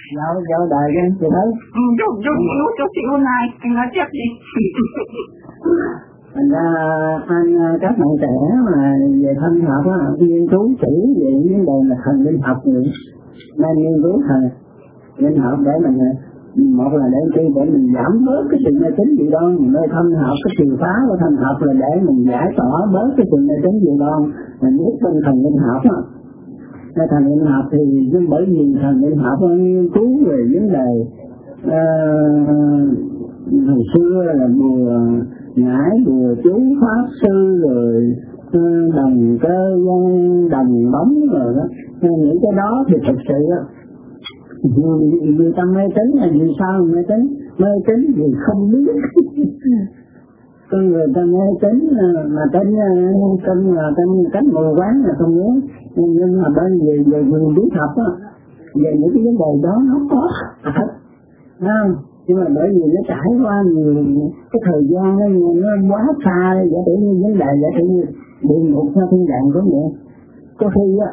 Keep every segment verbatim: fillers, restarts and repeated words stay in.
Dạo dạo đời cái chị thấy. Ừ, chút chút xíu chút xíu này anh nói tiếp đi. Thành ra anh các bạn trẻ mà về thân học á, nghiên cứu kỹ về vấn đề là thần linh học vậy, nên nghiên cứu thần linh học để mình một là để chi để mình giảm bớt cái sự mê tín dị đoan, nơi thân học cái chìa phá của thần học là để mình giải tỏa bớt cái sự mê tín dị đoan, mình biết bên thần linh học á. Nên thần linh học thì nhưng bởi vì thần linh học nghiên cứu về vấn đề uh, hồi xưa là bùa ngải, bùa chú, pháp sư rồi uh, đồng cơ văn, đồng bóng rồi đó. Nên những cái đó thì thực sự á, vì ta mê tín là vì sao mê tín? Mê tín vì không biết. Con người ta mê tín mà tin tin là tin cách mù quáng là không nhớ, nhưng mà bên về về quyền bí học á, về những cái vấn đề đó nó có thật, không? Nhưng mà bởi vì nó trải qua nhiều cái thời gian nó, nó quá xa, giả tự như vấn đề giả tự như địa ngục theo thiên đàng cũng vậy. Có khi á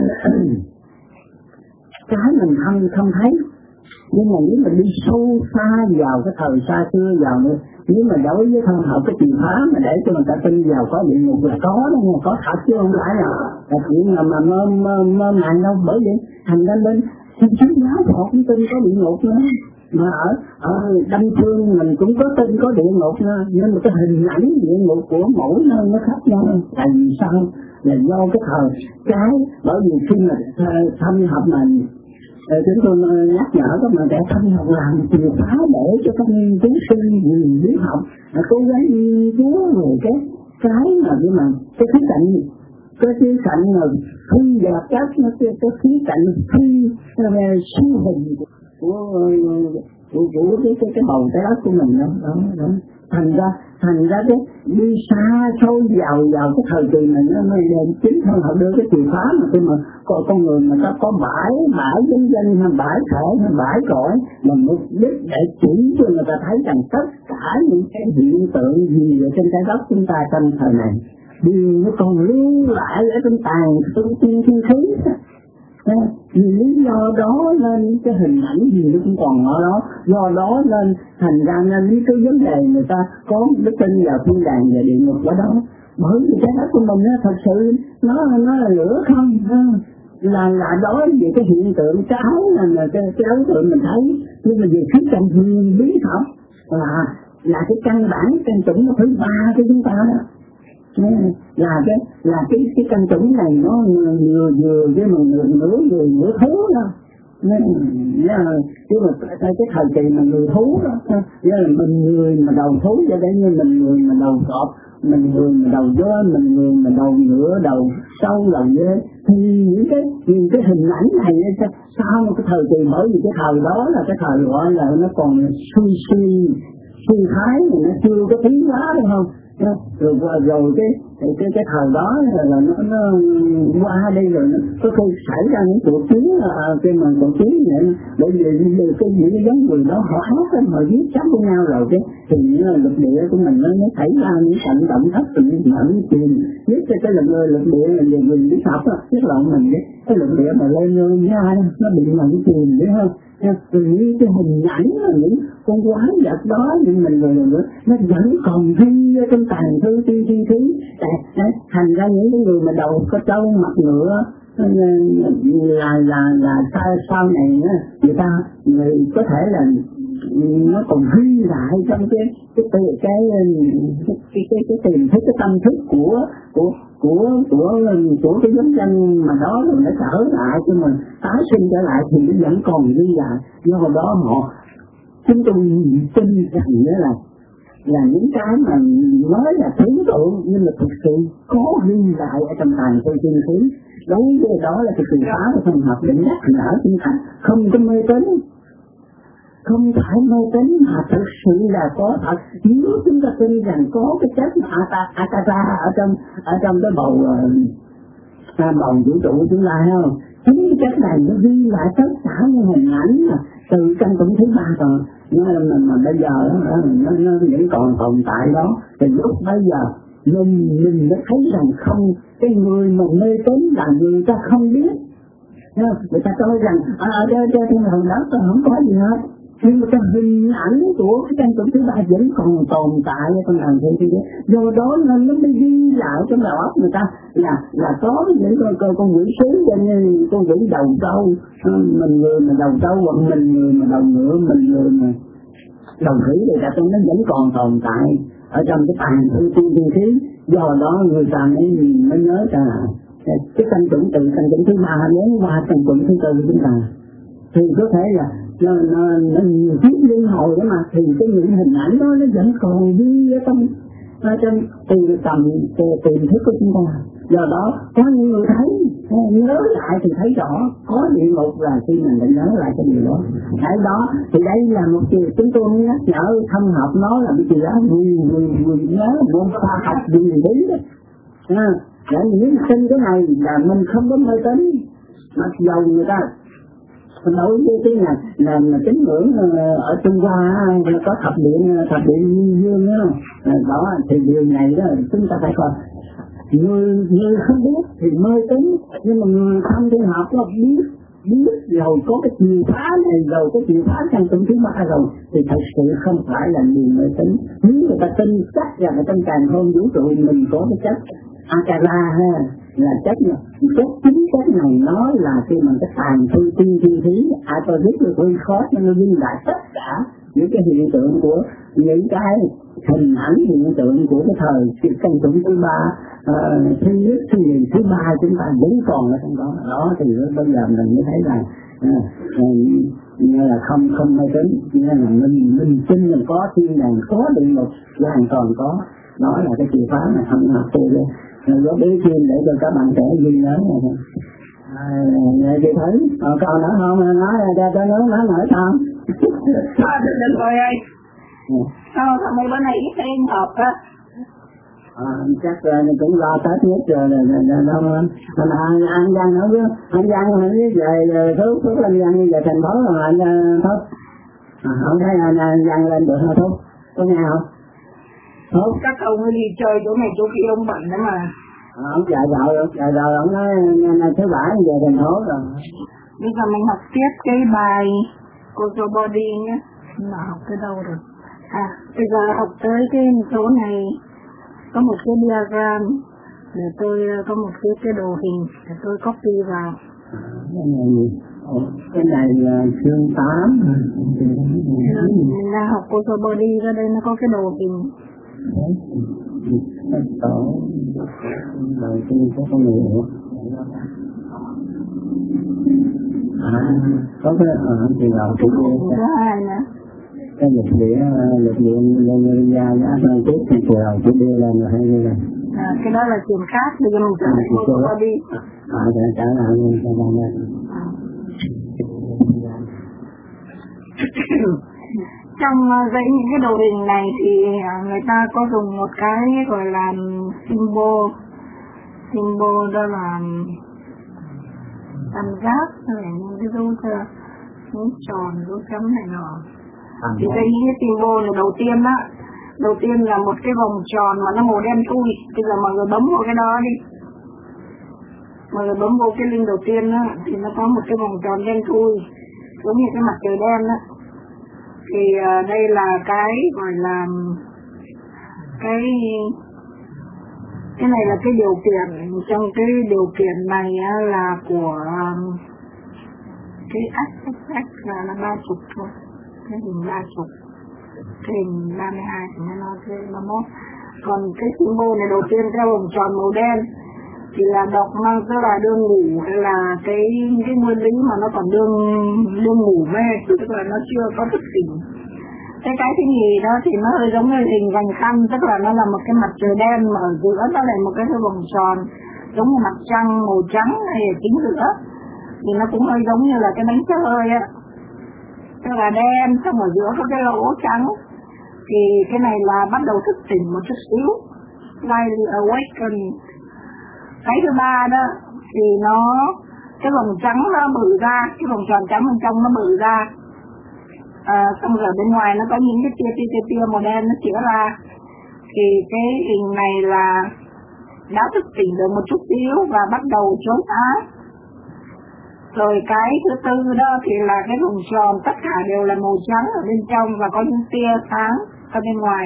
cái mình không không thấy, nhưng mà nếu mà đi sâu xa vào cái thời xa xưa vào nữa, nếu mà đối với thân học cái chìa phá mà để cho người ta tin vào có địa ngục là có đó nha, có thật chứ không phải là là chuyện mà mà mơ mơ mơ màng đâu. Bởi vậy thành ra bên xin chứng giáo họ cũng tin có địa ngục nữa, mà ở ở Đông Phương mình cũng có tin có địa ngục nữa, nhưng mà cái hình ảnh địa ngục của mỗi nơi nó khác nhau. Tại vì sao? Là do cái thời cái bởi vì khi mà thâm học mình chúng tôi nhắc nhở các bạn trẻ thâm học làm chìa phá để cho các nghiên cứu sinh lý học cố gắng nghiên cứu về cái cái mà cái mà cái khía cạnh cái khía cạnh là phi vật chất, nó cái cái khía cạnh phi siêu hình của của của cái cái cái bầu trái đất của mình đó đó đó. Thành ra thành ra cái đi xa sâu vào vào cái thời kỳ này nó mới đến chính thân học đưa cái chìa phá mà khi mà con con người mà ta có bãi bãi danh danh hay bãi thể hay bãi cõi mà mục đích để chỉ cho người ta thấy rằng tất cả những cái hiện tượng gì ở trên trái đất chúng ta trong thời này đều nó còn lưu lại ở trong tàn tương tiên thiên khí. Vì lý do đó nên cái hình ảnh gì nó cũng còn ở đó, do đó nên thành ra nên những cái vấn đề người ta có đức tin vào thiên đàng và địa ngục ở đó. Bởi vì trái đất của mình á, thật sự nó nó là lửa không là là đó về cái hiện tượng cái áo là, là cái cái ấn tượng mình thấy, nhưng mà về khía cạnh huyền bí học là là cái căn bản căn chủng thứ ba của chúng ta đó. Là cái là cái cái căn chủng này nó vừa vừa với mà nửa người nửa thú đó, nên chứ mà cái thời kỳ mà người thú đó, nghĩa là mình người mà đầu thú cho đến như mình người mà đầu cọp, mình người mà đầu dơ, mình người mà đầu ngựa, đầu sâu, đầu dê, thì những cái những cái hình ảnh này sao một cái thời kỳ, bởi vì cái thời đó là cái thời gọi là nó còn suy suy suy thái mà nó chưa có tiến hóa đúng không? Rồi rồi cái cái cái thời đó là, là nó nó qua đây rồi nó có khi xảy ra những cuộc chiến à, cái mà cuộc chiến vậy, bởi vì cái những cái giống người đó họ hát lên họ giết chấm với nhau rồi cái thì lục địa của mình nó nó xảy ra những trận động đất từ những trận chìm, nhất là cái lực lực địa là về mình biết học á, tức là mình cái cái lực địa mà lên nha nó bị mà cái chìm đấy không? Từ những cái hình ảnh là những con quái vật đó, nhưng mình rồi nữa nó vẫn còn ghi ở trong tàn thư tiên thiên khí. Thành ra những cái người mà đầu có trâu mặt ngựa là là là sau sau này á, người ta người có thể là nó còn ghi lại trong cái cái cái cái cái cái cái tiềm thức, cái tâm thức của của của của của cái giống dân mà đó rồi nó trở lại cho mình tái sinh trở lại thì nó vẫn còn ghi lại. Do đó họ chúng tôi tin rằng đó là là những cái mà nói là tưởng tượng nhưng mà thực sự có ghi lại ở trong tàn thư tiên khí. Đối với đó là cái sự phá của thần học để nhắc nhở chúng ta không có mê tín, không phải mê tín mà thực sự là có thật. Nếu chúng ta tin rằng có cái chất Akara ở trong ở trong cái bầu uh, bầu vũ trụ của chúng ta không? Chính cái chất này nó ghi lại tất cả những hình ảnh từ căn tổng thứ ba rồi. Nhưng mà, mà bây giờ nó, nó, nó vẫn còn tồn tại đó. Thì lúc bây giờ mình mình đã thấy rằng không, cái người mà mê tín là người ta không biết, Người ta nói rằng ở trên trên thiên thần đó không có gì hết, nhưng mà cái hình ảnh của cái căn tổng thứ ba vẫn còn tồn tại ở trong thần thiên kia, do đó nên nó mới ghi lại trong đầu óc người ta là là có những con con con quỷ sứ, cho nên con quỷ đầu trâu, mình người mà đầu trâu, hoặc mình người mà đầu ngựa, mình người mà đầu khỉ, thì ta trong nó vẫn còn tồn tại ở trong cái tàn thư tiên thiên khí. Do đó người ta mới mới nhớ ra cái căn chủng từ căn chủng thứ ba đến qua căn chủng thứ tư của chúng ta, thì có thể là nó nó nó nhiều kiếp luân hồi đó mà, thì cái những hình ảnh đó nó vẫn còn ghi ở trong ở trong từ tầm tiềm thức của chúng ta. Do đó có những người thấy nhớ lại thì thấy rõ, có địa ngục là khi mình đã nhớ lại cái điều đó. Cái đó thì đây là một điều chúng tôi nhắc nhở thông học, nó là cái gì đó người người người nhớ môn khoa học gì đấy đó. À, để những sinh cái này là mình không có mê tín, mặc dầu người ta đối với cái này là, là tín ngưỡng ở Trung Hoa có thập điện thập điện dương đó, đó thì điều này đó chúng ta phải coi. Người người không biết thì mê tín, nhưng mà người không đi học nó biết biết rồi có cái chìa phá này, rồi cái chìa phá trong trong thứ ba rồi, thì thật sự không phải là người mê tín. Nếu người ta tin chắc rằng ở trong càn khôn vũ trụ mình có cái chất Akara ha, là chất này, chất chính chất này nó là khi mà cái tàn thư tiên thiên khí Atomic rồi khó nó ghi lại tất cả những cái hiện tượng của những cái hình ảnh hiện tượng của cái thời cái căn chủng thứ ba, uh, thứ nhất thứ nhì thứ ba chúng ta vẫn còn ở trong đó. Đó thì bây giờ mình mới thấy rằng uh, uh, như là không không mê tín, như là mình mình tin là có thiên đàng, có địa ngục, hoàn toàn có. Đó là cái chìa phá mà không học tôi luôn. Rồi có bí chuyên để cho các bạn trẻ ghi nhớ này. À, chị thấy, ờ, còn nữa không? Nói ra cho nó nói nói sao? À, được rồi ơi. Sao thằng mày bữa nay ít em họp á? À, chắc là cũng lo Tết nhất rồi, rồi, rồi, rồi đâu anh, anh Giang nói với, anh Giang nói với về thuốc, thuốc anh Giang về thành phố rồi anh Thúc. À, không thấy anh, anh Giang lên được hả Thúc? Có nghe không? Thúc? Các ông đi chơi chỗ này chỗ kia ông bận đó mà. À, ông chạy rồi, ông chạy rồi, ông nói ngày thứ bảy về thành phố rồi. Bây giờ mình học tiếp cái bài Koso Body nhé. Mà học tới đâu rồi? À, bây giờ học tới cái chỗ này có một cái diagram để tôi có một cái cái đồ hình để tôi copy vào. À, cái này gì? Ồ, cái này là chương tám. Mình đang học Koso Body, ra đây nó có cái đồ hình. Đấy, tổ đầu tiên có con người nữa. À, có cái ở à, thì đầu cái thứ hai nữa. Cái lịch địa lịch địa nhân gia giá lên tiếp thì chiều chỉ đưa lên rồi hay như này. À, cái đó là chuyện khác, bây giờ mình sẽ Koso Body. À, sẽ trả lại luôn cho bạn nha. Trong dãy những cái đồ hình này thì người ta có dùng một cái gọi là symbol, symbol đó là tam giác, rồi những cái dấu dấu tròn, dấu chấm này nọ. Thì đây những cái symbol này đầu tiên đó, đầu tiên là một cái vòng tròn mà nó màu đen thui. Bây giờ mọi người bấm vào cái đó đi, mọi người bấm vào cái link đầu tiên đó, thì nó có một cái vòng tròn đen thui giống như cái mặt trời đen đó. Thì uh, đây là cái gọi là cái cái này là cái điều kiện, trong cái điều kiện này uh, là của um, cái x x là là ba chục thôi, cái hình ba chục, cái hình ba mươi hai thì nó cái ba mươi mốt. Còn cái symbol này đầu tiên theo vòng tròn màu đen thì là đọc mang tức là đương ngủ, hay là cái cái nguyên lý mà nó còn đương đương ngủ mê, tức là nó chưa có thức tỉnh. Cái cái thứ nhì đó thì nó hơi giống như hình vành khăn, tức là nó là một cái mặt trời đen mà ở giữa nó là một cái vòng tròn giống như mặt trăng màu trắng hay là chính giữa, thì nó cũng hơi giống như là cái bánh xe hơi á, tức là đen xong ở giữa có cái lỗ trắng. Thì cái này là bắt đầu thức tỉnh một chút xíu, slightly awaken. Cái thứ ba đó thì nó cái vòng trắng nó bự ra, cái vòng tròn trắng bên trong nó bự ra, à, xong rồi bên ngoài nó có những cái tia tia tia tia màu đen nó chĩa ra. Thì cái hình này là đã thức tỉnh được một chút xíu và bắt đầu chối á, Rồi cái thứ tư đó thì là cái vòng tròn tất cả đều là màu trắng ở bên trong và có những tia sáng ở bên ngoài.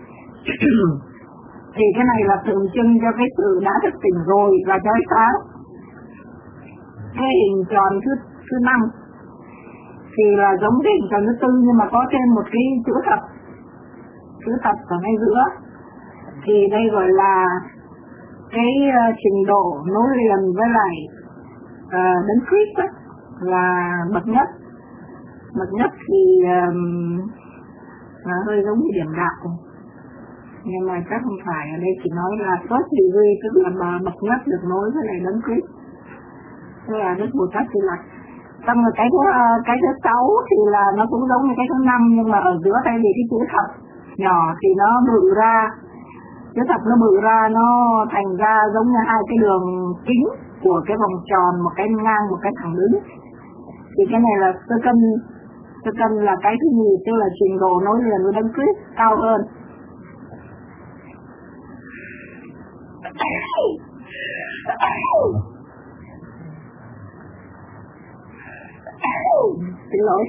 Thì cái này là tượng trưng cho cái sự đã thức tỉnh rồi và chói sáng. Cái hình tròn thứ thứ năm thì là giống cái hình tròn thứ tư nhưng mà có thêm một cái chữ thập, chữ thập ở ngay giữa. Thì đây gọi là cái uh, trình độ nối liền với lại uh, Đấng Christ đó, là bậc nhất. Bậc nhất thì um, là hơi giống như điểm đạo, nhưng mà chắc không phải. Ở đây chỉ nói là first degree, tức là bậc nhất được nối với lại Đấng Christ, tức là Đức Bồ Tát Di Lặc. Xong rồi cái thứ cái thứ sáu thì là nó cũng giống như cái thứ năm, nhưng mà ở giữa thay vì cái chữ thập nhỏ thì nó bự ra, chữ thập nó bự ra, nó thành ra giống như hai cái đường kính của cái vòng tròn, một cái ngang một cái thẳng đứng. Thì cái này là sơ cân, sơ cân là cái thứ nhì, tức là trình độ nối liền với Đấng Christ cao hơn. Xin lỗi.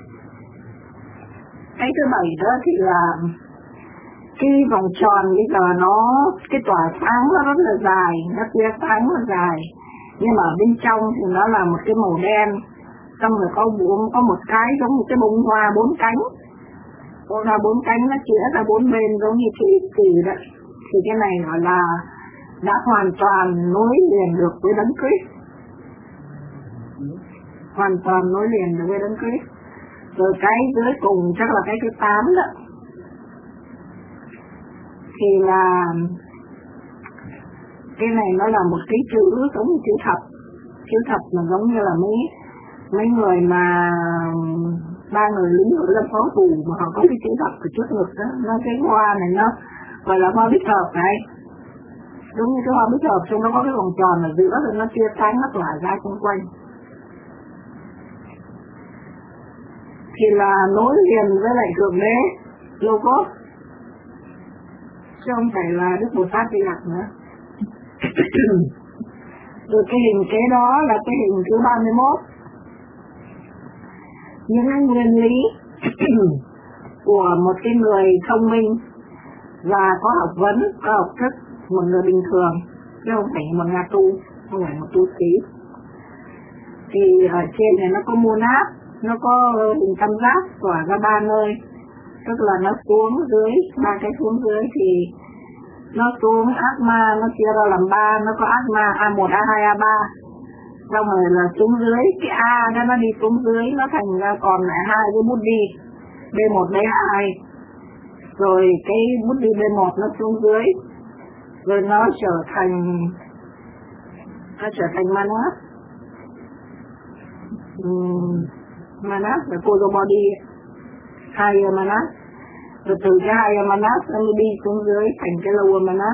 Cái thứ bảy đó thì là cái vòng tròn bây giờ nó, cái tỏa sáng nó rất là dài, nó tia sáng nó dài, nhưng mà bên trong thì nó là một cái màu đen, xong rồi có bốn, có một cái giống như cái bông hoa bốn cánh, bông hoa bốn cánh nó chĩa ra bốn bên giống như cái kỳ đó. Thì cái này gọi là đã hoàn toàn nối liền được với Đấng Christ, hoàn toàn nối liền được với Đấng Christ. Rồi cái dưới cùng chắc là cái thứ tám đó, thì là cái này nó là một cái chữ giống như chữ thập, chữ thập là giống như là mấy mấy người mà ba người lính ở lâm phó tù mà họ có cái chữ thập ở trước ngực đó, nó cái hoa này nó gọi là hoa bích hợp này, đúng như cái hoa bích hợp, trong đó có cái vòng tròn ở giữa rồi nó tia sáng nó tỏa ra xung quanh. Thì là nối liền với lại Thượng Đế Logos, chứ không phải là Đức Bồ Tát Di Lặc nữa. Rồi cái hình kế đó là cái hình thứ ba mươi mốt. Những nguyên lý của một cái người thông minh và có học vấn, có học thức, một người bình thường, chứ không phải một nhà tu, không phải một tu sĩ. Thì ở trên này nó có môn áp, nó có hình tam giác tỏa ra ba nơi, tức là nó xuống dưới, ba cái xuống dưới thì nó xuống ác ma, nó chia ra làm ba, nó có ác ma A một, A hai, A ba. Xong rồi là xuống dưới, cái A đó nó đi xuống dưới, nó thành ra còn lại hai cái bút đi, B một, B hai. Rồi cái bút đi B một nó xuống dưới, rồi nó trở thành, nó trở thành Manas. Uhm, Manas là Photo Body, hai Manas. Rồi từ cái hai Manas nó đi xuống dưới thành cái Lower Manas.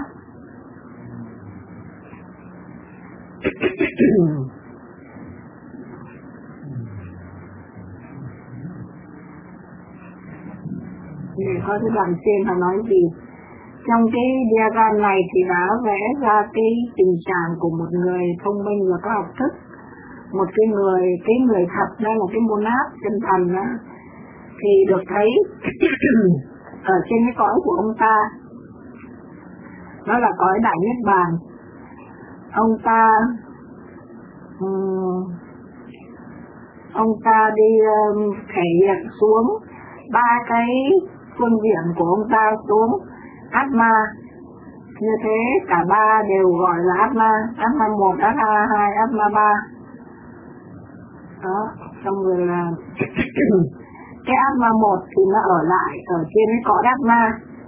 Để coi cái đoạn trên họ nói gì. Trong cái diagram này thì đã vẽ ra cái tình trạng của một người thông minh và có học thức. Một cái người, cái người thật đó là cái monad chân thành đó, thì được thấy ở trên cái cõi của ông ta, nó là cõi Đại Niết Bàn. Ông ta um, ông ta đi um, thể hiện xuống ba cái phương diện của ông ta xuống Atma. Như thế cả ba đều gọi là Atma, Atma một, Atma hai, Atma ba. Đó, xong rồi là cái Atma một thì nó ở lại ở trên cái cõi Atma.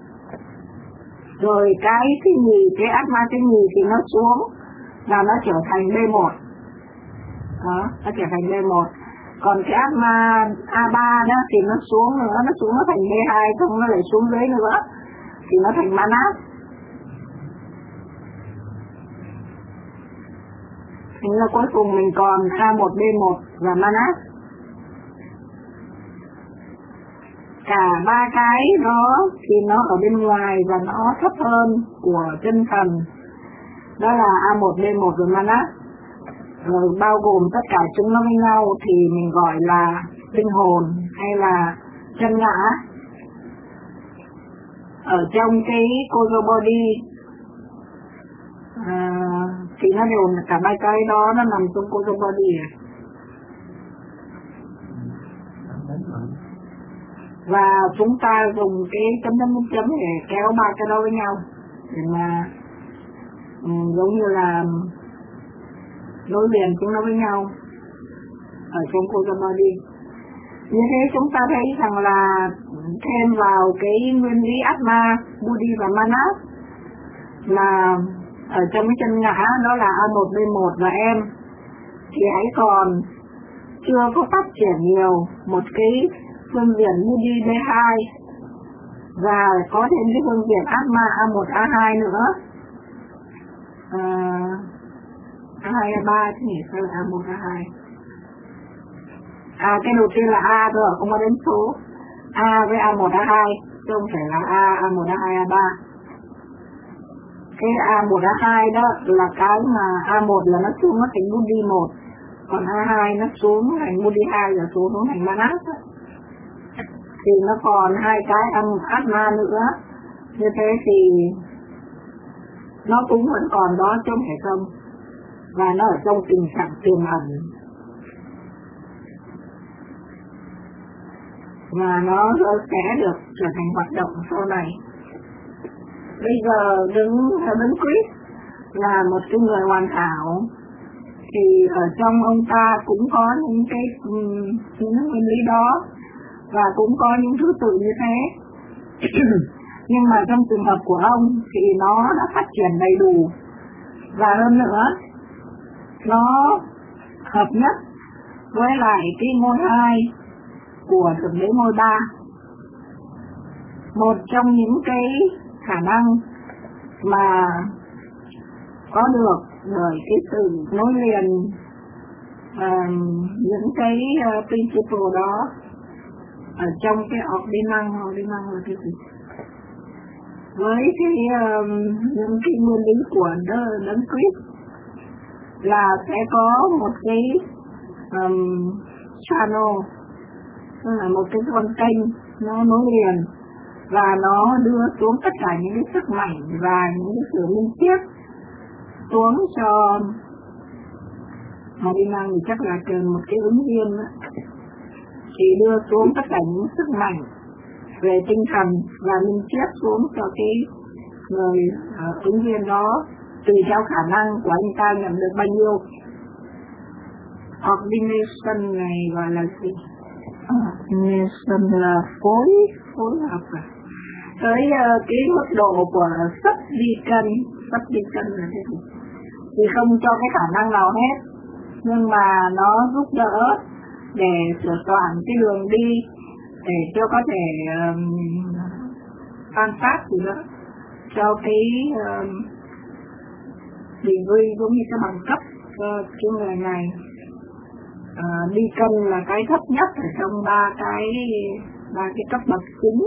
Rồi cái thứ nhì, cái Atma thứ nhì thì nó xuống là nó trở thành B một. Đó, nó trở thành B một. Còn cái Atma A ba đó thì nó xuống nữa, nó xuống nó thành B hai, xong nó lại xuống dưới nữa thì nó thành Manas. Thế là cuối cùng mình còn A một, B một và Manas. Cả ba cái đó thì nó ở bên ngoài và nó thấp hơn của chân thần. Đó là A một, B một và Manas. rồi bao gồm tất cả chúng nó với nhau thì mình gọi là linh hồn hay là chân ngã. Ở trong cái Kozo Body à, thì nó đều cả ba cái đó nó nằm trong Kozo Body. Và chúng ta dùng cái chấm chấm chấm để kéo ba cái đó với nhau để mà um, giống như là nối liền chúng nó với nhau ở trong Kozo Body. Như thế chúng ta thấy rằng là thêm vào cái nguyên lý Atma, Buddhi và Manas là ở trong cái chân ngã đó là A một, B một và em thì hãy còn chưa có phát triển nhiều một cái phương diện Buddhi B hai và có thêm cái phương diện Atma A một, A hai nữa. À, A hai, A ba chứ nhỉ, sao là A một, A hai? À, cái đầu tiên là A thôi, không có đến số A với A một, A hai, chứ không phải là A, A một, A hai, A ba. Cái A một, A hai đó là cái mà A một là nó xuống nó thành Buddhi một, còn A hai nó xuống thành Buddhi hai rồi xuống xuống thành Manas. Thì nó còn hai cái âm Atma nữa. Như thế thì nó cũng vẫn còn đó chứ không phải không. Và nó ở trong tình trạng tiềm ẩn. Và nó sẽ được trở thành hoạt động sau này. Bây giờ đứng đứng Chris là một cái người hoàn hảo, thì ở trong ông ta cũng có những cái những nguyên lý đó và cũng có những thứ tự như thế. Nhưng mà trong trường hợp của ông thì nó đã phát triển đầy đủ và hơn nữa nó hợp nhất với lại cái ngôi hai của thượng đế ngôi ba. Một trong những cái khả năng mà có được bởi cái sự nối liền uh, những cái uh, principle đó ở trong cái ordinang, ordinang là cái gì? Với cái uh, những cái nguyên lý của đấng Christ là sẽ có một cái um, channel, tức là một cái con kênh nó nối liền và nó đưa xuống tất cả những cái sức mạnh và những cái sự minh triết xuống cho mà đi năng thì chắc là cần một cái ứng viên đó. Thì đưa xuống tất cả những sức mạnh về tinh thần và minh triết xuống cho cái người uh, ứng viên đó tùy theo khả năng của anh ta nhận được bao nhiêu. Ordination này gọi là gì? Ordination là phối phối hợp à? Tới uh, cái mức độ của sắp đi cân, sắp đi cân là cái gì? Thì không cho cái khả năng nào hết, nhưng mà nó giúp đỡ để sửa soạn cái đường đi để cho có thể um, quan sát gì đó cho cái um, degree giống như cái bằng cấp cho cái người này. À, đi cân là cái thấp nhất ở trong ba cái ba cái cấp bậc chính.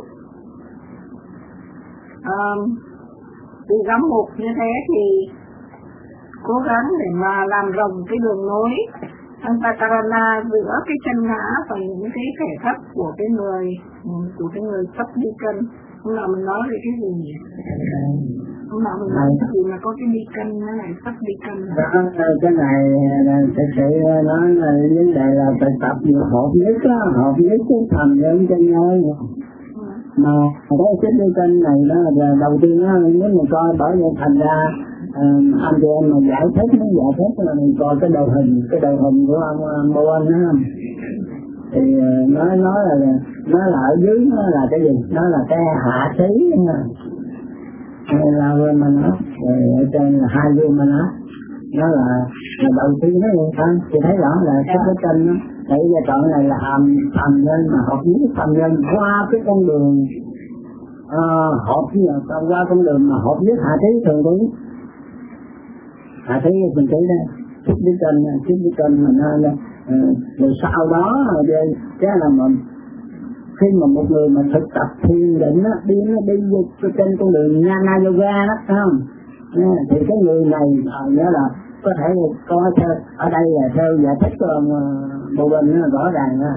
À, từ giám mục như thế thì cố gắng để mà làm rộng cái đường nối Antakarana giữa cái chân ngã và những cái thể thấp của cái người của cái người sắp đi cân. Hôm nào mình nói về cái gì nhỉ? Hôm nào mình nói cái gì mà có cái đi cân nó lại sắp đi cân. Đó, cái này thực sự nói là vấn đề là phải tập được hợp nhất á, hợp nhất cái thành nhân chân nhơi. Mà cái chất đi cân này đó là đầu tiên á, nếu mình coi bởi vậy thành ra Uh, anh chị em mà giải thích nó giải thích là mình coi cái đầu hình cái đầu hình của ông Moan đó thì uh, nó nói là nó là ở dưới nó là cái gì, nó là cái hạ khí là quên mà nó ở trên là hai viên mà nó nó là, là đầu tiên nó vậy thôi. Chị thấy rõ là cái cái chân đó tại giai đoạn này là hàm hàm nhân mà học với hàm nhân qua cái con đường uh, học với qua con đường mà học với hạ khí thường đúng. À thấy mình thấy đó, chút đi kênh, chút đi kênh mà nó là rồi sau đó cái là mà khi mà một người mà thực tập thiền định á, đi nó đi trên con đường Jnana Yoga đó, phải không? Thì cái người này nghĩa là có thể coi theo ở đây là theo giải thích của ông Bộ Bình nó rõ ràng là,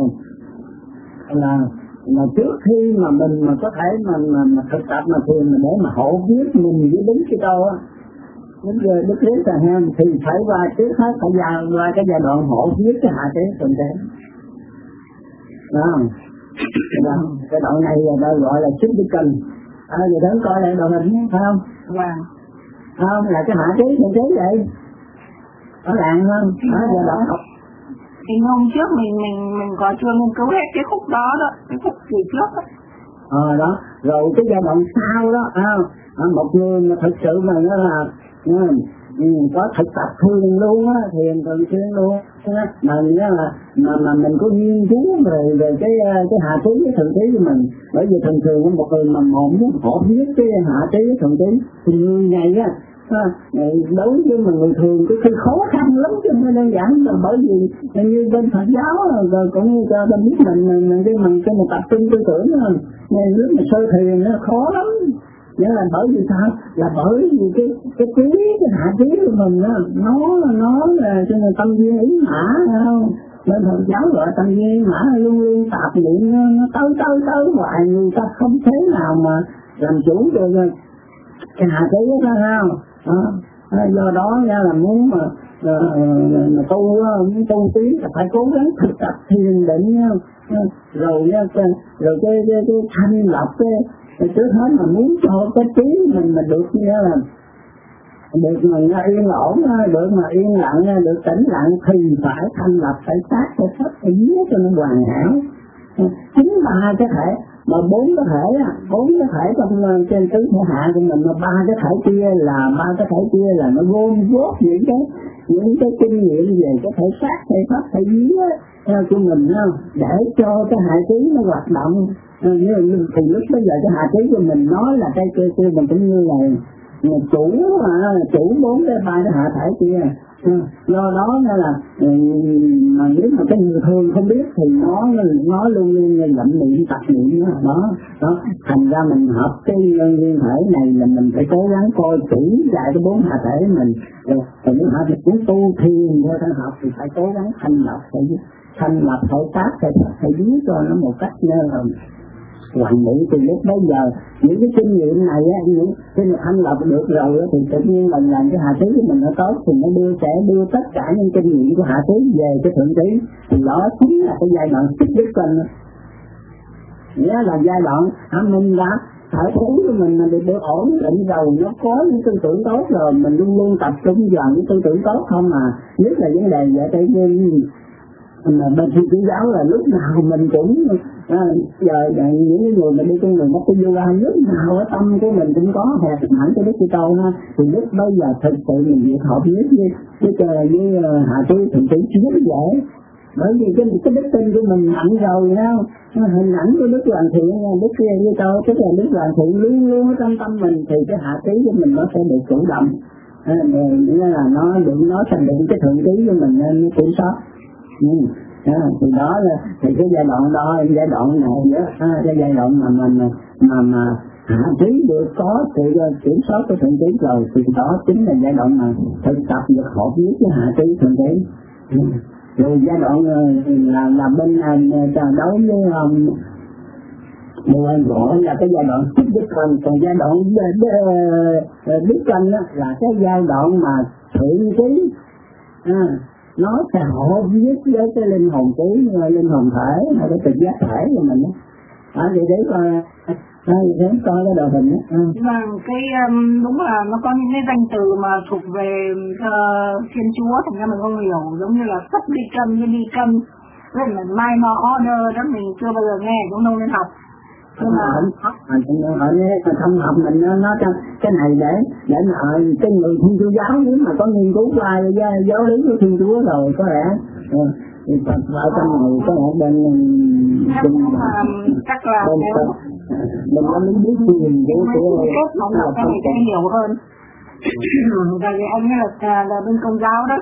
là là trước khi mà mình mà có thể mà mà, mà thực tập mà thiền mà để mà hộ viết mình với đứng cái đâu á, Đức Đức Riết là ha, thì phải qua trước hết phải qua qua cái giai đoạn hộ viết cái hạ trí thượng đế, không? Cái đoạn này là gọi là chích đi cần, à giờ đến coi lại đoạn hình phải không? Vâng. Không là cái hạ trí thượng đế vậy, rõ ràng không? Đó giờ đoạn học. Thì hôm trước mình mình mình có chưa nghiên cứu hết cái khúc đó đó, cái khúc gì trước đó. Ờ đó, rồi cái giai đoạn sau đó, à, một người mà thực sự mà nó là ừ, ừ, có thực tập thiền luôn á, thiền thường xuyên luôn á, mà nó là mà mà mình có nghiên cứu về về cái cái hạ trí cái thượng trí của mình, bởi vì thường thường có một người mà một muốn họ biết cái hạ trí cái thượng trí thì người này á, à, đối với mà người thường cái khi khó khăn lắm chứ không đơn giản, là bởi vì như bên Phật giáo rồi cũng như cho ta biết mình mình cái mình cái mình tập trung tư tưởng rồi nên lúc mà sơ thiền nó khó lắm. Nghĩa là bởi vì sao? Là bởi vì cái cái trí, cái hạ trí của mình đó, nó nó là cho nên tâm duyên ý mã, không? Nên Phật giáo gọi tâm duyên ý mã luôn luôn tạp niệm nó, nó tới tới tới hoài, người ta không thế nào mà làm chủ được cái hạ trí đó không? Đó. Do đó nha là muốn mà, mà, mà tu muốn tu tiến là phải cố gắng thực tập thiền định nha, rồi nha, rồi cái cái cái thanh lọc cái thì trước hết mà muốn cho cái trí mình mà được như là được mà yên ổn, được mà yên lặng, được tĩnh lặng thì phải thanh lập, phải sát, phải pháp, phải viết cho nó hoàn hảo. Chính ba cái thể mà bốn cái thể, bốn cái thể trong trên tứ thể hạ của mình, mà ba cái thể kia là ba cái thể kia là nó gom góp những cái những cái kinh nghiệm về cái thể sát, thể pháp, thể viết theo của mình không, để cho cái hạ trí nó hoạt động. Như, thì lúc bây giờ cái hạ trí của mình nói là cái kia kia mình cũng như là chủ mà chủ bốn cái ba cái hạ thể kia. Do đó nên là mà nếu mà cái người thường không biết thì nó nó luôn luôn lậm niệm tập niệm đó. đó đó thành ra mình học cái nguyên thể này là mình phải cố gắng coi kỹ lại cái bốn hạ thể mình, rồi nếu hạ thể cũng tu thiền theo thân học thì phải cố gắng thanh lọc, phải thanh lọc, phải sát, phải phải viết cho nó một cách là hoàn mỹ. Từ lúc bây giờ những cái kinh nghiệm này á, những khi mà thanh lọc được rồi á, thì tự nhiên mình làm cái hạ trí của mình nó tốt thì nó đưa sẽ đưa tất cả những kinh nghiệm của hạ trí về cái thượng trí, thì đó chính là cái giai đoạn tích đức cần. Nghĩa là giai đoạn à, mình đã thể trí của mình mà được được ổn định rồi, nó có những tư tưởng tốt rồi, mình luôn luôn tập trung vào những tư tưởng tốt không mà, nhất là vấn đề về tự nhiên. Mà bên Thiên Chúa giáo là lúc nào mình cũng à, giờ những cái người mà đi con đường bắt tu yoga lúc nào ở tâm của mình cũng có hẹp hẳn cái Đức Kitô ha, thì lúc bây giờ thực sự mình việc học nhất với với trời với hạ trí thượng trí rất dễ, bởi vì cái cái đức tin của mình mạnh rồi ha, hình ảnh của Đức Hoàn Thiện, Đức Kitô tức là Đức Hoàn Thiện luôn luôn ở trong tâm mình, thì cái hạ trí của mình nó sẽ được chủ động, à, nghĩa là nó được nó thành định cái thượng trí của mình nên nó kiểm soát. Ừ. À, thì đó là thì cái giai đoạn đó, giai đoạn này đó, à, cái giai đoạn mà mình mà, mà mà hạ trí được có sự kiểm soát của thượng trí rồi, thì đó chính là giai đoạn mà thực tập được hợp với cái hạ trí thượng trí. Ừ. Rồi giai đoạn là là bên trà đấu với um, điều anh gọi là cái giai đoạn tích đức cần, còn giai đoạn đức cần là cái giai đoạn mà thượng trí. À, nó sẽ hộ với với cái linh hồn trí, linh hồn thể hay cái trực giác thể của mình đó. À, thì đấy coi, à, để coi cái đồ hình đó. À. Vâng, cái um, đúng là nó có những cái danh từ mà thuộc về uh, Thiên Chúa, thành ra mình không hiểu, giống như là sắp đi cân như đi cân, với là minor order đó mình chưa bao giờ nghe, cũng đâu nên học. Nhưng mà mình cũng hỏi cái thông học mình nó nó cái này để để mà cái người Thiên Chúa giáo nếu mà có nghiên cứu qua giáo lý của Thiên Chúa rồi có lẽ thì Phật ở trong này có lẽ bên nhưng mà chắc là mình có lý biết gì của của cốt nó là cái này sẽ nhiều hơn. Và vì anh là là bên Công giáo đó.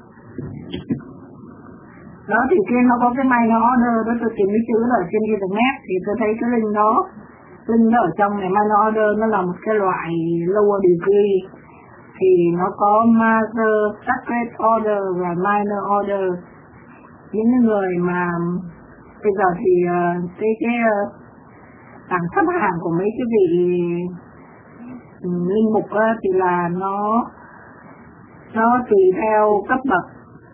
Đó thì kia nó có cái may nó order đó, tôi tìm cái chữ ở trên internet thì tôi thấy cái link đó, link nó ở trong này, may nó order nó là một cái loại lower degree, thì nó có Major Sacred Order và Minor Order. Những người mà bây giờ thì uh, cái cái uh, bảng xếp hạng của mấy cái vị um, linh mục uh, thì là nó nó tùy theo cấp bậc.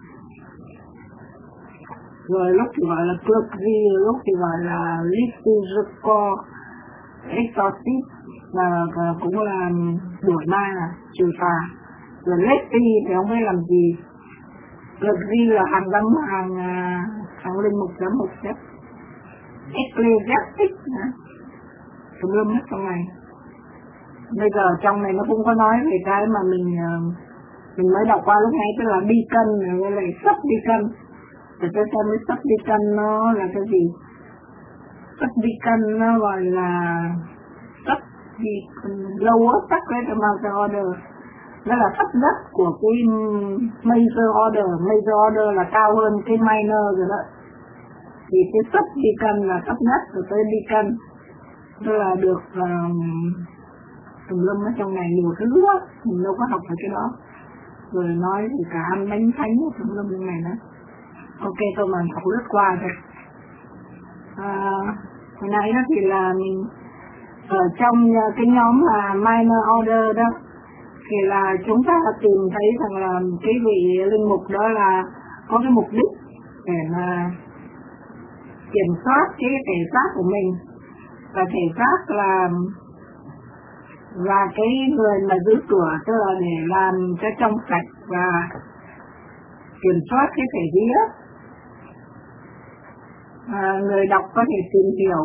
Rồi lúc thì gọi là clergy, lúc thì gọi là liturgical exorcist, là cũng là đuổi ma, trừ tà. Rồi laity thì không biết làm gì. Clergy là hàng đăng hàng hàng linh mục giám mục nhất. Ecclesiastic tùm lum hết trong này. Bây giờ trong này nó cũng có nói về cái mà mình mình mới đọc qua lúc nãy, tức là deacon với lại subdeacon. Để tôi xem cái subdeacon nó là cái gì. Subdeacon nó gọi là subdeacon lower sacred order, nó là thấp nhất của cái major order. Major order là cao hơn cái minor rồi đó. Thì cái subdeacon là thấp nhất, rồi tới deacon nó là được tùm lum ở trong này nhiều thứ quá, mình đâu có học về cái đó. Rồi nói thì cả ăn bánh thánh tùm lum trong này nữa. Ok, tôi mà học lướt qua thôi. À, hồi nãy đó thì là mình ở trong cái nhóm là minor order đó, thì là chúng ta tìm thấy rằng là cái vị linh mục đó là có cái mục đích để mà kiểm soát cái thể xác của mình. Và thể xác là và cái người mà giữ cửa, tức là để làm cho trong sạch và kiểm soát cái thể vía. À, người đọc có thể tìm hiểu.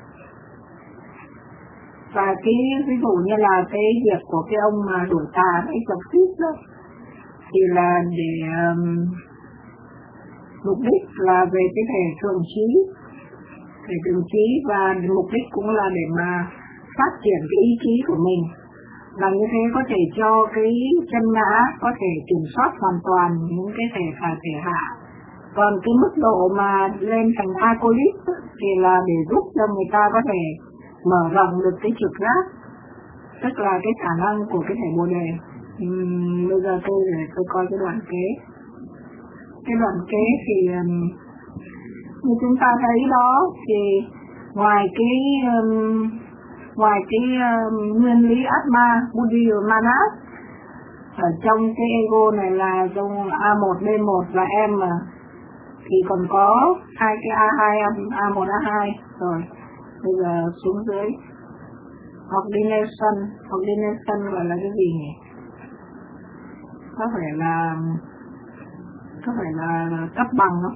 Và cái ví dụ như là cái việc của cái ông mà đuổi tà cái exorcist đó, thì là để um, mục đích là về cái thể thường trí, thể thường trí, và mục đích cũng là để mà phát triển cái ý chí của mình. Và như thế có thể cho cái chân ngã có thể kiểm soát hoàn toàn những cái thể phà thể hạ. Còn cái mức độ mà lên thành alcoholic thì là để giúp cho người ta có thể mở rộng được cái trực giác, tức là cái khả năng của cái thể bồ đề. Uhm, bây giờ tôi để tôi coi cái đoạn kế. Cái đoạn kế thì um, như chúng ta thấy đó, thì ngoài cái um, ngoài cái um, nguyên lý Atma, Buddhi và Manas, ở trong cái ego này là trong A một, B một và M, thì còn có hai cái A hai, A một, A hai. Rồi bây giờ xuống dưới ordination. Ordination gọi là cái gì nhỉ? Có phải là có phải là cấp bằng không?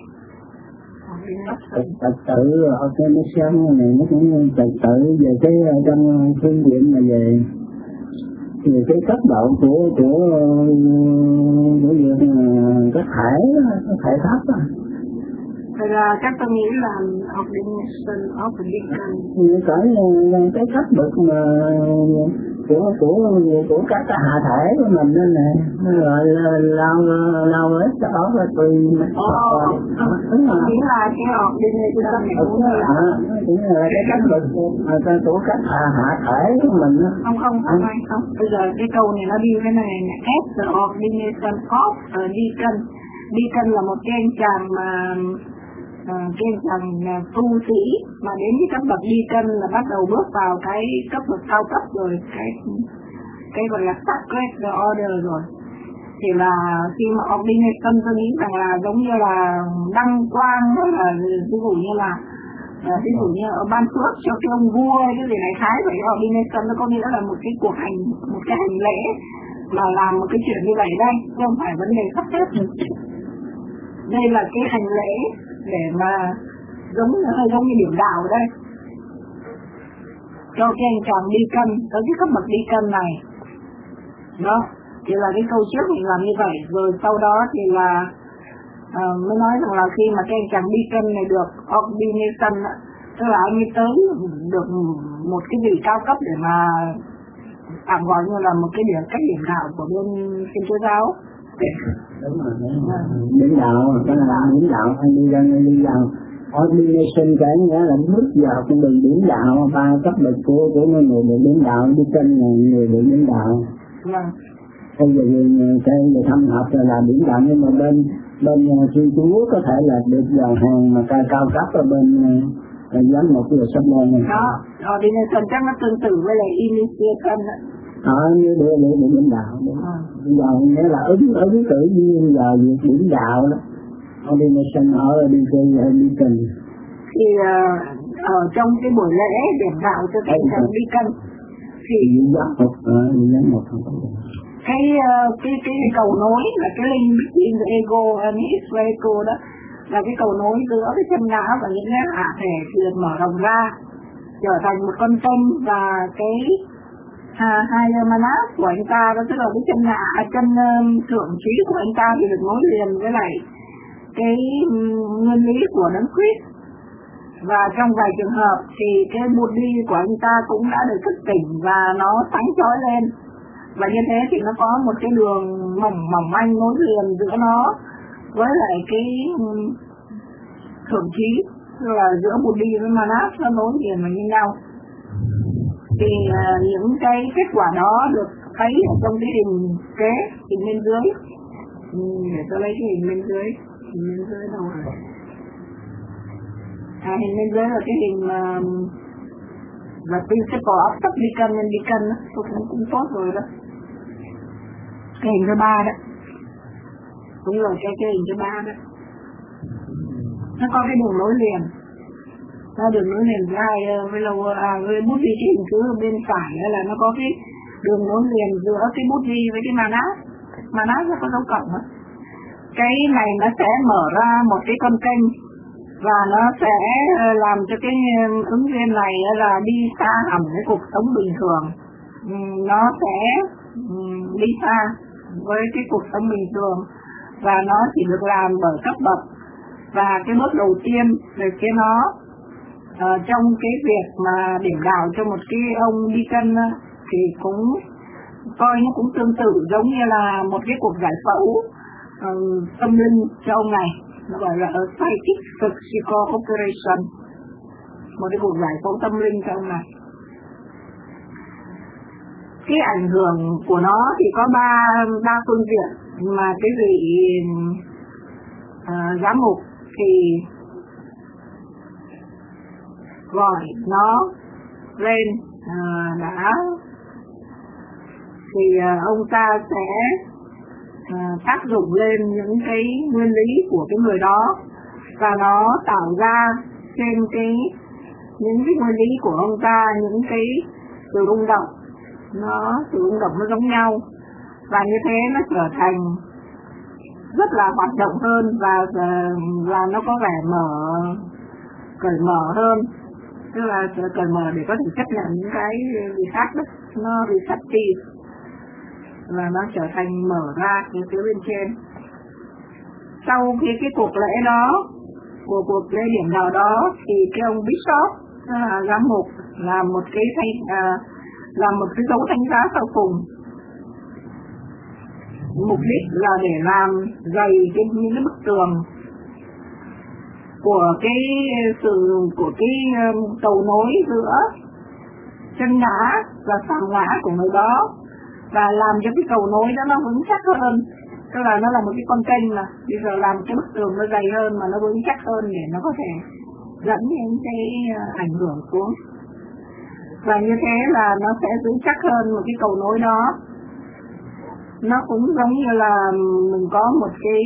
Trật tự ordination này nó cũng trật tự về cái trong phương diện mà về về cái cấp độ của của của việc có thể có thể thấp á. Thật ra chắc tôi nghĩ là ordination of the deacon. Cái cái cấp bậc mà của của của các cái hạ thể của mình nên nè, gọi là lao lao hết cho đó là tùy mình. Đúng rồi. Chỉ là cái ordination này cũng là chỉ là cái cấp bậc của các hạ hạ thể của mình. Không không không không. không. Bây giờ cái câu này nó đi cái này nè, as the ordination of a deacon. Deacon là một cái anh chàng mà À, cái thằng tu sĩ mà đến cái cấp bậc deacon là bắt đầu bước vào cái cấp bậc cao cấp rồi, cái cái gọi là sacred order rồi. Thì là khi mà ordination tôi nghĩ rằng là giống như là đăng quang, đó là ví dụ như là ví dụ như ở ban phước cho cái ông vua cái gì này thái vậy. Ordination nó có nghĩa là một cái cuộc hành, một cái hành lễ mà làm một cái chuyện như vậy đây, chứ không phải vấn đề sắp xếp. Đây là cái hành lễ để mà giống giống như điểm đạo ở đây cho cái anh chàng đi cân tới cái cấp bậc đi cân này đó. Thì là cái câu trước mình làm như vậy, rồi sau đó thì là uh, mới nói rằng là khi mà cái anh chàng đi cân này được ordination, tức là anh ấy tới được một cái vị cao cấp để mà tạm gọi như là một cái điểm cách điểm đạo của bên Thiên Chúa giáo. Đúng rồi, điểm đạo, cái là điểm đạo hay đi ra đi vào ordination, cái nghĩa là bước vào con đường điểm đạo, ba cấp bậc của của người được điểm đạo, đi trên người được điểm đạo. Vâng. Bây giờ cái về thâm học là biển đạo, nhưng mà bên bên Thiên Chúa có thể là được vào hàng mà cao cao cấp ở bên giám mục của sắp lên này. Đó, ordination chắc nó tương tự với lại initiation đó. Ờ, như để để để biển đạo. À. Giờ nghĩa là ứng ứng tự nhiên vào việc biển đạo đó. Ordination ở đi chơi đi cần. Thì uh, ở trong cái buổi lễ điểm đạo cho thành thần đi cần thì giám mục, ờ, giám mục không có gì. Cái, uh, cái cái cái cầu nối là cái link between the ego and its vehicle đó, là cái cầu nối giữa cái chân não và những cái hạ thể thì được mở rộng ra trở thành một con chân, và cái à, hai manas của anh ta đó, tức là cái chân hạ chân um, thượng trí của anh ta thì được nối liền với lại cái um, nguyên lý của đấng Christ. Và trong vài trường hợp thì cái body của anh ta cũng đã được thức tỉnh và nó sáng chói lên, và như thế thì nó có một cái đường mỏng mỏng manh nối liền giữa nó với lại cái um, thượng trí, tức là giữa body với manas nó nối liền vào như nhau. Thì uh, những cái kết quả đó được thấy ở trong cái hình kế, hình bên dưới. Ừ, để tôi lấy cái hình bên dưới, hình bên dưới đâu rồi? À, hình bên dưới là cái hình uh, là principle of subdeacon and deacon đó, tôi cũng, cũng tốt rồi đó. Cái hình thứ ba đó, đúng rồi, cái cái hình thứ ba đó, nó có cái đường nối liền. Nó đường nối liền hai với lâu à, với bút đi cái hình thứ bên phải là nó có cái đường nối liền giữa cái bút đi với cái manas. Manas nó có dấu cộng đó. Cái này nó sẽ mở ra một cái con kênh, và nó sẽ làm cho cái ứng viên này là đi xa hẳn cái cuộc sống bình thường. Nó sẽ đi xa với cái cuộc sống bình thường, và nó chỉ được làm bởi cấp bậc. Và cái bước đầu tiên về phía nó uh, trong cái việc mà điểm đạo cho một cái ông đi cân thì cũng coi nó cũng tương tự giống như là một cái cuộc giải phẫu uh, tâm linh cho ông này, nó gọi là psychic surgical operation, một cái cuộc giải phẫu tâm linh cho ông này. Cái ảnh hưởng của nó thì có ba ba phương diện mà cái vị uh, giám mục thì gọi nó lên uh, đã thì uh, ông ta sẽ uh, tác dụng lên những cái nguyên lý của cái người đó, và nó tạo ra trên cái những cái nguyên lý của ông ta những cái sự rung động, nó sự rung động nó giống nhau, và như thế nó trở thành rất là hoạt động hơn, và là nó có vẻ mở cởi mở hơn, tức là cởi mở để có thể chấp nhận những cái gì khác đó, nó receptive, là nó trở thành mở ra cái phía bên trên. Sau khi cái cuộc lễ đó, của cuộc lễ điểm đạo đó, thì cái ông bishop à, giám mục làm một cái thay à, làm một cái dấu thánh giá sau cùng. Mục đích là để làm dày cái những cái bức tường của cái sự của cái um, cầu nối giữa chân ngã và sàn ngã của người đó, và làm cho cái cầu nối đó nó vững chắc hơn. Tức là nó là một cái con kênh mà bây giờ làm cái bức tường nó dày hơn mà nó vững chắc hơn để nó có thể dẫn những cái ảnh hưởng xuống, và như thế là nó sẽ giữ chắc hơn một cái cầu nối đó. Nó cũng giống như là mình có một cái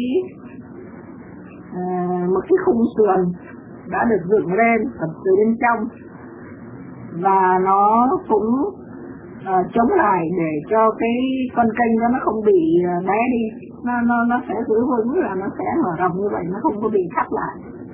uh, một cái khung sườn đã được dựng lên từ bên trong, và nó cũng uh, chống lại để cho cái con kênh đó nó không bị uh, né đi, nó nó nó sẽ giữ vững, là nó sẽ mở rộng như vậy, nó không có bị thắt lại.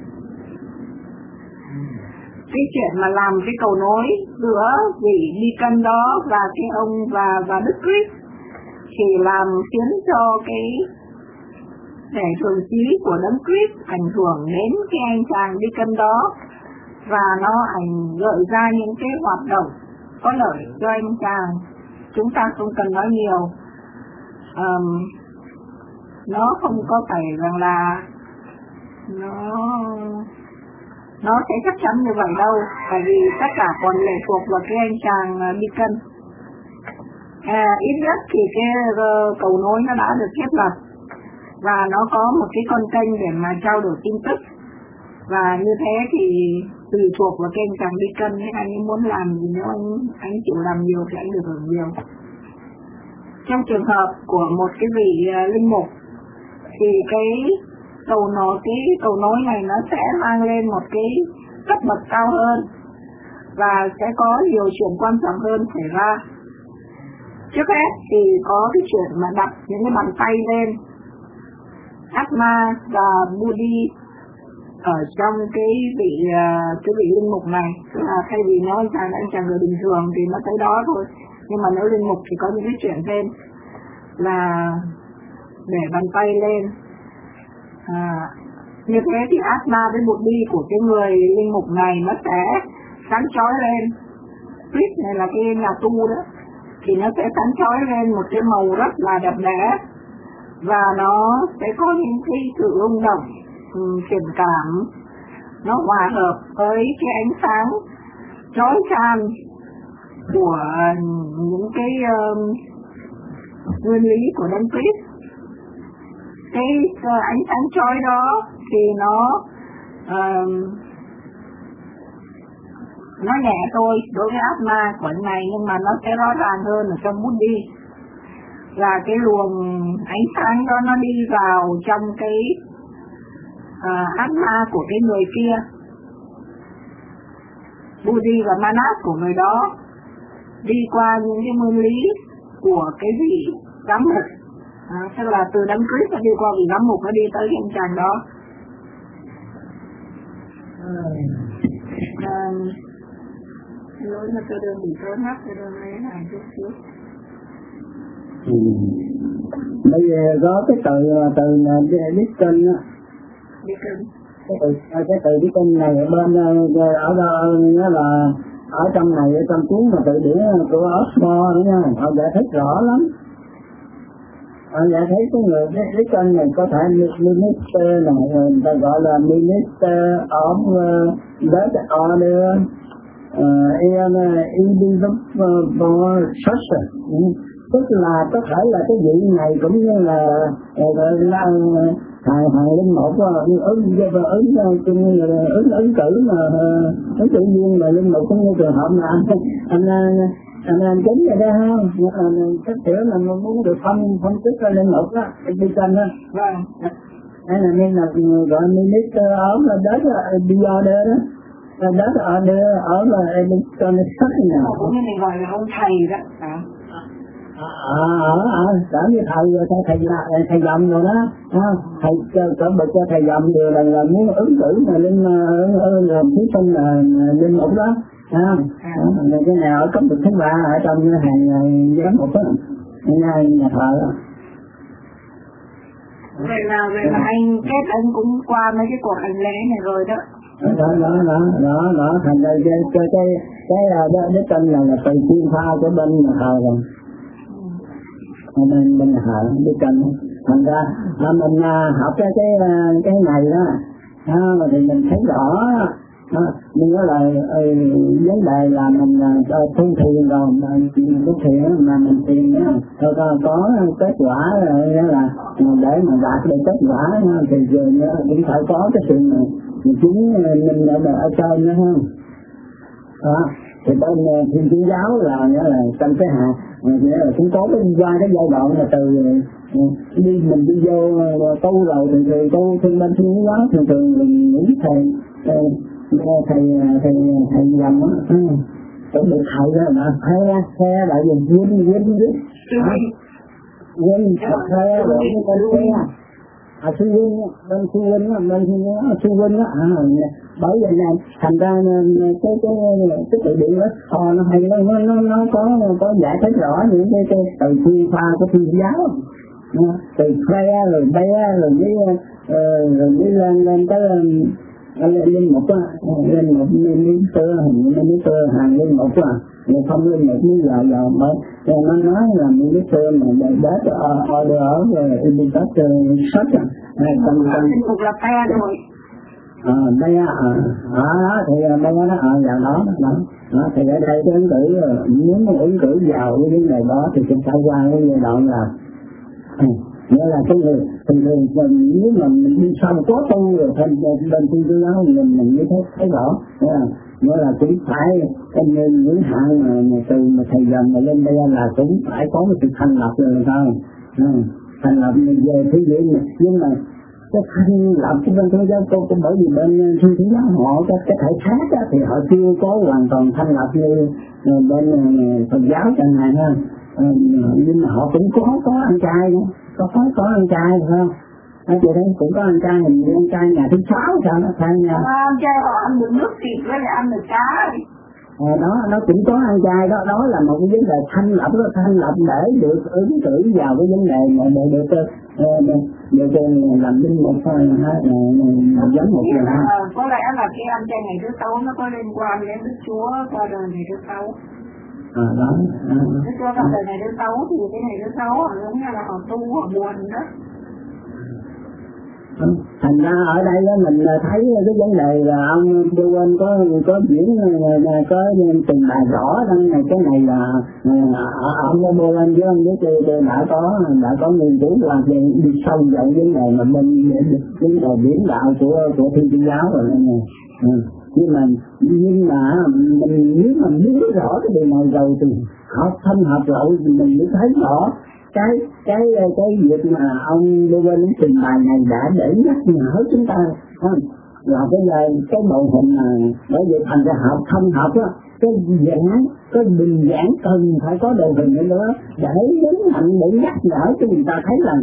Cái chuyện mà làm cái cầu nối giữa vị đi cân đó và cái ông và và Đức Christ thì làm khiến cho cái thể thường trí của đấng Christ ảnh hưởng đến cái anh chàng đi cân đó, và nó ảnh gợi ra những cái hoạt động có lợi cho anh chàng. Chúng ta không cần nói nhiều, um, nó không có phải rằng là nó nó sẽ chắc chắn như vậy đâu, bởi vì tất cả còn lệ thuộc vào cái anh chàng đi cân. À, ít nhất thì cái uh, cầu nối nó đã được thiết lập và nó có một cái con kênh để mà trao đổi tin tức, và như thế thì tùy thuộc vào kênh càng đi cân hay anh ấy muốn làm gì, nếu anh anh chịu làm nhiều thì anh được hưởng nhiều. Trong trường hợp của một cái vị uh, linh mục thì cái cầu nối cái cầu nối này nó sẽ mang lên một cái cấp bậc cao hơn và sẽ có nhiều chuyện quan trọng hơn xảy ra. Trước hết thì có cái chuyện mà đặt những cái bàn tay lên Atma và Buddhi ở trong cái vị cái vị linh mục này. Tức là thay vì nói anh chàng anh chàng người bình thường thì nó tới đó thôi, nhưng mà nếu linh mục thì có những cái chuyện thêm là để bàn tay lên. À, như thế thì Atma với Buddhi của cái người linh mục này nó sẽ sáng chói lên. Spirit này là cái nhà tu đó, thì nó sẽ sáng chói lên một cái màu rất là đẹp đẽ, và nó sẽ có những cái sự rung động, truyền cảm, nó hòa hợp với cái ánh sáng chói chang của những cái uh, nguyên lý của Đấng Christ. Cái uh, ánh sáng chói đó thì nó uh, nó nhẹ thôi đối với Atma của anh này, nhưng mà nó sẽ rõ ràng hơn ở trong Buddhi. Là cái luồng ánh sáng đó nó đi vào trong cái uh, Atma của cái người kia, Buddhi và Manas của người đó, đi qua những cái nguyên lý của cái vị giám mục. À, tức là từ Đấng Christ nó đi qua vị giám mục, nó đi tới cái anh chàng đó. À, lỗi mà tôi đơn bị trốn hấp, tôi đơn lấy lại chút xíu. Ừ. Bây giờ có cái từ từ Deacon á, cái từ cái từ Deacon này ở bên ở đâu nó là ở trong này, ở trong cuốn mà từ điển của Oxford nữa nha, họ giải thích rõ lắm. Họ giải thích cái người Deacon này có thể minister này, người ta gọi là minister of that order in individual church. Tức là có thể là cái vị này cũng như là là thầy thầy linh mục ứng ứng ứng ứng cử mà ứng cử viên mà linh mục cũng như trường hợp là anh anh anh anh chính vậy đó không? Cái kiểu là mình muốn được phân phân tích ra linh mục á, đi chân á. Vâng. Hay là nên là gọi minister ở là đó là đi order đó. Đó là order ở là electronic nào. Cũng như mình gọi là ông thầy đó. À, ở ở ở như thầy thầy thầy thầy dòng rồi đó, thầy cỡ bậc cho thầy dòng đều là là muốn ứng cử mà lên làm thí sinh là lên mục đó, ha, cái nào ở cấp bậc thứ ba ở trong hàng giám mục đó, nhà nhà thờ đó. Vậy là vậy là anh kết anh cũng qua mấy cái cuộc hành lễ này rồi đó. Đó đó đó đó đó thành ra cái cái cái cái đó cái tên là là từ chuyên pha của bên nhà thờ rồi. Bên bên thờ đi cần, thành ra mình học cái cái cái này đó, à, thì mình thấy rõ, à, nhưng đó là ừ, vấn đề là mình uh, tu thiền rồi, mình tu thiền mà mình thiền đó, rồi có, có kết quả rồi đó là để mà đạt được kết quả thì cũng phải có cái sự chính mình ở, ở trên đó không? Đó. Thì bên Thiên Chúa giáo là nghĩa là trong cái hạ nghĩa là cũng có cái qua cái giai đoạn là từ đi mình đi vô tu rồi thì từ tu trên bên Thiên Chúa giáo thường thường mình những thầy thầy thầy thầy thầy dầm á, cũng được thầy đó mà xe xe lại dùng quên quên quên quên xe rồi bên xe à sư huynh bên sư huynh á bên sư huynh á, bởi vậy là thành ra cái cái cái tự điển đó họ nó hay nó nó nó có có giải thích rõ những cái cái từ chuyên pha của Thiên giáo, từ prayer rồi bé rồi với rồi với lên lên tới lên lên một á, lên một minister minister hàng lên một á, rồi không lên một như giờ giờ mới nó nói là minister mà để đát order ở indicator sách à, còn còn một là prayer rồi. ờ đây á ờ đó thì đây đó ờ vào đó đó đó thì ở đây cái ứng cử muốn muốn ứng cử vào cái vấn đề đó thì chúng ta qua cái giai đoạn là nghĩa là cái người thường thường mình nếu mà mình đi sau có tu rồi thành bên thiên chúa giáo mình mình mới thấy thấy rõ nghĩa là cũng phải cái những hạng mà, mà từ mà thầy dần mà lên đây là cũng phải có một sự thành lập rồi sao thành lập về thế giới mà nhưng mà cái thành lập cái bên thiên giáo cũng bởi vì bên thiên chúa giáo họ cái cái thể khác á, thì họ chưa có hoàn toàn thành lập như bên Phật giáo chẳng hạn ha. Nhưng mà họ cũng có có anh trai nữa, có có có anh trai phải không? Anh chị thấy cũng có anh trai hình như anh trai nhà thứ sáu sao nó thay nhà. À, anh trai họ ăn được nước thịt với lại ăn được cá. À, đó nó cũng có anh trai đó, đó là một cái vấn đề thanh lập đó, thanh lập để được ứng cử vào cái vấn đề mà để được được được làm linh mục thôi ha, giống một người ha. Có lẽ là cái anh trai ngày thứ sáu nó có liên quan đến Đức Chúa qua đời ngày thứ sáu. À, đó. À. Đức Chúa qua đời ngày thứ sáu thì cái ngày thứ sáu họ giống như là họ tu họ buồn đó. Thành ra ở đây đó, mình thấy cái vấn đề là ông Đô Quên có có diễn có trình bày rõ rằng này cái này là ông Đô Quên với ông với tôi đã có đã có nghiên cứu và đi sâu vào vấn đề mà bên vấn đề biển đạo của của Thiên Chúa giáo rồi này. Ừ. Nhưng mà nhưng mà mình nếu mà biết rõ cái điều này rồi thì học thâm học rồi thì mình mới thấy rõ cái cái cái việc mà ông Đô Quên trình bày này đã để nhắc nhở chúng ta không? Là cái cái bộ hình mà bởi vì thành ra học thông học á, cái giảng cái bình giảng cần phải có đồ hình nữa để nhấn mạnh để nhắc nhở cho người ta thấy rằng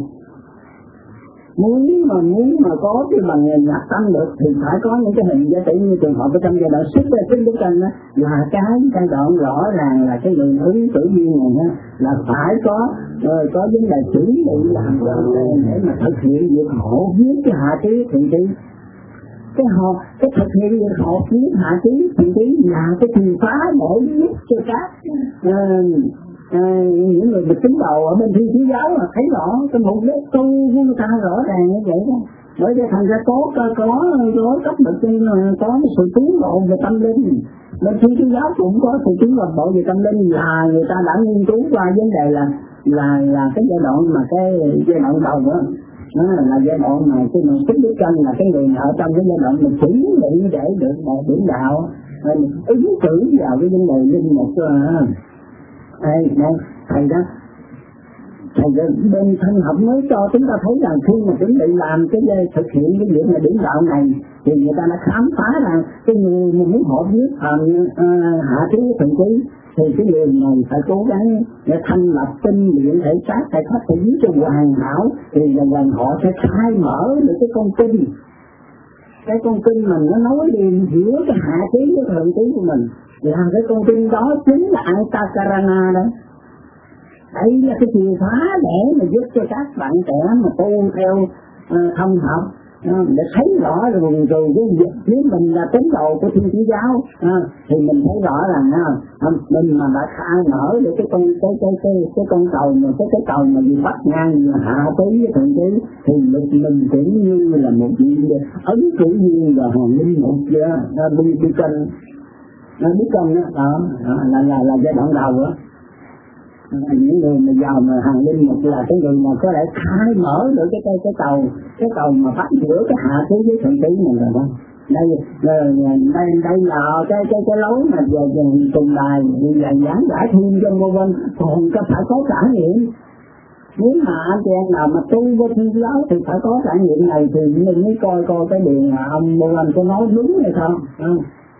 muốn mà muốn mà có cái bằng nhạc tâm được thì phải có những cái hình giá trị như trường hợp ở trong giai đoạn sức sức bức tranh đó là cái giai đoạn rõ ràng là cái người ứng cử viên này đó, là phải có rồi có vấn đề chuẩn bị làm để mà thực hiện việc hộ viết cái hạ ký thiện trí cái họ cái thực hiện việc hộ viết hạ ký thiện trí là cái chìa khóa để giúp cho các uh, À, những người được tín đồ ở bên Thiên Chúa giáo là thấy rõ cái mục đích tu của người ta rõ ràng như vậy đó. Bởi vì thành ra có có có có cấp bậc có sự tiến bộ về tâm linh. Bên Thiên Chúa giáo cũng có sự tiến bộ về tâm linh là người ta đã nghiên cứu qua vấn đề là là là cái giai đoạn mà cái giai đoạn đầu đó nó là giai đoạn mà cái mình thích đức chân là cái người ở trong cái giai đoạn mình chuẩn bị để được một biển đạo ứng cử vào cái vấn đề linh mục uh, đây đây thầy đó thầy đó bên thân học mới cho chúng ta thấy rằng khi mà chuẩn bị làm cái thực hiện cái việc này điểm đạo này thì người ta đã khám phá rằng cái người mà muốn hợp nhất thành uh, hạ ký thần trí thì cái người này phải cố gắng để thành lập tinh luyện thể xác thể pháp thể viết cho hoàn hảo thì dần dần họ sẽ khai mở được cái con kinh cái con kinh mình nó nối liền giữa cái hạ ký với thần trí của mình là cái con kinh đó chính là Antakarana đó. Đây là cái chìa khóa để mà giúp cho các bạn trẻ mà tu theo uh, thông học uh, để thấy rõ rồi rồi cái việc nếu mình là tín đồ của Thiên Chúa giáo uh, thì mình thấy rõ rằng uh, mình mà đã khai mở được cái con cái cái cái cái con cầu mà cái cái cầu mà bị bắt ngang hạ tí với thượng tí thì mình mình cũng như là một vị ấn cử viên và hoàng linh mục kia đi đi kênh nó biết công đó, đó, đó là, là, là giai đoạn đầu đó. Những người mà giàu mà hàng linh mục là cái người mà có thể khai mở được cái cái cái cầu cái cầu mà bắt giữa cái hạ ký với thượng ký này rồi đó. Đây đây đây là cái cái cái lối mà về về trình bày về giảng giải thêm cho vô vân còn có phải có trải nghiệm. Nếu mà anh chị em nào mà tu với Thiên Chúa giáo thì phải có trải nghiệm này thì mình mới coi coi cái điều mà ông Mô Anh có nói đúng hay không. Không?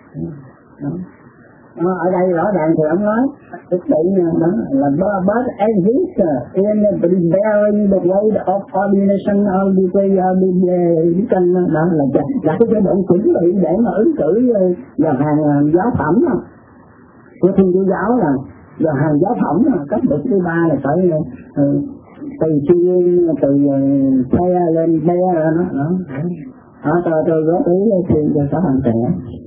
Đó, ở đây rõ ràng thì ông nói thực định đó là but exist in preparing the way of ordination of the way of the chân đó là là cái giai đoạn chuẩn bị để mà ứng cử vào hàng giáo phẩm của Thiên Chúa giáo là vào hàng giáo phẩm cấp bậc thứ ba là phải từ chuyên từ xe lên be đó đó đó tôi tôi góp ý xin cho các bạn trẻ.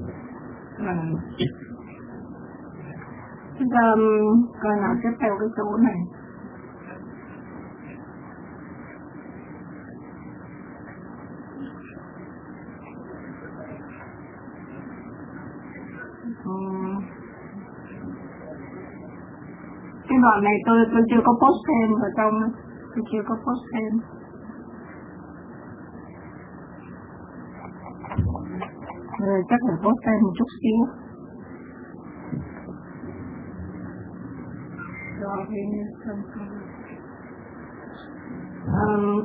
Chúng ta coi nào tiếp theo cái số này. uhm. Cái đoạn này tôi tôi chưa có post thêm vào trong, tôi chưa có post thêm. Rồi chắc phải post thêm một chút xíu. Rồi thì không không. Um,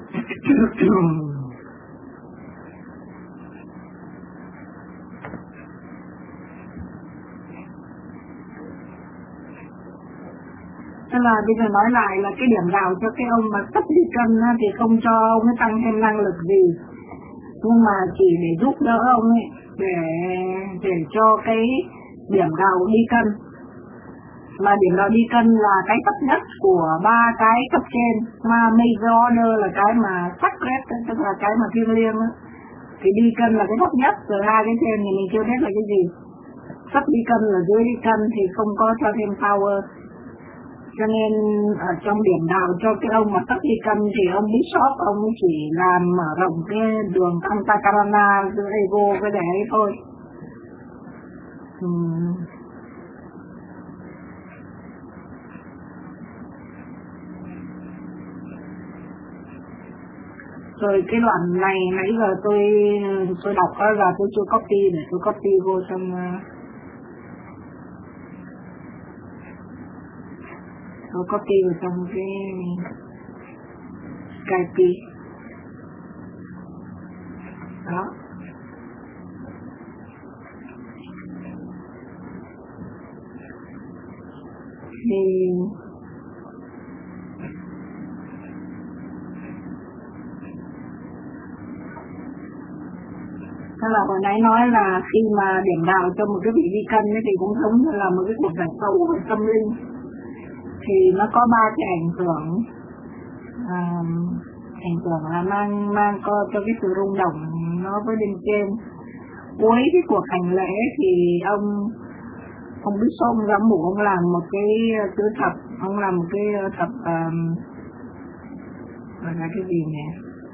Tức là bây giờ nói lại là cái điểm nào cho cái ông mà sắp đi cân thì không cho ông ấy tăng thêm năng lực gì, nhưng mà chỉ để giúp đỡ ông ấy để để cho cái điểm đầu đi cân. Mà điểm đầu đi cân là cái thấp nhất của ba cái cấp trên, mà major order là cái mà sacred, tức là cái mà thiêng liêng á, thì đi cân là cái thấp nhất, rồi hai cái trên thì mình chưa biết là cái gì. Sắp đi cân là dưới đi cân thì không có cho thêm power. Cho nên ở trong điểm đạo cho cái ông mà sắp đi cân thì ông Bishop ông chỉ làm mở rộng cái đường Antakarana giữa ego với để ấy thôi. Hmm. Rồi cái đoạn này nãy giờ tôi tôi đọc đó là tôi chưa copy để tôi copy vô trong tôi copy vào trong cái Skype đó. Thì Thế là hồi nãy nói là khi mà điểm đạo cho một cái vị đi cân ấy thì cũng giống như là một cái cuộc giải phẫu về tâm linh, thì nó có ba cái ảnh hưởng. À, ảnh hưởng là mang mang co cho cái sự rung động nó với bên trên. Cuối cái cuộc hành lễ thì ông ông Bishop ông giám mục ông làm một cái tứ thập, ông làm một cái thập um, gọi là cái gì nhỉ,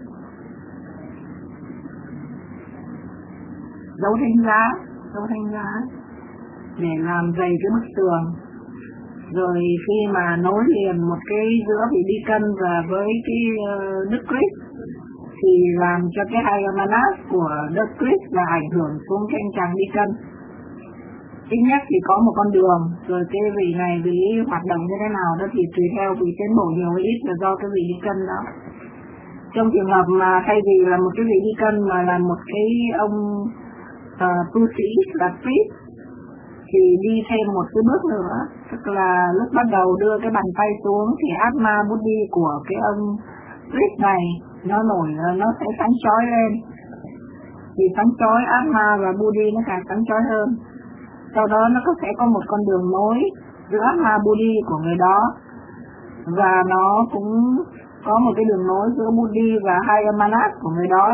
dấu thánh giá, dấu thánh giá để làm dày cái bức tường. Rồi khi mà nối liền một cái giữa vị đi cân và với cái uh, Đức Christ thì làm cho cái hai amanas của Đức Christ là ảnh hưởng xuống cái anh chàng đi cân. Ít nhất thì có một con đường, rồi cái vị này vị hoạt động như thế nào đó thì tùy theo vị tiến bộ nhiều hay ít là do cái vị đi cân đó. Trong trường hợp mà thay vì là một cái vị đi cân mà là một cái ông uh, tu sĩ là priest thì đi thêm một cái bước nữa, tức là lúc bắt đầu đưa cái bàn tay xuống thì Atma Buddhi của cái ông priest này nó nổi, nó sẽ sáng chói lên, thì sáng chói Atma và Buddhi nó càng sáng chói hơn. Sau đó nó có sẽ có một con đường nối giữa Atma Buddhi của người đó, và nó cũng có một cái đường nối giữa Buddhi và hai amanas của người đó,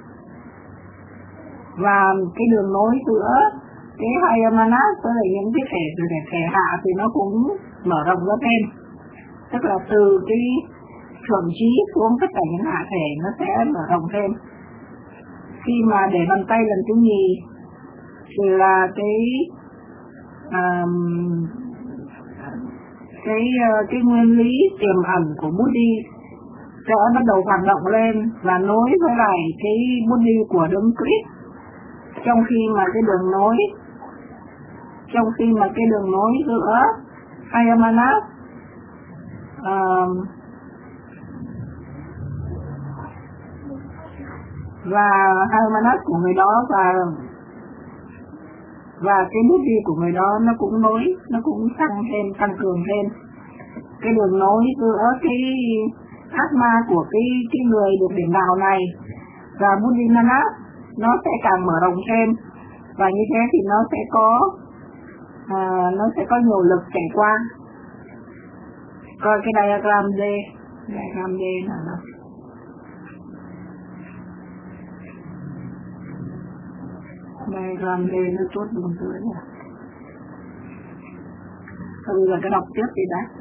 và cái đường nối giữa cái hai amanas với lại những cái thể từ thể, thể hạ thì nó cũng mở rộng ra thêm, tức là từ cái thượng trí xuống tất cả những hạ thể nó sẽ mở rộng thêm. Khi mà để bàn tay lần thứ nhì thì là cái um, cái cái nguyên lý tiềm ẩn của Buddhi sẽ bắt đầu hoạt động lên và nối với lại cái Buddhi của Đấng Christ. Trong khi mà cái đường nối trong khi mà cái đường nối giữa hai amanas uh, và hai amanas của người đó và và cái Buddhi của người đó nó cũng nối, nó cũng tăng thêm, tăng cường thêm cái đường nối giữa cái Atma của cái cái người được điểm đạo này và Buddhi Manas, nó sẽ càng mở rộng thêm, và như thế thì nó sẽ có à, nó sẽ có nhiều lực chạy qua. Coi cái diagram D, diagram D là đâu? Diagram D nó chốt đường dưới này. Thôi bây giờ cái đọc tiếp đi đã.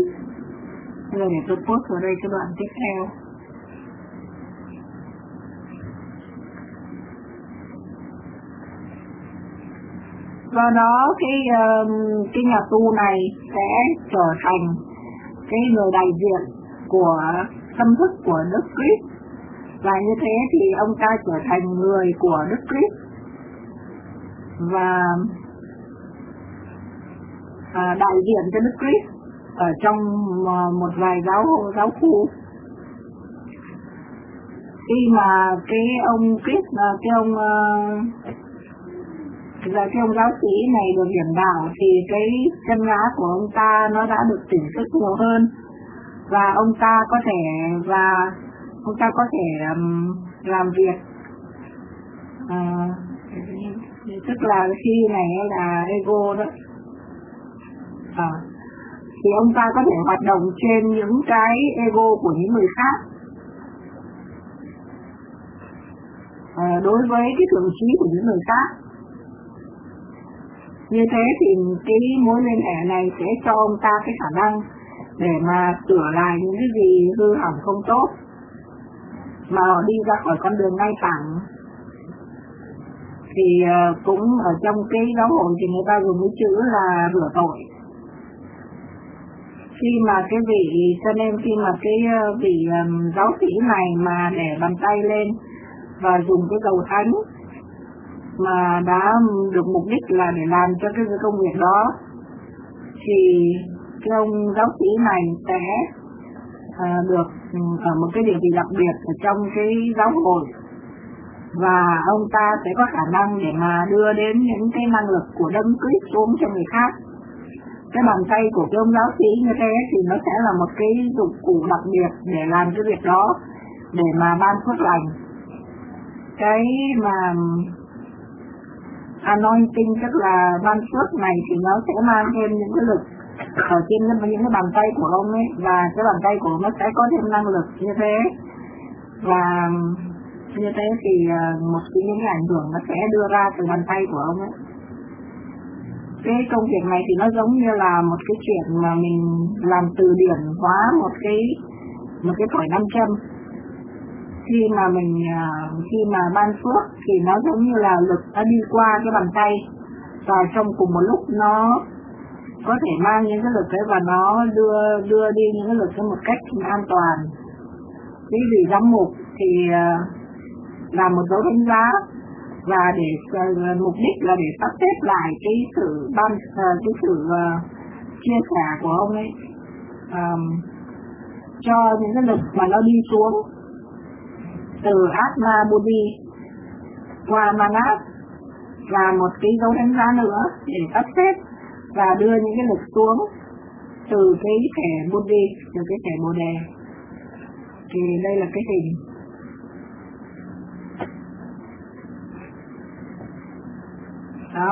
Bây giờ để tôi post vào đây cái đoạn tiếp theo. do đó cái cái nhà tu này sẽ trở thành cái người đại diện của tâm thức của Đức Christ, và như thế thì ông ta trở thành người của Đức Christ. Và à, đại diện cho Đức Christ ở trong một vài giáo giáo khu. Khi mà cái ông Christ, cái ông là cái ông giáo sĩ này được hiển đạo thì cái chân ngã của ông ta nó đã được tỉnh thức nhiều hơn, và ông ta có thể và ông ta có thể um, làm việc uh, tức là khi này là ego đó, à, thì ông ta có thể hoạt động trên những cái ego của những người khác. À, đối với cái thượng trí của những người khác. Như thế thì cái mối liên hệ này sẽ cho ông ta cái khả năng để mà sửa lại những cái gì hư hỏng không tốt, mà họ đi ra khỏi con đường ngay thẳng. Thì uh, cũng ở trong cái giáo hội thì người ta dùng cái chữ là rửa tội. Khi mà cái vị, cho nên khi mà cái uh, vị um, giáo sĩ này mà để bàn tay lên và dùng cái dầu thánh mà đã được mục đích là để làm cho cái công việc đó, thì cái ông giáo sĩ này sẽ à, được ở một cái địa vị đặc biệt ở trong cái giáo hội, và ông ta sẽ có khả năng để mà đưa đến những cái năng lực của Đấng Christ xuống cho người khác. Cái bàn tay của cái ông giáo sĩ như thế thì nó sẽ là một cái dụng cụ đặc biệt để làm cái việc đó, để mà ban phước lành. Cái mà anointing tức là ban phước này thì nó sẽ mang thêm những cái lực ở trên những cái bàn tay của ông ấy, và cái bàn tay của ông nó sẽ có thêm năng lực như thế, và như thế thì một cái những cái ảnh hưởng nó sẽ đưa ra từ bàn tay của ông ấy. Cái công việc này thì nó giống như là một cái chuyện mà mình làm từ điển hóa một cái một cái thỏi nam châm. Khi mà mình khi mà ban phước thì nó giống như là lực nó đi qua cái bàn tay, và trong cùng một lúc nó có thể mang những cái lực ấy và nó đưa đưa đi những cái lực ấy một cách an toàn. Cái vị giám mục thì làm một dấu đánh giá, và để mục đích là để sắp xếp lại cái sự ban cái sự uh, chia sẻ của ông ấy, um, cho những cái lực mà nó đi xuống từ Atma Buddhi qua Manas, và một cái dấu đánh giá nữa để sắp xếp và đưa những cái lực xuống từ cái thẻ Buddhi, từ cái thẻ Bồ Đề. Thì đây là cái hình. Đó.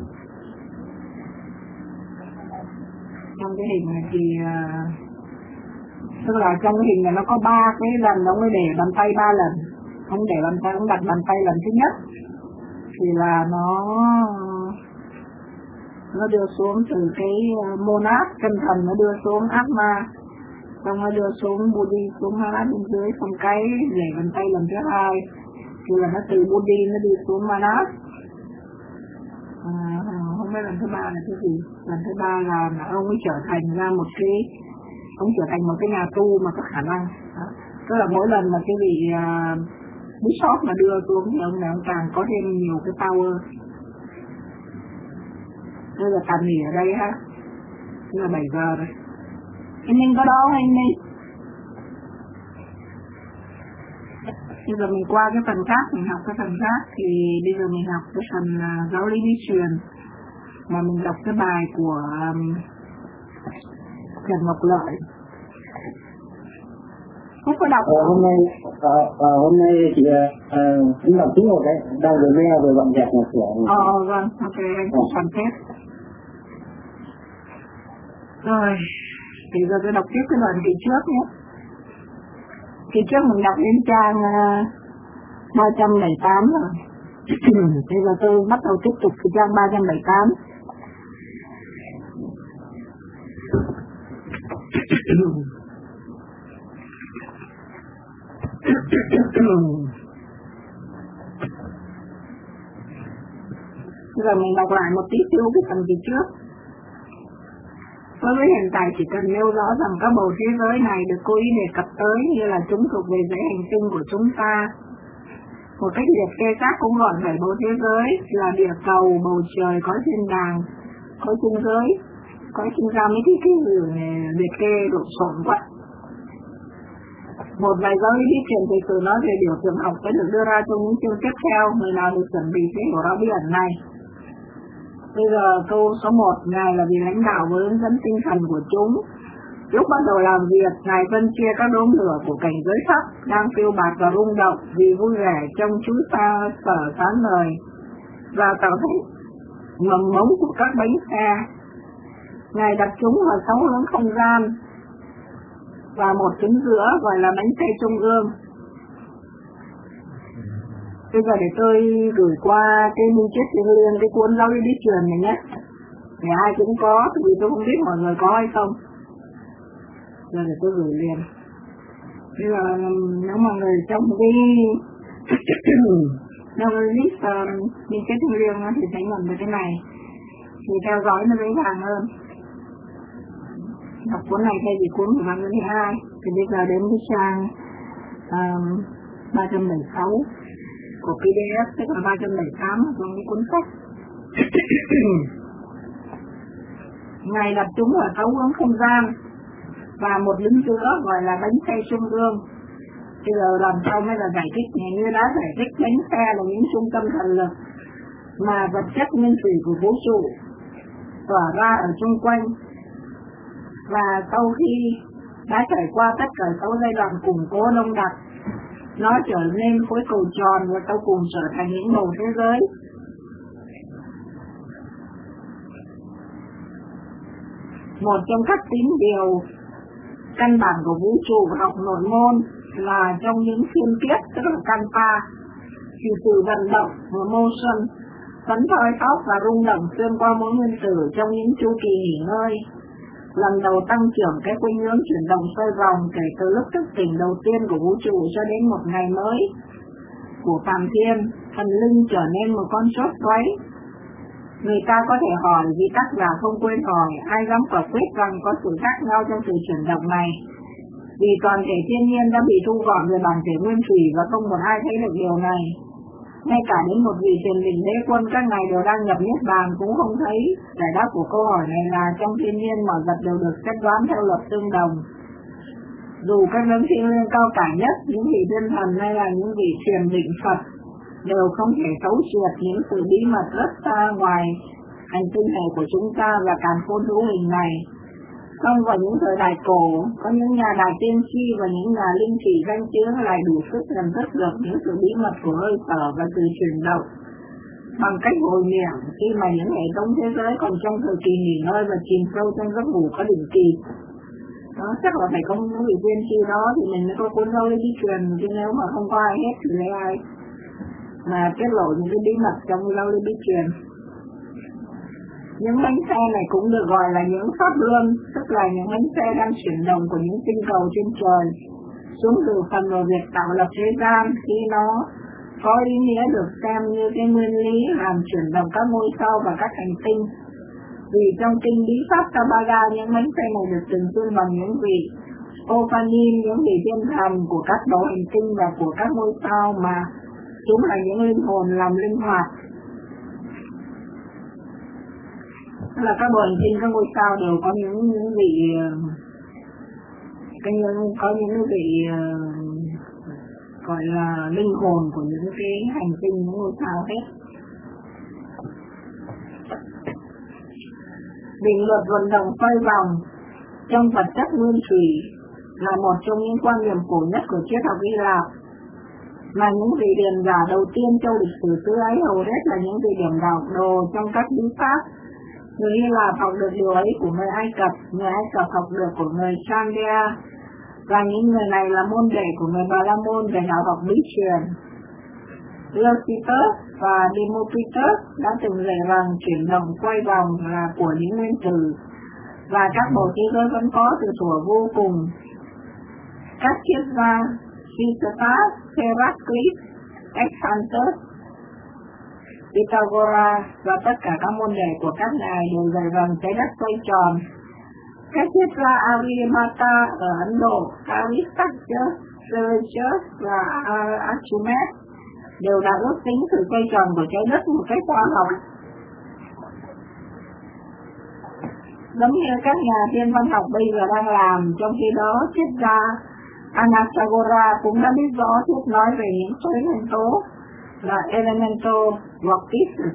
Trong cái hình này thì uh, tức là trong cái hình này nó có ba cái lần ông mới để bàn tay ba lần. Ông để bàn tay, ông đặt bàn tay lần thứ nhất thì là nó nó đưa xuống từ cái monad chân thần, nó đưa xuống Atma, xong nó đưa xuống Buddhi, xuống Manas bên dưới, xong cái để bàn tay lần thứ hai thì là nó từ Buddhi nó đi xuống Manas. À, không biết lần thứ ba là cái gì. Lần thứ ba là, là ông ấy trở thành ra một cái ông trở thành một cái nhà tu mà có khả năng. Đó. Tức là mỗi lần mà cái vị uh, bishop mà đưa xuống thì ông này ông càng có thêm nhiều cái power. Bây giờ tạm nghỉ ở đây ha. Bây giờ bảy giờ rồi. Anh Ninh có đó không anh Ninh? Bây giờ mình qua cái phần khác, mình học cái phần khác. Thì bây giờ mình học cái phần uh, giáo lý di truyền, mà mình đọc cái bài của um, Trần Ngọc Lợi. Không có đọc. Ờ, hôm nay ờ, ờ, hôm nay chị cũng uh, đọc tiếng một đấy, đang vừa nghe vừa dọn dẹp nhà cửa. Ờ vâng, ok, anh cũng phần phép. Rồi, thì giờ tôi đọc tiếp cái đoạn kỳ trước nhé. Kỳ trước mình đọc đến trang uh, ba trăm bảy mươi tám rồi. Bây giờ tôi bắt đầu tiếp tục cái trang ba trăm bảy mươi tám. Bây giờ mình đọc lại một tí xíu cái phần gì trước. Đối với hiện tại chỉ cần nêu rõ rằng các bầu thế giới này được cố ý đề cập tới như là chúng thuộc về dãy hành tinh của chúng ta. Một cách liệt kê khác cũng gọi bảy bầu thế giới là địa cầu, bầu trời, cõi thiên đàng, cõi trung giới, cõi sinh ra mấy cái cái liệt kê lộn xộn quá. Một vài giáo lý thuyết truyền thực sự nói về biểu tượng học sẽ được đưa ra trong những chương tiếp theo. Người nào được chuẩn bị sẽ hiểu rõ bí ẩn này. Bây giờ câu số một, Ngài là vị lãnh đạo với hướng dẫn tinh thần của chúng. Lúc bắt đầu làm việc, Ngài phân chia các đốm lửa của cảnh giới sắc đang phiêu bạt và rung động vì vui vẻ trong chú sa sở sáng ngời và tạo thành mầm mống của các bánh xe. Ngài đặt chúng vào sáu hướng không gian và một chính giữa gọi là bánh xe trung ương. Bây giờ để tôi gửi qua cái minh triết thiêng liêng, cái cuốn giáo lý bí truyền này nhé. Thì ai cũng có, vì tôi không biết mọi người có hay không. Giờ để tôi gửi liền. Bây giờ nếu mọi người trong cái trong cái list uh, minh triết thiêng liêng thì sẽ nhận được cái này. Thì theo dõi nó dễ dàng hơn. Đọc cuốn này thay vì cuốn của văn thứ hai. Thì bây giờ đến cái trang um, ba trăm bảy mươi sáu của pê đê ép, tức là ba trăm bảy mươi tám trong cái cuốn sách. Ngài đặt chúng ở sáu hướng không gian và một đứng giữa gọi là bánh xe trung ương. Bây giờ làm sau mới là giải thích, như đã giải thích bánh xe là những trung tâm thần lực mà vật chất nguyên thủy của vũ trụ tỏa ra ở chung quanh. Và sau khi đã trải qua tất cả sáu giai đoạn củng cố đông đặc, nó trở nên khối cầu tròn và sau cùng trở thành những bầu thế giới. Một trong các tín điều căn bản của vũ trụ và học nội môn là trong những phiên tiết, tức là kanpa, thì sự vận động và motion, phấn thoi tóc và rung động xuyên qua mỗi nguyên tử trong những chu kỳ nghỉ ngơi. Lần đầu tăng trưởng cái khuynh hướng chuyển động xoay vòng kể từ lúc thức tỉnh đầu tiên của vũ trụ cho đến một ngày mới của phàm thiên, thần linh trở nên một con chốt xoáy. Người ta có thể hỏi vì tác giả không quên hỏi, ai dám quả quyết rằng có sự khác nhau trong sự chuyển động này. Vì toàn thể thiên nhiên đã bị thu gọn về bản thể nguyên thủy và không một ai thấy được điều này. Ngay cả đến một vị truyền đỉnh đế quân các ngài đều đang nhập niết bàn cũng không thấy. Giải đáp của câu hỏi này là trong thiên nhiên mọi vật đều được xét đoán theo luật tương đồng. Dù các đấng thiêng liêng cao cả nhất, những vị thiên thần hay là những vị truyền định Phật đều không thể thấu triệt những sự bí mật rất xa ngoài hành tinh này của chúng ta và càn khôn hữu hình này. Xong vào những thời đại cổ, có những nhà đại tiên tri và những nhà linh thủy danh tiếng lại đủ sức nhận thức được những sự bí mật của hơi thở và sự chuyển động bằng cách hồi miệng khi mà những hệ thống thế giới còn trong thời kỳ nghỉ ngơi và chìm sâu trong giấc ngủ có định kỳ. Đó, chắc là phải có những vị tiên tri đó thì mình mới có cuốn giáo lý bí truyền, chứ nếu mà không có ai hết thì lấy ai mà tiết lộ những cái bí mật trong giáo lý bí truyền. Những bánh xe này cũng được gọi là những pháp luân, tức là những bánh xe đang chuyển động của những tinh cầu trên trời xuống từ phần vào việc tạo lập thế gian, khi nó có ý nghĩa được xem như cái nguyên lý làm chuyển động các ngôi sao và các hành tinh. Vì trong kinh bí pháp Kabbalah, những bánh xe này được tượng trưng bằng những vị Ophanim, những vị thiên thần của các độ hành tinh và của các ngôi sao mà chúng là những linh hồn làm linh hoạt. Tức là các bộ hành tinh, các ngôi sao đều có những những vị cái có những vị gọi là linh hồn của những cái hành tinh, những ngôi sao hết. Định luật vận động xoay vòng trong vật chất nguyên thủy là một trong những quan điểm cổ nhất của triết học Hy Lạp, mà những vị điền giả đầu tiên trong lịch sử xứ ấy hầu hết là những vị điểm đạo đồ trong các bí pháp. Người Hy Lạp học được điều ấy của người Ai Cập, người Ai Cập học được của người Chaldea, và những người này là môn đệ của người Bà La Môn về đạo học bí truyền. Leucippus và Democritus đã từng dạy rằng chuyển động quay vòng là của những nguyên tử, và các bộ thế giới vẫn có từ thuở vô cùng. Các triết gia Chrysippus, Heraclitus, Exanthus Pythagoras và tất cả các môn đệ của các ngài đều dạy rằng trái đất xoay tròn. Các triết gia Aryabhata ở Ấn Độ, Aristarchus, Celsius và Archimedes đều đã ước tính sự xoay tròn của trái đất một cách khoa học. Giống như các nhà thiên văn học bây giờ đang làm, trong khi đó triết gia Anaxagora cũng đã biết rõ thuyết nói về những số nguyên tố là elemental vortices.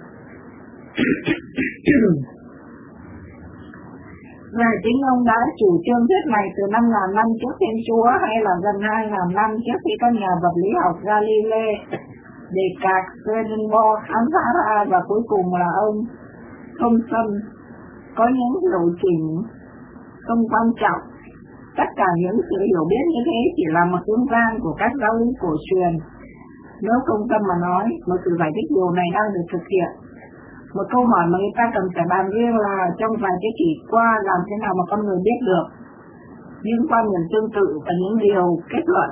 Và chính ông đã chủ trương thuyết này từ năm ngàn năm trước Thiên Chúa, hay là gần hai ngàn năm trước khi các nhà vật lý học Galilei, Descartes, Swedenborg khám phá ra, và cuối cùng là ông Thomson có những lộ trình không quan trọng. Tất cả những sự hiểu biết như thế chỉ là một tương gian của các giáo lý cổ truyền. Nếu công tâm mà nói, một sự giải thích điều này đang được thực hiện. Một câu hỏi mà người ta cần phải bàn riêng là trong vài thế kỷ qua làm thế nào mà con người biết được những quan niệm tương tự và những điều kết luận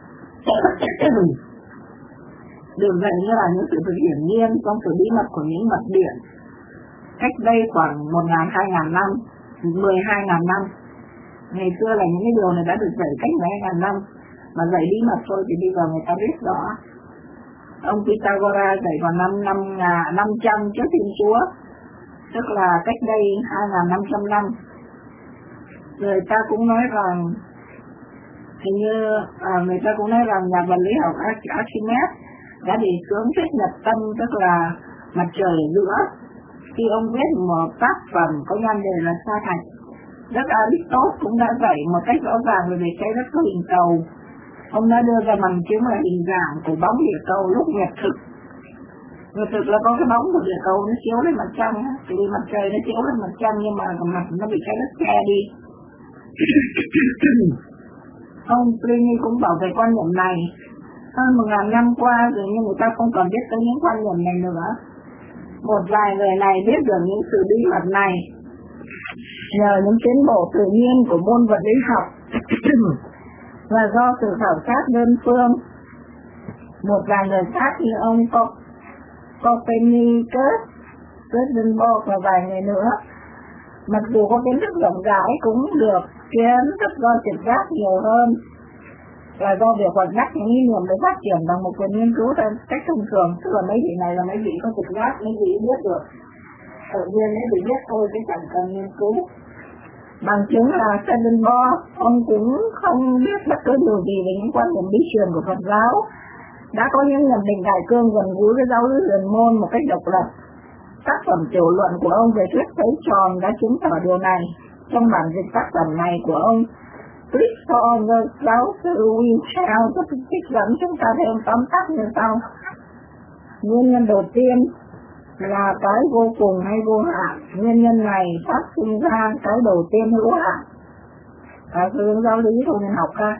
được dạy như là những sự thực hiển nhiên trong sự bí mật của những mật điện. Cách đây khoảng một ngàn, hai ngàn năm, mười hai ngàn năm, ngày xưa là những cái điều này đã được dạy cách mấy ngàn năm, mà dạy bí mật thôi thì bây giờ người ta biết rõ. Ông Pythagoras dạy vào năm năm năm trăm trước Thiên Chúa, tức là cách đây hai nghìn năm trăm năm. Người ta cũng nói rằng, hình như à, người ta cũng nói rằng nhà vật lý học Archimedes đã đề xướng thuyết nhật tâm, tức là mặt trời ở giữa, khi ông viết một tác phẩm có nhan đề là Sa Thạch. Đức Aristotle cũng đã dạy một cách rõ ràng về trái đất có hình cầu. Ông đã đưa ra bằng chứng là hình dạng của bóng địa cầu lúc nhật thực. Nhật thực là có cái bóng của địa cầu nó chiếu lên mặt trăng, thì mặt trời nó chiếu lên mặt trăng nhưng mà mặt nó bị trái đất che đi. Ông Pliny cũng bảo vệ quan niệm này. Hơn một ngàn năm qua dường như người ta không còn biết tới những quan niệm này nữa. Một vài người này biết được những sự bí mật này nhờ những tiến bộ tự nhiên của môn vật lý học và do sự khảo sát đơn phương. Một vài người khác như ông Copernicus, Swedenborg và vài người nữa, mặc dù có kiến thức rộng rãi cũng được kiến thức do trực giác nhiều hơn, và do việc hoạt giác những ý niệm được phát triển bằng một cuộc nghiên cứu theo cách thông thường, tức là mấy vị này là mấy vị có trực giác, mấy vị biết được tự nhiên, mấy vị biết thôi chứ chẳng cần nghiên cứu. Bằng chứng là Swedenborg, ông cũng không biết bất cứ điều gì về những quan điểm bí truyền của Phật giáo, đã có những nhận định đại cương gần gũi với giáo lý huyền môn một cách độc lập. Tác phẩm tiểu luận của ông về thuyết xoay tròn đã chứng tỏ điều này. Trong bản dịch tác phẩm này của ông Christopher, giáo sư Winchell có trích dẫn chúng ta thêm tóm tắt như sau. Nguyên nhân đầu tiên là cái vô cùng hay vô hạn. Nguyên nhân này phát sinh ra cái đầu tiên hữu hạn. Và hướng giáo lý của mình học ra.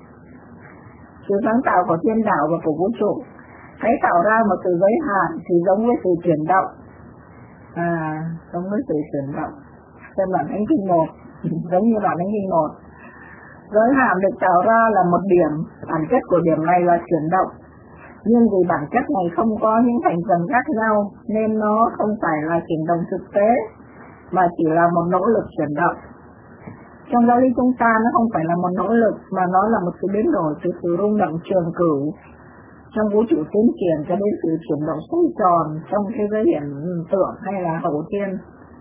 Sự sáng tạo của thiên đạo và của vũ trụ. Cái tạo ra một sự giới hạn thì giống với sự chuyển động. À, giống với sự chuyển động. Xem bản Thánh Kinh một, giống như bản Thánh Kinh một. Giới hạn được tạo ra là một điểm, bản chất của điểm này là chuyển động. Nhưng vì bản chất này không có những thành phần khác nhau, nên nó không phải là chuyển động thực tế, mà chỉ là một nỗ lực chuyển động. Trong giáo lý chúng ta nó không phải là một nỗ lực, mà nó là một sự biến đổi từ sự rung động trường cửu trong vũ trụ tiến triển cho đến sự chuyển động xoay tròn trong thế giới hiện tượng hay là hậu thiên.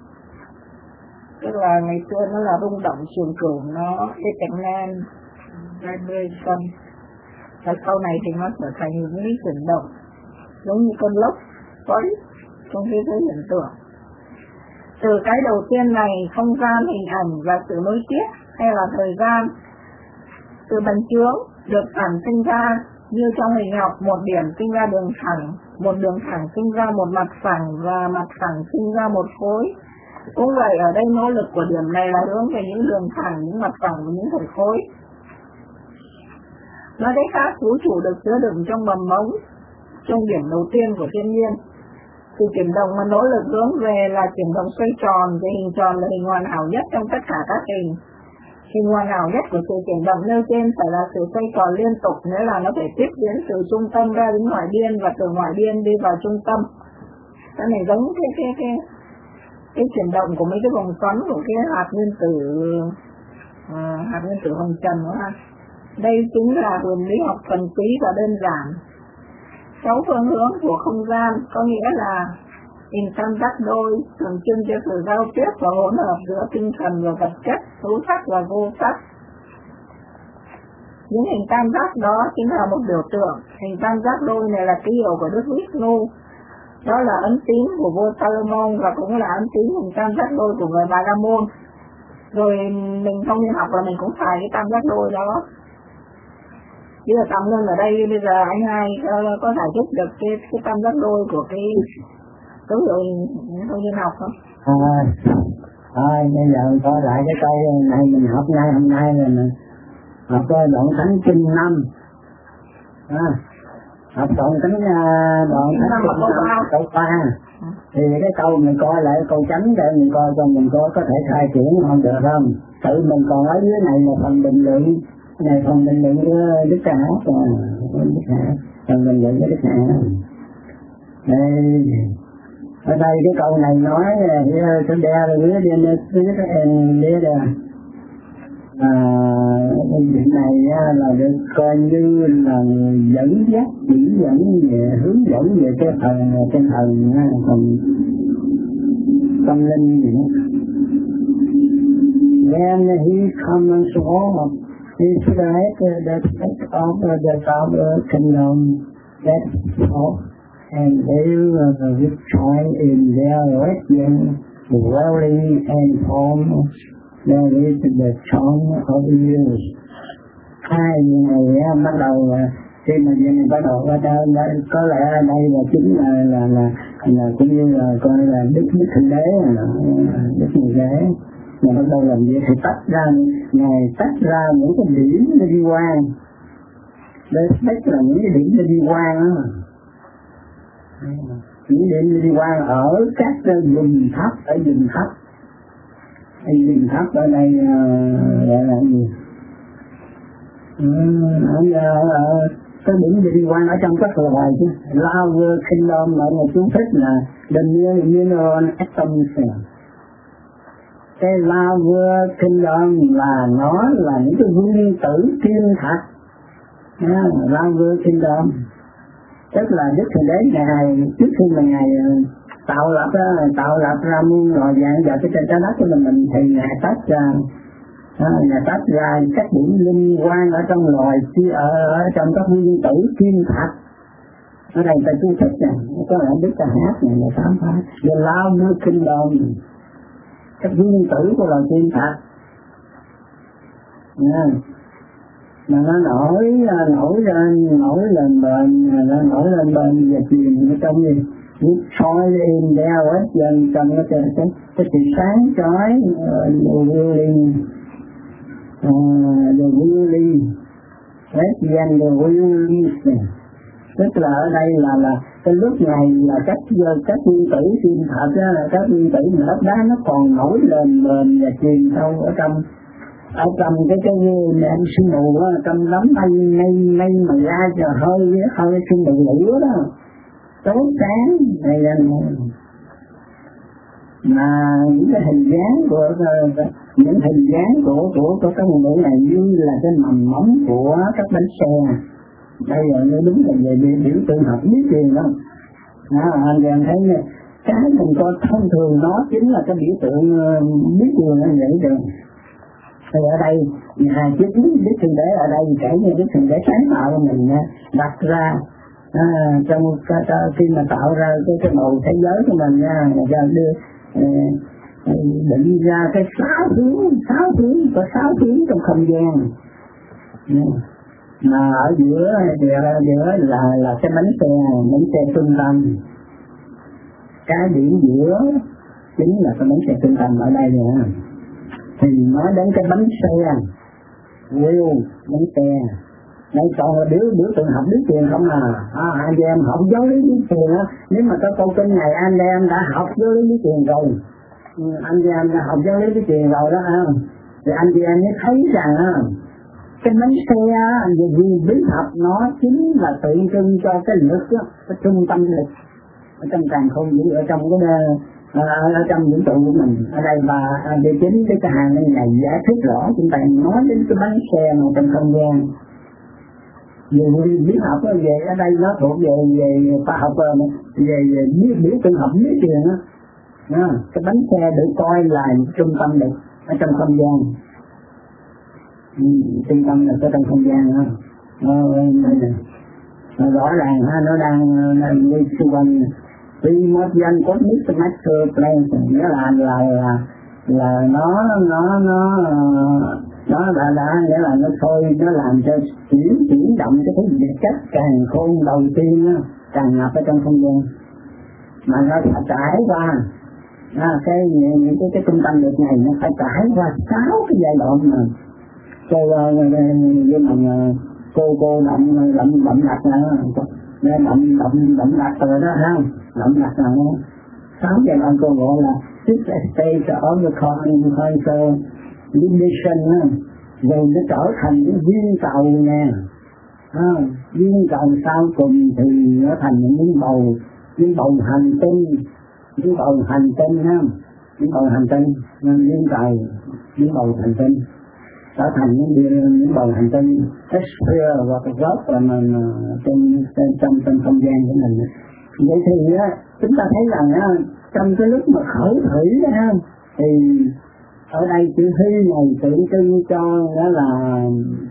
Tức là ngày xưa nó là rung động trường cửu, nó exponent vibration, và sau này thì nó trở thành những cái chuyển động giống như con lốc xoáy trong thế giới hiện tượng. Từ cái đầu tiên này, không gian, hình ảnh và sự nối tiếp hay là thời gian, từ bành trướng được sản sinh ra như trong hình học, một điểm sinh ra đường thẳng, một đường thẳng sinh ra một mặt phẳng và mặt phẳng sinh ra một khối. Cũng vậy, ở đây nỗ lực của điểm này là hướng về những đường thẳng, những mặt phẳng và những khối khối. Nói cách khác, vũ trụ được chứa đựng trong mầm mống, trong điểm đầu tiên của thiên nhiên. Sự chuyển động mà nỗ lực hướng về là chuyển động xoay tròn, thì hình tròn là hình hoàn hảo nhất trong tất cả các hình. Hình hoàn hảo nhất của sự chuyển động nêu trên phải là sự xoay tròn liên tục, nghĩa là nó phải tiếp biến từ trung tâm ra đến ngoại biên và từ ngoại biên đi vào trung tâm. cái này giống cái cái cái cái chuyển động của mấy cái vòng xoắn của cái hạt nguyên tử à, hạt nguyên tử hồng trần đó ha. Đây chính là huyền lý học thuần túy và đơn giản. Sáu phương hướng của không gian có nghĩa là hình tam giác đôi tượng trưng cho sự giao tiếp và hỗn hợp giữa tinh thần và vật chất, hữu sắc và vô sắc. Những hình tam giác đó chính là một biểu tượng. Hình tam giác đôi này là ký hiệu của Đức Vishnu, đó là ấn tín của vua Salomon và cũng là ấn tín hình tam giác đôi của người Bà La Môn. Rồi mình không nên học là mình cũng xài cái tam giác đôi đó. Chứ là tạm ngưng ở đây bây giờ anh hai có giải thích được cái, cái tam giác đôi của cái dấu hiệu không nên học không? À, thôi bây giờ coi lại cái câu này mình học ngay hôm nay là mình học cái đoạn thánh kinh năm, à, học đoạn thánh đoạn thánh kinh năm câu ba. Thì cái câu mình coi lại câu chánh để mình coi cho mình có có thể khai triển không được không? Tự mình còn ở dưới này là phần bình luận, này phần bình luận của Đức Ca Hát, Đức Hạ, phần bình luận của Đức Hạ. Đây, ở đây cái câu này nói cái đe là dưới đen dưới đen đe à, cái việc này là được coi như là dẫn dắt, chỉ dẫn về hướng dẫn về cái thần cái thần thần tâm linh gì đó. When he comes home, he said that of the Father kingdom that's all, and they will try in their region dwelling and form. There is the song of years. Hai ngày bắt đầu khi mà mình bắt đầu qua đây, có lẽ đây là chính là là là, là cũng như là coi là đức đức thượng đế, đức thượng đế mà bắt đầu làm việc thì tách ra, ngài tách ra những cái điểm liên quan, để tách là những cái điểm liên quan đó, những điểm liên quan ở các vùng thấp, ở vùng thấp. Cái vùng thấp ở đây gọi là gì? Ừ, ở, ở, cái điểm liên quan ở trong các loài chứ. Lower Kingdom ở một chú thích là the mineral atoms. Cái Lower Kingdom là nó là những cái nguyên tử thiên thạch. Lower Kingdom tức là Đức Thượng Đế Ngài trước khi mà Ngài tạo lập tạo lập ra muôn loài dạng và cái trên trái đất của mình, mình thì Ngài tách ra à, Ngài tách ra các điểm liên quan ở trong loài kia, ở, ở trong các nguyên tử thiên thạch. Ở đây ta chú thích này, có lẽ Đức Ta Hát này là khám phá về lao như kinh đồn các nguyên tử của loài thiên thạch. À, mà nó nổi nổi ra nổi lên bên nó nổi lên bên và truyền ở trong gì những soi lên đeo hết dần trong cái cái cái cái sự sáng chói đồ vô ly đồ vô ly hết dần đồ vô ly, tức là ở đây là là cái lúc này là các các nguyên tử thiên thạch á, các nguyên tử mà lớp đá nó còn nổi lên bền và truyền sâu ở trong ở trong cái cái em sương mù đó, trong đám mây mây mây mà ra cho hơi hơi sương mù lửa đó tối sáng này là mà những cái hình dáng của những hình dáng của của của các ngôn ngữ này như là cái mầm móng của các bánh xe. Đây là nó đúng là về biểu tượng học biết truyền đó. Đó, anh em thấy cái mình coi thông thường nó chính là cái biểu tượng biết truyền như vậy được. Thì ở đây hai chữ Đức Thượng Đế ở đây kể như Đức Thượng Đế sáng tạo của mình đặt ra à, trong cái, cái, khi mà tạo ra cái cái bầu thế giới của mình nha, người ta đưa à, định ra cái sáu hướng sáu hướng có sáu hướng trong không gian mà ở giữa giữa, giữa là là cái bánh xe bánh xe trung tâm, cái điểm giữa chính là cái bánh xe trung tâm ở đây nè. Thì nói đến cái bánh xe wheel bánh xe đây còn là biểu biểu tượng học biết truyền không à, à anh chị em học giáo lý biết truyền á, nếu mà có câu kinh này anh em đã học giáo lý biết truyền rồi, anh chị em đã học giáo lý biết truyền rồi đó ha, thì anh chị em mới thấy rằng á cái bánh xe về vì bí học nó chính là tượng trưng cho cái lực á, cái trung tâm lực ở trong càng không vũ, ở trong cái ở, ở trong vũ trụ của mình. Ở đây bà để chính cái cái hàng này giải thích rõ chúng ta nói đến cái bánh xe mà trong không gian. Về lý học về ở đây nó thuộc về về khoa học, về về biểu tượng học lý truyền á. À, cái bánh xe được coi là trung tâm lực ở trong không gian. Ừ, trung tâm là ở trong không gian đó. Nó, nó rõ ràng ha, nó đang đang đi xung quanh primordial cosmic matter plane, nghĩa là là là là nó nó nó nó đã đã nghĩa là nó thôi nó làm cho chuyển chuyển động cái thứ vật chất càng khôn đầu tiên á, càng ngập ở trong không gian, mà nó phải trải qua à, cái những cái cái trung tâm lực này nó phải trải qua sáu cái giai đoạn mà cô với mình cô cô động động động đặt là động động động đặt rồi đó ha, động đặt là sáu giai đoạn cô gọi là six stage of the consolidation, rồi nó trở thành cái viên cầu nè, à, viên cầu sau cùng thì nó thành những miếng bầu, miếng bầu hành tinh, miếng bầu hành tinh ha, miếng bầu hành tinh, miếng cầu, miếng bầu hành tinh trở thành những những bầu hành tinh sphere hoặc rớt là mình trong trong trong không gian của mình. Vậy thì á, chúng ta thấy rằng á, trong cái lúc mà khởi thủy đó ha, thì ở đây chữ hy này tượng trưng cho đó là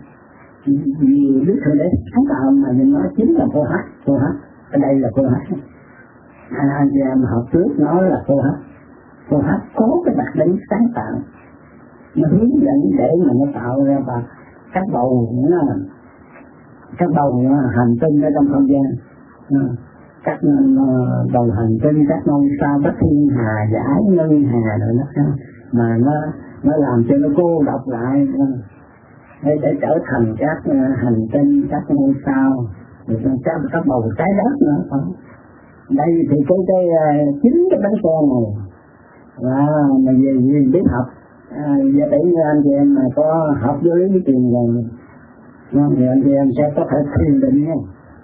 nhiều đức thượng đế sáng tạo, mà mình nói chính là cô hát, cô hát ở đây là cô hát. Anh anh chị em học trước nói là cô hát, cô hát có cái đặc tính sáng tạo, nó hướng dẫn để mà nó tạo ra và các bầu nó các bầu hành tinh ở trong không gian, các bầu hành tinh, các ngôi sao, các thiên hà, giải ngân hà rồi đó, mà nó nó làm cho nó cô độc lại để, để trở thành các hành tinh, các ngôi sao, rồi các các bầu trái đất nữa. Đây thì cái cái chính cái bánh xe này và mà về về lý học. À, giờ để như anh chị em mà có học vô lý lý truyền rồi thì anh chị em sẽ có thể thiền định nha.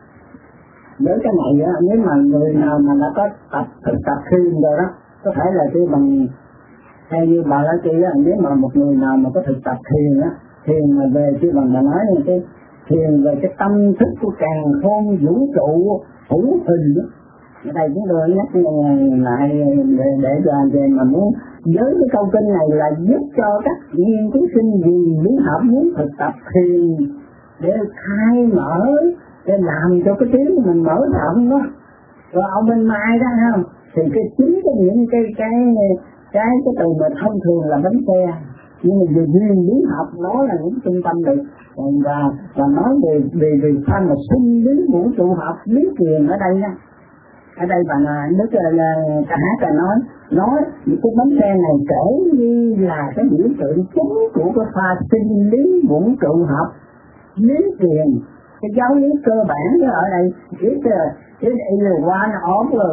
Với cái này á, nếu mà người nào mà đã có tập thực tập thiền rồi đó, có thể là cái bằng theo như bà nói kia á, nếu mà một người nào mà có thực tập thiền á, thiền mà về chứ bằng bà nói là cái thiền về cái tâm thức của càn khôn vũ trụ hữu hình đó. Ở đây chúng tôi nhắc lại để, để cho anh chị em mà muốn với cái câu kinh này là giúp cho các nghiên cứu sinh gì lý học muốn thực tập thiền để khai mở, để làm cho cái tiếng của mình mở rộng đó. Rồi ông bên mai đó không, thì cái chính cái những cái cái cái cái từ mà thông thường là bánh xe, nhưng mà về riêng lý học nó là những trung tâm lực, và và nói về về về khoa mà sinh lý vũ trụ học lý truyền ở đây đó. Ở đây bạn Đức là ca hát là nói nói những cái bánh xe này kể như là cái biểu tượng chính của cái khoa sinh lý vũ trụ học lý truyền. Cái giáo lý cơ bản đó ở đây it it is one of the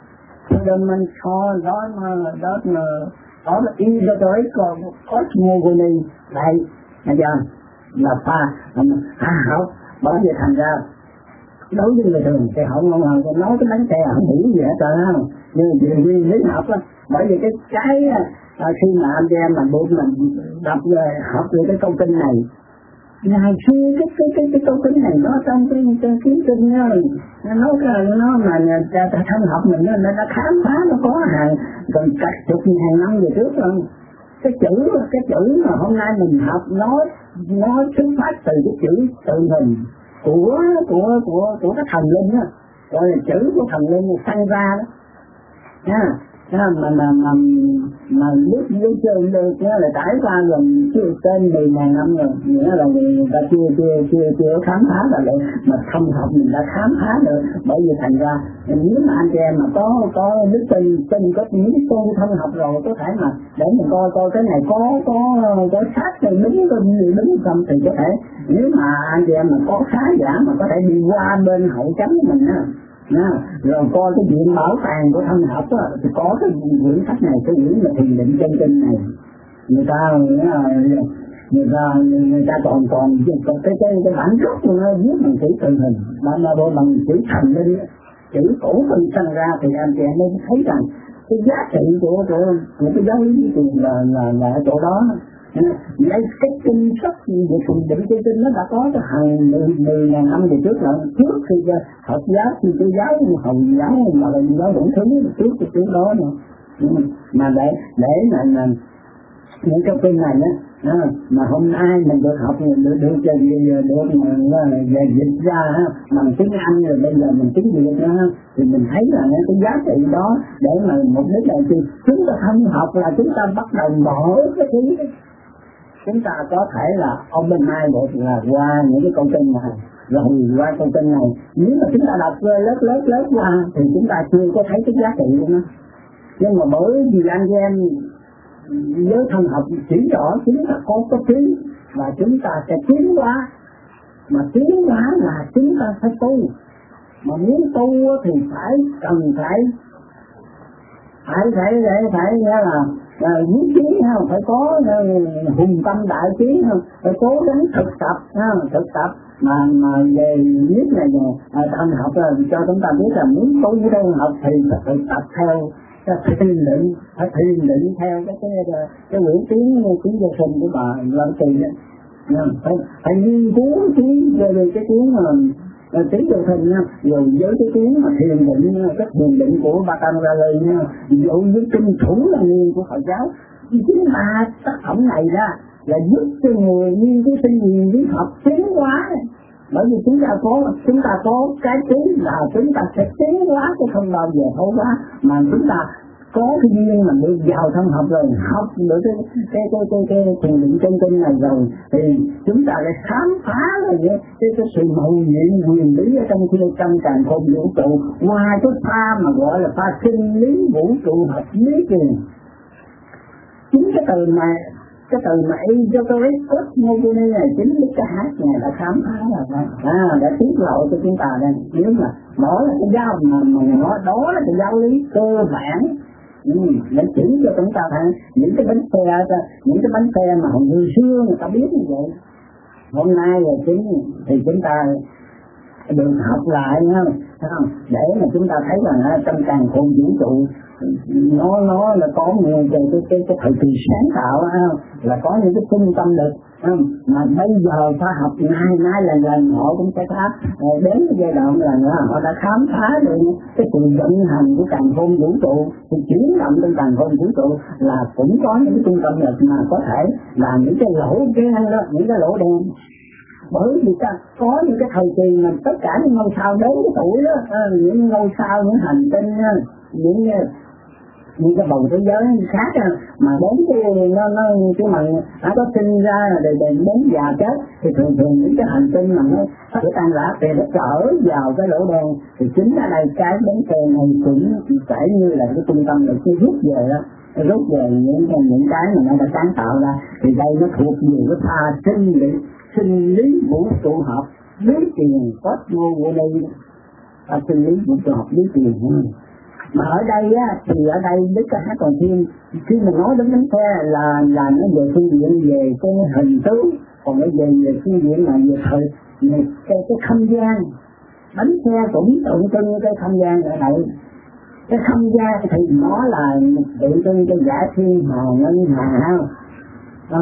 fundamental dogma of esoteric cosmogony. Đây là giờ là pha à học, bởi vì thành ra đối với người thường thì họ ngon hơn nói cái bánh xe không hiểu gì hết trơn không, nhưng mà vì lý học á, bởi vì cái cái à, khi mà anh em mà buộc mình đọc về học về cái câu kinh này, ngày xưa cái cái cái cái câu kinh này nó trong cái cái kiến kinh đó, nó nói cái nó mà ta ta thân học mình nó nó khám phá, nó có hàng gần cả chục ngàn năm về trước rồi. Cái chữ cái chữ mà hôm nay mình học nó nó xuất phát từ cái chữ tự hình của của của của cái thần linh á, gọi là chữ của thần linh sanh ra đó nha. Mà mà mà mà lúc dưới chơi được là trải qua gần chưa trên mười ngàn năm rồi, nghĩa là người ta chưa chưa chưa chưa khám phá ra được, mà thông học mình đã khám phá được. Bởi vì thành ra nếu mà anh chị em mà có có đức tin tin có những cái tu thông học rồi, có thể mà để mình coi coi cái này có có có sát thì đúng có đúng không, thì có thể nếu mà anh chị em mà có khá giả mà có thể đi qua bên hậu chánh của mình á. Nha, rồi coi cái viện bảo tàng của thân học á, thì có cái quyển sách này, cái quyển là thiền định chân kinh này, người ta người ta người ta còn còn cái cái cái bản gốc của nó viết bằng chữ tự hình, mà là bộ bằng chữ thần linh, chữ khổ từ sanh ra, thì anh chị em nên thấy rằng cái giá trị của của, của cái giáo lý thì là là là ở chỗ đó. Lấy cái kinh sách về cùng định cái kinh nó đã có cái hàng mười mười ngàn năm về trước, là trước khi Phật giáo, khi cái giáo Hồng giáo mà là giáo đủ thứ trước cái trước đó nữa. Mà để để là, là những cái kinh này á, à, mà hôm nay mình được học được được được được về dịch ra bằng tiếng Anh, rồi bây giờ mình tiếng Việt ra, thì mình thấy là cái giá trị đó để mà mục đích là gì? Chúng ta không học là chúng ta bắt đầu mở cái thứ, chúng ta có thể là open mind được, là qua những cái câu kinh này, rồi qua câu kinh này, nếu mà chúng ta đọc lớp lớp lớp qua thì chúng ta chưa có thấy cái giá trị của nó. Nhưng mà bởi vì anh em với thân học chỉ rõ chúng ta có cái trí và chúng ta sẽ tiến hóa, mà tiến hóa là chúng ta phải tu, mà muốn tu thì phải cần phải phải phải phải phải nghĩa là quyết chí không, phải có hùng tâm đại trí không, phải cố gắng thực tập không, thực tập mà mà về nhất là về thân học là cho chúng ta biết là muốn tu với thân học thì phải thực tập theo cái thiền định, phải thiền định theo cái cái cái quyển tiếng tiếng vô sinh của bà Lâm Trì đó, phải phải nghiên cứu tiếng về cái tiếng mà tiếng vô sinh nha, rồi với cái tiếng mà thiền định, cái thiền định của Ba Tam Ra Lê nha, dụ với kinh thủ là nguyên của Phật giáo. Chính ba tác phẩm này ra là giúp cho người nghiên cứu sinh nghiên cứu Phật tiến hóa. Bởi vì chúng ta có chúng ta có cái trí là chúng ta sẽ tiến hóa, chứ không bao giờ thối hóa. Mà chúng ta có cái duyên mà được vào thân học rồi, học được cái cái cái cái cái thiền định chân kinh này rồi, thì chúng ta lại khám phá rồi cái cái, cái sự màu nhiệm quyền lý ở trong khi trong càn khôn vũ trụ, ngoài cái pha mà gọi là pha sinh lý vũ trụ hợp lý tiền. Chính cái từ mà cái từ mà esoteric cosmogony này, chính cái cái hát này đã khám phá rồi, à, đã tiết lộ cho chúng ta đây. Nếu mà đó là cái giáo mà mà nói đó là cái giáo lý cơ bản, ừ, để chỉ cho chúng ta thấy những cái bánh xe, những cái bánh xe mà hồi xưa người ta biết như vậy, hôm nay là chính thì chúng ta được học lại không, không? Để mà chúng ta thấy rằng trong càn khôn vũ trụ nó nó là có nhiều cái cái cái, cái thời kỳ sáng tạo không? Là có những cái trung tâm lực không? Mà bây giờ khoa học nay nay là lần họ cũng sẽ khám đến cái giai đoạn là họ đã khám phá được cái sự vận hành của càn khôn vũ trụ, thì chuyển động trong càn khôn vũ trụ là cũng có những cái trung tâm lực mà có thể làm những cái lỗ đen đó, những cái lỗ đen. Bởi vì ta có những cái thời kỳ mà tất cả những ngôi sao đến cái tuổi đó, à, những ngôi sao, những hành tinh, những những cái bầu thế giới khác mà đến cái nó nó cái mà nó có sinh ra rồi đến già chết, thì thường thường những cái hành tinh mà nó sẽ tan rã thì nó trở vào cái lỗ đen. Thì chính ở đây cái bánh xe này cũng sẽ như là cái trung tâm được cái rút về đó, rút về những cái những cái mà nó đã sáng tạo ra. Thì đây nó thuộc về cái pha sinh lý sinh lý vũ trụ học lý tiền cosmogony, à, sinh lý vũ trụ học lý tiền. Mà ở đây á, thì ở đây Đức Ca Hát Còn Thiên khi mình nói đến bánh xe là là nó về phương diện về cái hình tướng, còn nó về về phương diện là về thời về cái cái không gian. Bánh xe cũng tượng trưng cái không gian ở đây. Cái không gian thì nó là tượng trưng cho giải thiên hà ngân hà. À.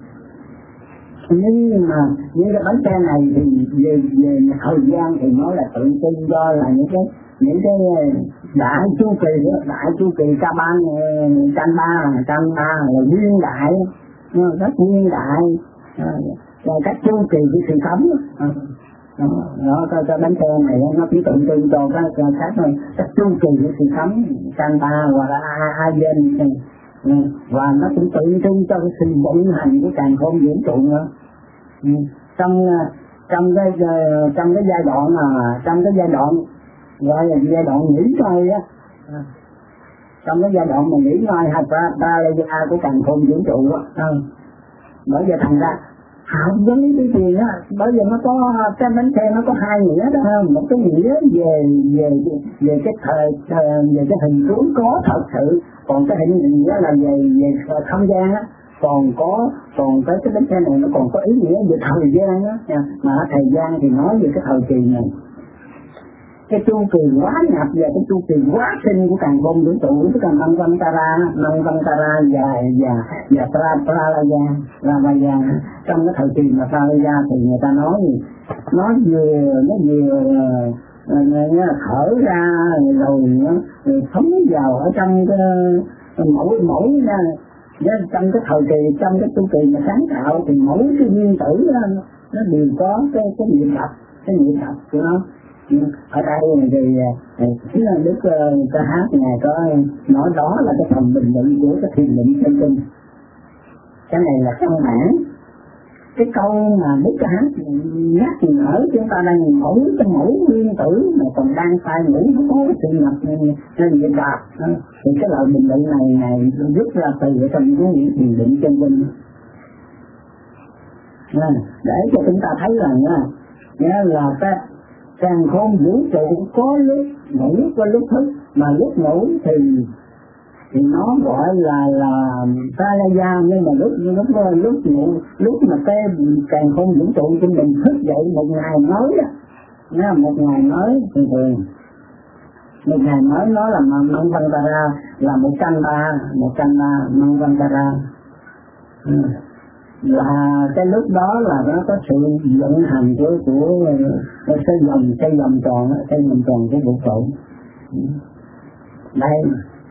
Nhưng mà những cái bánh xe này thì về về thời gian thì nó là tượng trưng do là những cái những cái đại chu kỳ đó, đại chu kỳ ca ban can ba can ba là nguyên đại, rất nguyên đại, rồi các chu kỳ của sự sống đó, đó cái, cái bánh xe này nó chỉ tượng trưng cho các các các chu kỳ của sự sống can ba hoặc là a gen, và nó cũng tượng trưng cho cái sự vận hành của càn khôn vũ trụ nữa. Trong trong cái trong cái giai đoạn mà trong cái giai đoạn gọi là giai đoạn nghỉ ngơi á, trong cái giai đoạn mà nghỉ ngơi hay ba ba la của càn khôn vũ trụ á, bởi vì thành ra học với cái gì á, bởi vì nó có cái bánh xe nó có hai nghĩa đó không, một cái nghĩa về về về cái thời về cái hình tướng có thật sự, còn cái hình nghĩa là về về không gian á, còn có còn cái cái bánh xe này nó còn có ý nghĩa về thời gian á, mà thời gian thì nói về cái thời kỳ này. cái chu kỳ quá nhập và cái chu kỳ quá sinh của càng khôn vũ trụ, tức là Manvantara, Manvantara và và và Pralaya, Pralaya. Trong cái thời kỳ mà Pralaya thì người ta nói nó vừa nó vừa nó khởi ra rồi nó thấm vào ở trong cái mỗi mỗi nha, trong cái thời kỳ, trong cái chu kỳ mà sáng tạo thì mỗi cái nguyên tử đó, nó đều có cái cái nghiệp tập, cái nghiệp tập của nó. Ở đây thì chính là Đức ca hát này có nói đó là cái phần bình luận của cái thiền định chân kinh. Cái này là căn bản. Cái câu mà Đức ca hát nhắc nhở chúng ta đang mỗi cái mỗi nguyên tử mà còn đang sai ngủ nó có cái sự nhập nên nghiệp đạt, thì cái lời bình luận này này rút ra từ trong cái thiền định chân kinh. Để cho chúng ta thấy rằng nha, là cái càng khôn vũ trụ có lúc ngủ có lúc thức, mà lúc ngủ thì thì nó gọi là là Pralaya, nhưng mà lúc lúc lúc ngủ lúc mà cái càng khôn vũ trụ của mình thức dậy một ngày mới á, nha, một ngày mới thường thường một ngày mới nó là Manvantara, là một trăm ba một trăm ba Manvantara. Ừ. Là cái lúc đó là nó có sự vận hành của của cái vòng cái vòng tròn cái vòng tròn của vũ trụ đây.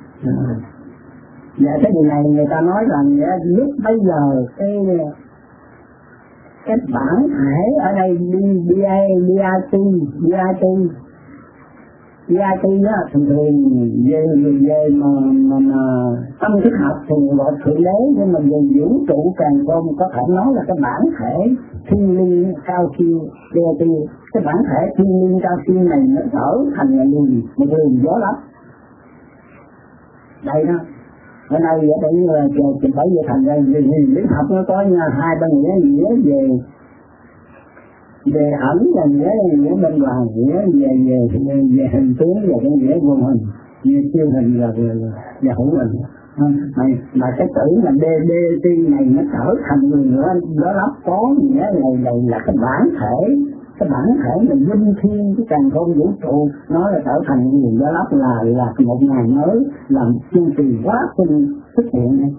Và cái điều này người ta nói rằng lúc bây giờ cái cái bản thể ở đây đi đi đi đi đi pê i tê á, thường thường về về mà, mà, mà tâm thức học thì gọi thượng đế, nhưng mà về vũ trụ càng khôn có thể nói là cái bản thể thiên liêng cao siêu pê i tê. Cái bản thể thiên liêng cao siêu này nó trở thành một luồng một luồng gió lốc đây đó. Ở đây ở đây là chừng bảy giờ thành ra vì lý học nó có hai ba nghĩa nghĩa về về ẩn là nghĩa nghĩa bên ngoài, nghĩa về về về, về hình tướng và cái nghĩa vô hình, như siêu hình và và hữu hình. Mà, mà cái tử là D D T này nó trở thành người nữa đó lắm, có nghĩa là này là cái bản thể, cái bản thể mình linh thiêng cái càng không vũ trụ, nó là trở thành người đó lắm, là là một ngày mới làm chu kỳ quá sinh xuất hiện này.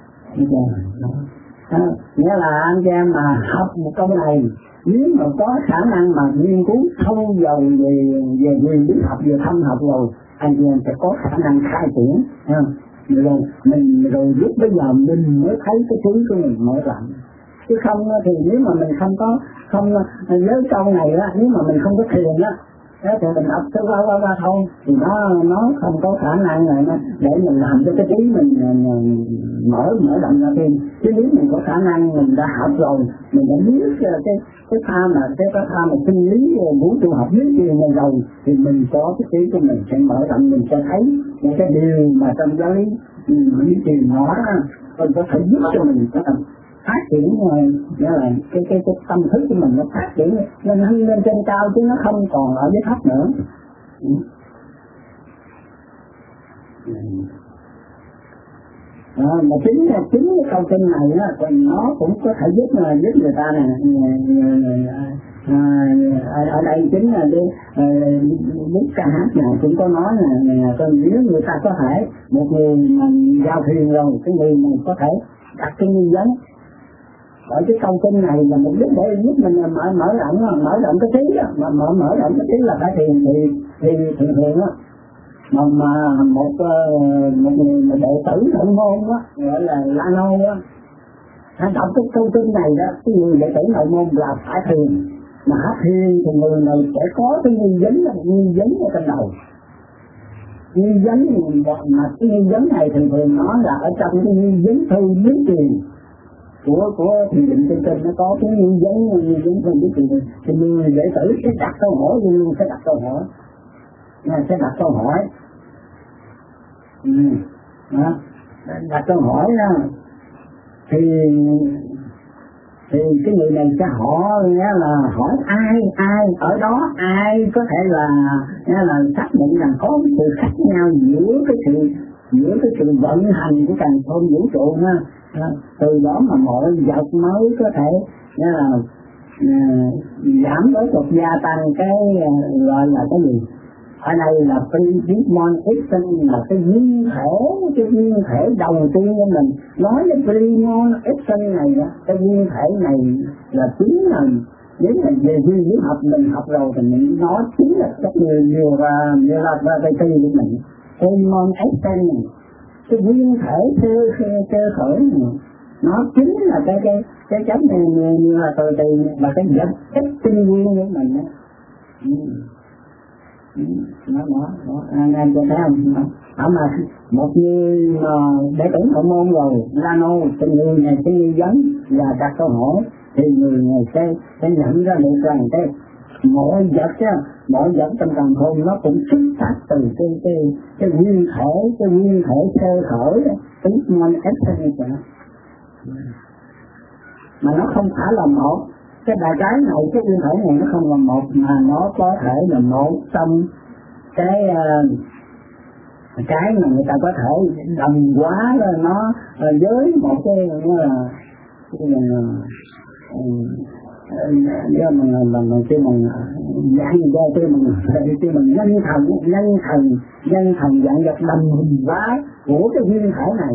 À, nghĩa là anh em mà học một câu này, nếu mà có khả năng mà nghiên cứu sâu vào về về nguyên lý học, về thâm học rồi, anh em sẽ có khả năng khai triển, à, rồi mình rồi lúc bây giờ mình mới thấy cái thứ của mình mở rộng. Chứ không thì nếu mà mình không có không nhớ câu này á, nếu mà mình không có thiền á, thì mình ấp cái qua qua qua thôi, thì nó nó không có khả năng này để mình làm cho cái trí mình, mình mở mở rộng ra thêm. Chứ nếu mình có khả năng mình đã học rồi, mình đã biết cái cái pha mà cái cái pha mà sinh lý vũ trụ học biết điều này rồi, thì mình có cái trí của mình sẽ mở rộng, mình sẽ thấy những cái điều mà trong giáo lý những điều nó mình có thể giúp cho mình có phát triển, nghĩa là cái cái cái tâm thức của mình nó phát triển lên lên trên cao, chứ nó không còn ở dưới thấp nữa. À, mà chính chính cái câu kinh này á, thì nó cũng có thể giúp là giúp người ta nè. À, ở, ở đây chính là cái Đức ca hát này cũng có nói là nếu người ta có thể một người mà giao thiền rồi, cái người này có thể đặt cái nghi vấn. Ở cái câu kinh này là mục đích để giúp mình mở mở rộng mở rộng cái trí á, mà mở mở rộng cái trí là phải thiền thì thì thường thường á, mà mà một một người mà đệ tử thượng môn á, gọi là Lano á, hắn đọc cái câu kinh này đó, cái người đệ tử nội môn là phải thiền, mà hát thiền thì người này sẽ có cái nghi vấn là nghi vấn ở trong đầu. Nghi vấn mà cái nghi vấn này thường thường nó là ở trong cái nghi vấn thư biến truyền của của thiền định chân kinh, nó có cái nghi vấn nghi vấn thư biến truyền, thì người đệ tử sẽ đặt câu hỏi, luôn luôn sẽ đặt câu hỏi, sẽ đặt câu hỏi. Ừ. Đó. Đặt câu hỏi đó, thì thì cái người này sẽ hỏi nghĩa là hỏi ai ai ở đó, ai có thể là nghĩa là xác định rằng có sự khác nhau giữa cái sự giữa cái sự vận hành của càn khôn vũ trụ ha. Từ đó mà mọi vật mới có thể nghĩa là uh, giảm đối tục gia tăng cái uh, gọi là cái gì ở đây là Primon Exten là cái duyên thể, cái duyên thể đầu tiên của mình. Nói đến Primon Exten này, cái duyên thể này là chính là nếu mà về duy lý học mình học rồi thì mình nó chính là các người nhiều và nhiều là và cái tư của mình. Primon Exten này, cái duyên thể sơ sơ khởi này, nó chính là cái cái cái chấm này như là từ từ và cái vật chất tinh nguyên của mình đó. Ừ. Ừ. Nó nó nó anh em cho thấy không? Ở mà một người mà để tưởng hậu môn rồi Lano cái người này cái nghi vấn và đặt câu hỏi thì người này sẽ sẽ nhận ra được rằng cái mọi vật á, mọi vật trong càng khôn nó cũng xuất phát từ cái cái cái nguyên thể cái nguyên thể sơ khởi tính mon extension mà nó không phải là một cái đại cái này cái nguyên thể này nó không là một mà nó có thể là một trong cái uh, cái mà người ta có thể đồng hóa nó với một cái là cái nếu mà mà mà cái mình dạng ra cái mình cái mình nhân thần nhân thần nhân thần dạng vật đồng hóa của cái nguyên thể này.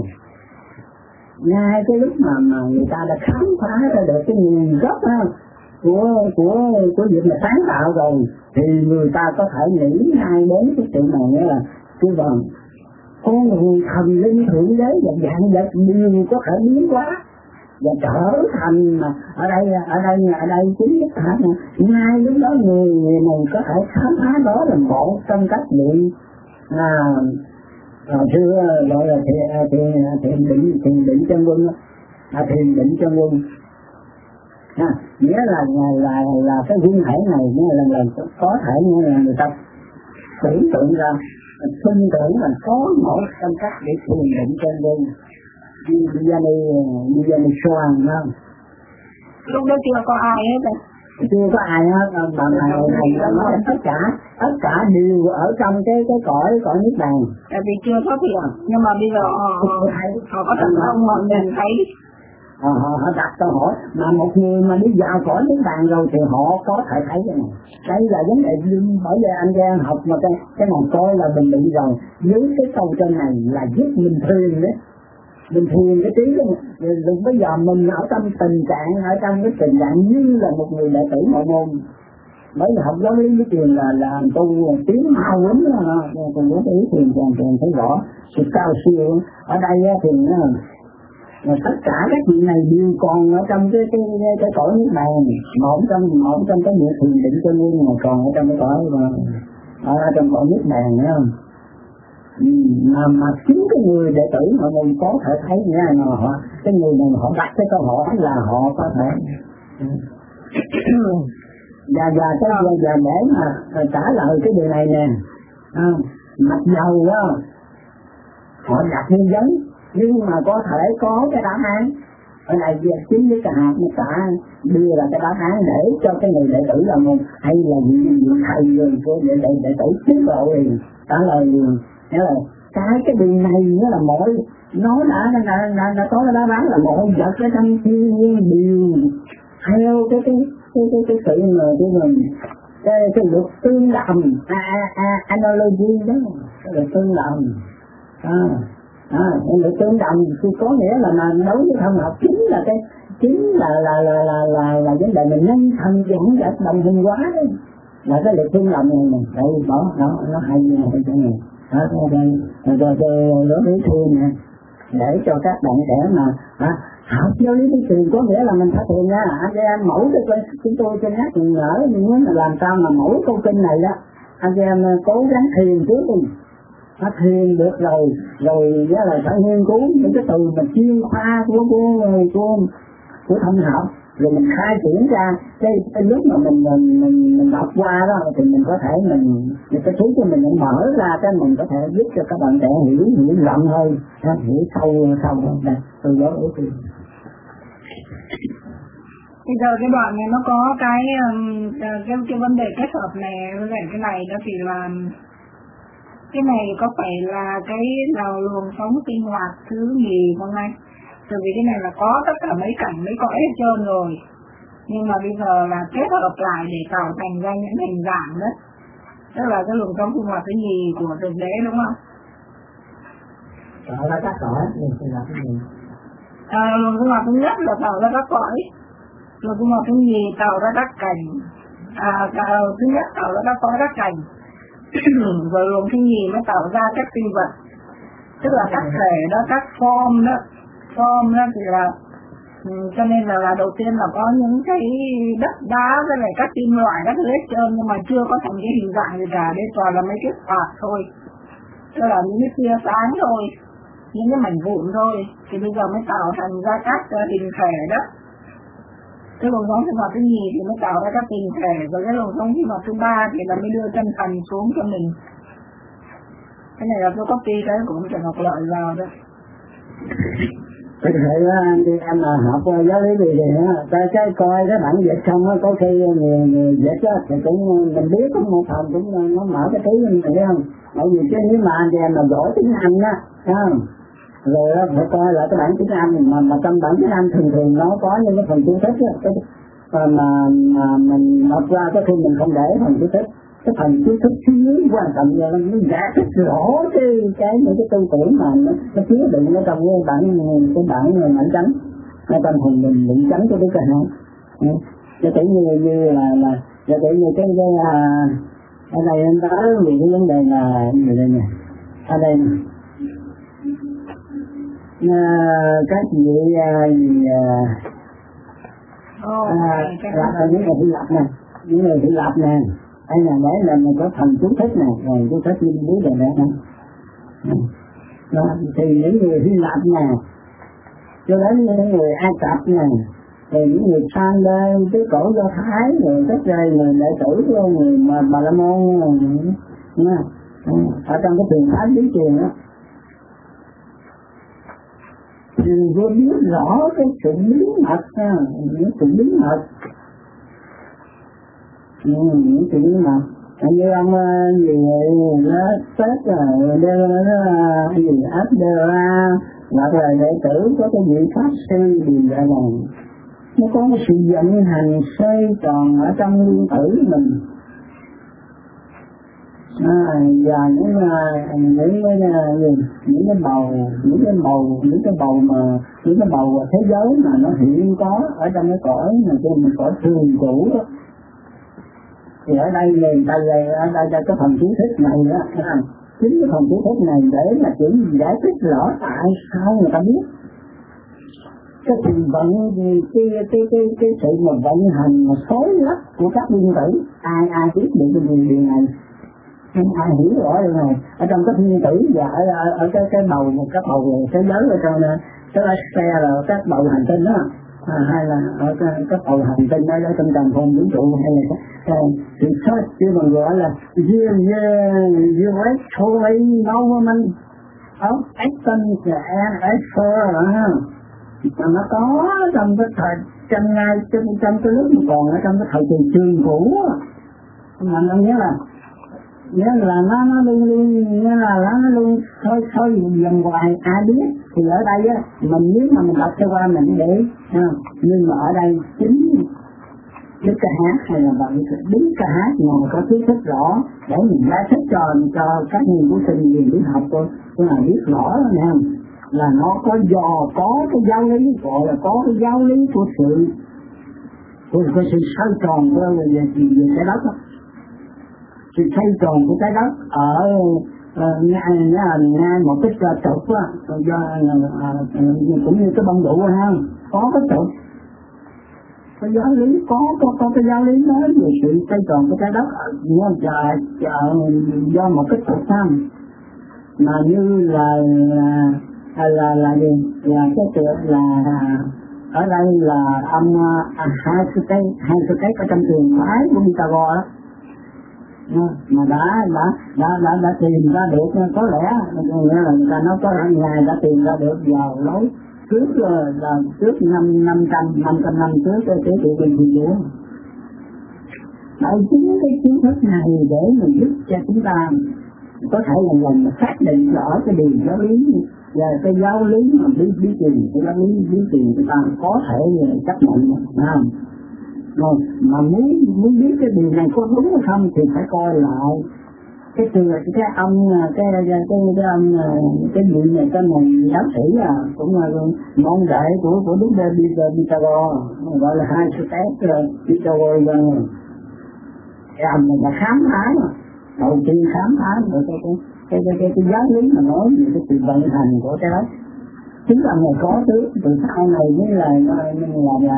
Ngay cái lúc mà mà người ta đã khám phá ra được cái nguồn gốc của của của việc mà sáng tạo rồi thì người ta có thể nghĩ ngay đến cái chuyện này là cái vần con người thần linh thượng đế và dạng vật đều có thể biến hóa và trở thành mà ở đây ở đây ở đây chính cái hạt ngay lúc đó người người mình có thể khám phá đó là một trong các lượng là xưa gọi là thiền thiền thiền định thiền định chân quân à, thiền định chân quân à, nghĩa là là là là cái nguyên thể này nghĩa là, là có thể nghĩa là người ta tưởng tượng ra tin tưởng là có một trong các để thiền định chân quân đi đi ra đi đi ra đi xoan đó. Lúc đó chưa có ai hết rồi. Chưa có ai hết, mà này này nói tất cả tất cả đều ở trong cái cái cõi cõi niết bàn. Tại vì chưa có thiền, nhưng mà bây giờ họ họ có thành công mà mình thấy. Họ họ họ đặt câu hỏi mà một người mà đi vào cõi niết bàn rồi thì họ có thể thấy cái này. Đây là vấn đề bởi vì anh Giang học mà cái cái này coi là bình định rồi. Dưới cái câu trên này là giúp mình thiền đấy. Mình thiền cái trí đó, đừng bây giờ mình ở trong tình trạng, ở trong cái tình trạng như là một người đệ tử nội môn. Bởi vì học giáo lý với thiền là là tu tiếng mau lắm đó, còn giáo lý thiền càng càng thấy rõ sự cao siêu. Ở đây thì là tất cả các chuyện này đều còn ở trong cái cái cái, cái cõi niết bàn, một trong một trong cái việc thiền định cho nên mà còn ở trong cái cõi mà ở trong cõi niết bàn nữa. Mà, mà chính cái người đệ tử họ mình có thể thấy nha, mà họ cái người này họ đặt cái câu hỏi là họ có thể và và cái và, và để mà trả lời cái điều này nè à, mặc dầu đó họ đặt nghi vấn nhưng mà có thể có cái đáp án ở đây chính với cái hạt nó cả đưa ra cái đáp án để cho cái người đệ tử là một hay là những thầy rồi của đệ đệ đệ tử tiết lộ liền trả lời liền. Nghĩa là cái cái điều này nó là mỗi nó đã đã đã đã có cái đáp án là mọi vật cái trong thiên nhiên đều theo cái cái cái cái cái sự mà cái mình cái cái luật tương đồng a a analogy đó cái luật tương đồng à à cái luật tương đồng thì có nghĩa là mà đối với thông học chính là cái chính là là là là là, là vấn đề mình nhân thân dẫn dắt đồng hình hóa đấy là cái luật tương đồng này này đây bỏ nó nó hay như này cái này đó đây rồi rồi đối với thiền nè để cho các bạn trẻ mà à, học giáo lý thiền có nghĩa là mình phải thiền nha anh em mẫu cái chúng tôi cho nhắc nhở muốn là làm sao mà mẫu câu kinh này đó anh em cố gắng thiền trước đi nó thiền được rồi rồi đó là phải nghiên cứu những cái từ mà chuyên khoa của của của của thông học rồi mình khai triển ra cái, cái lúc mà mình mình mình, mình đọc qua đó thì mình có thể mình cái trí của mình mở ra cái mình có thể giúp cho các bạn trẻ hiểu hiểu rộng hơn hiểu sâu sâu hơn đây tôi nói ý tôi bây giờ cái đoạn này nó có cái cái cái vấn đề kết hợp này với lại cái này đó thì là cái này có phải là cái đầu luồng sống sinh hoạt thứ gì không anh? Bởi vì cái này là có tất cả mấy cảnh mấy cõi hết trơn rồi, nhưng mà bây giờ là kết hợp lại để tạo thành ra những hình dạng đó Tức là cái luồng sống sinh hoạt thứ nhì của Thượng Đế đúng không? Tạo ra các cõi, luồng sinh hoạt thứ nhì. À, luồng sinh hoạt thứ nhất là tạo ra các cõi, luồng sinh hoạt thứ nhì tạo ra các cảnh, à, thứ nhất tạo ra các cõi các cảnh, rồi luồng thứ nhì mới tạo ra các sinh vật, tức là các thể đó, các form đó, form đó thì là Ừ, cho nên là, là đầu tiên là có những cái đất đá với lại các kim loại các thứ hết trơn, nhưng mà chưa có thành cái hình dạng gì cả, đây toàn là mấy cái phạt thôi, tức là những cái tia sáng thôi, những cái mảnh vụn thôi, thì bây giờ mới tạo thành ra các uh, hình thể đó. Cái luồng sống sinh hoạt thứ nhì thì mới tạo ra các hình thể, rồi cái luồng sống sinh hoạt thứ ba thì là mới đưa chân thành xuống cho mình. Cái này là tôi copy cái của ông Trần Ngọc Lợi vào đó. Thế thì anh đi em mà học giáo lý gì thì ta cái coi cái bản dịch xong á, có khi người người dịch á thì cũng mình biết cũng một phần cũng nó mở cái trí mình thấy không? Bởi vì cái nếu mà anh em mà giỏi tiếng Anh á, thấy không? Rồi á phải coi lại cái bản tiếng Anh mà mà trong bản tiếng Anh thường thường nó có những cái phần chú thích á, cái mà mà mình đọc ra có khi mình không để phần chú thích. Cái phần chú thích phía dưới quan trọng là nó giải thích rõ cái cái những cái tư tưởng mà nó, nó chứa đựng ở trong cái bản cái bản mảnh chánh ở trong phần mình định chánh của Đức Phật này. Cho tự như như là là cho tự như cái cái à, ở đây anh nói về cái vấn đề là gì đây nè, ở đây à, các vị à, gì à, à, là những người bị lập nè, những người bị lập nè. Đây là để là mình có phần chú thích này, rồi chú thích như lý đề này. Thì những người Hy Lạp này, cho đến những người Ai Cập này, rồi những người Sang đây, cái cổ Do Thái, rồi tất cả người đệ tử của người Bà La Môn, ở trong cái truyền pháp lý truyền đó. Thì vô biết rõ cái sự bí mật, những sự bí mật. Ừ, những chuyện mà như ông gì nó Tết rồi đeo nó gì áp đeo ra hoặc là đệ tử có cái vị pháp sư gì vậy này, nó có cái sự vận hành xoay tròn ở trong nguyên tử mình. À, và những những cái những cái bầu những cái bầu những cái bầu mà những cái bầu thế giới mà nó hiện có ở trong cái cõi mà trên mình cõi thường cũ đó. Thì ở đây người ta về ở đây là cái phần chú thích này đó, thấy không? Chính cái phần chú thích này để mà chỉ giải thích rõ tại sao người ta biết cái sự vận cái cái cái cái, cái sự mà vận hành mà xối lắc của các nguyên tử, ai ai biết được cái điều này, không ai hiểu rõ điều này ở trong các nguyên tử và ở ở, ở cái cái bầu một cái bầu thế giới ở trong cái xe là các bầu hành tinh đó. À, hay là ở cái, cái tàu hành tinh ở trong tràn phong vũ trụ, hay là cái, cái research chứ còn gọi là year year year actually moment of essence and effort mà nó có trong cái thời trong ngay trong trong cái lúc mà còn ở trong cái thời kỳ trường cũ mà nó nhớ là nhớ là nó nó luôn luôn nhớ là nó luôn thôi thôi dần hoài ai biết. Thì ở đây á mình nếu mà mình đọc theo qua mình để không? Nhưng mà ở đây chính Đức Ca Hát hay là bạn Đức Ca Hát ngồi có kiến thức rõ để mình giải thích cho cho các nghiên cứu sinh viên đi học thôi, tôi là biết rõ nè là nó có do có cái giáo lý gọi là có cái giáo lý của sự của cái sự xoay tròn của về về trái đất đó. Sự xoay tròn của trái đất ở nghe nghe một cái trục á, do cũng như cái bông đũa ha, có cái trục, cái giáo lý có có có cái giáo lý nói về sự xoay tròn của trái đất, nhưng mà do một cái trục ha, mà như là là là là gì là cái trục là ở đây là ông hai cái cái hai cái cái ở trong trường phái của Pythagore đó. Mà đã đã đã đã đã tìm ra được, có lẽ nghĩa là người ta nói có lẽ ngài đã tìm ra được vào lối trước là trước năm năm trăm năm trăm năm trước cái thế kỷ bình thường. Đây chính cái kiến thức này để mình giúp cho chúng ta có thể là lần xác định rõ cái điều giáo lý và cái giáo lý mà bí bí truyền cái giáo lý bí truyền chúng ta có thể chấp nhận không? Rồi, mà muốn muốn biết cái điều này có đúng hay không thì phải coi lại cái từ cái ông cái cái cái cái ông cái vị này cái này giáo sĩ à cũng là môn dạy của của Đức Pythagore, gọi là hai sự test Pythagore gần cái ông này là khám phá mà đầu tiên khám phá rồi cái cái cái cái cái, cái giáo lý mà nói về cái sự vận hành của cái đó chính là người có thứ từ sau này mới là mình là là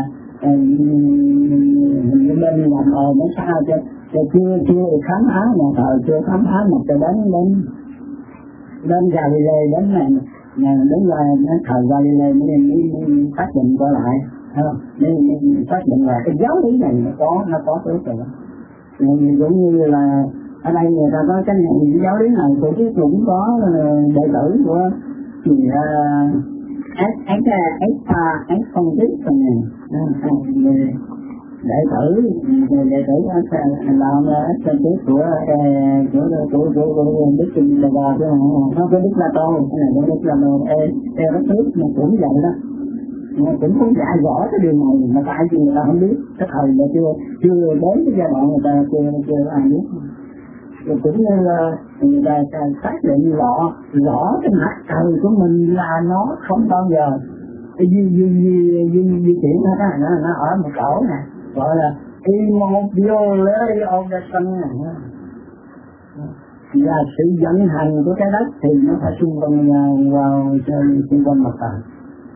bên làm ờ nó sao cho chưa chưa khám phá mà thời chưa khám phá mà cho đến đến đến Galilei đến này đến là thời Galilei mới mới xác định trở lại không nên xác định là cái giáo lý này nó có nó có thứ rồi cũng như là ở đây người ta có cái này giáo lý này của cái cũng có đệ tử của thì ếch ếch ếch pha ếch không biết rồi này đệ tử đệ tử làm ếch không biết của của của của của Đức Kinh là vào cái nó có Đức La Tô cái này có Đức La Tô e e nó trước mà cũng vậy đó cũng không dạy rõ cái điều này mà tại vì người ta không biết cái thời mà chưa chưa đến cái giai đoạn người ta chưa chưa ai biết rồi cũng như là người ta xác định rõ rõ cái mặt trời của mình là nó không bao giờ di di di di di chuyển hết á, nó nó ở một chỗ này gọi là immobility of the sun này là sự vận hành của trái đất thì nó phải xung quanh vào xung quanh mặt trời.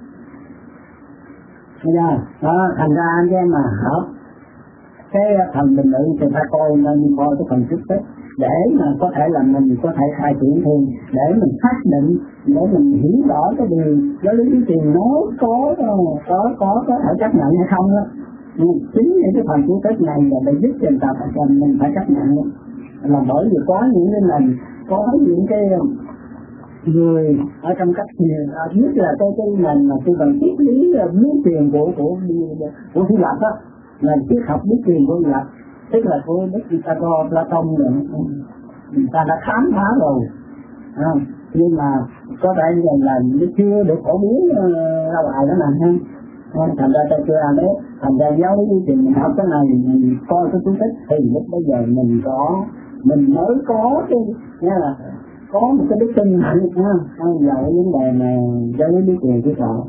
Thấy chưa? Đó, thành ra anh em mà học cái phần bình luận thì ta coi nên đi coi cái phần trước tích để mà có thể là mình có thể khai triển thêm để mình xác định để mình hiểu rõ cái điều giáo lý cái tiền nó có có có có thể chấp nhận hay không đó. Nhưng chính những cái phần trước tích này là để giúp cho người ta phải cần mình phải chấp nhận đó. Là bởi vì có những cái mình có những cái người ở trong cách thiền nhất là cái cái ngành mà tôi cần triết lý biết tiền của của của Hy Lạp đó là triết học biết tiền của Hy Lạp tức là của Đức Pythagore, Platon rồi người ta đã khám phá rồi không? Nhưng mà có thể là nó chưa được phổ biến lâu dài đó mà ha thành ra tôi chưa đấy thành ra giáo lý chuyện mình học cái này mình coi cái chú thích thì lúc bây giờ mình có mình mới có cái nghe là có một cái đức tin mạnh ha không giờ cái vấn đề mà giáo lý biết tiền của họ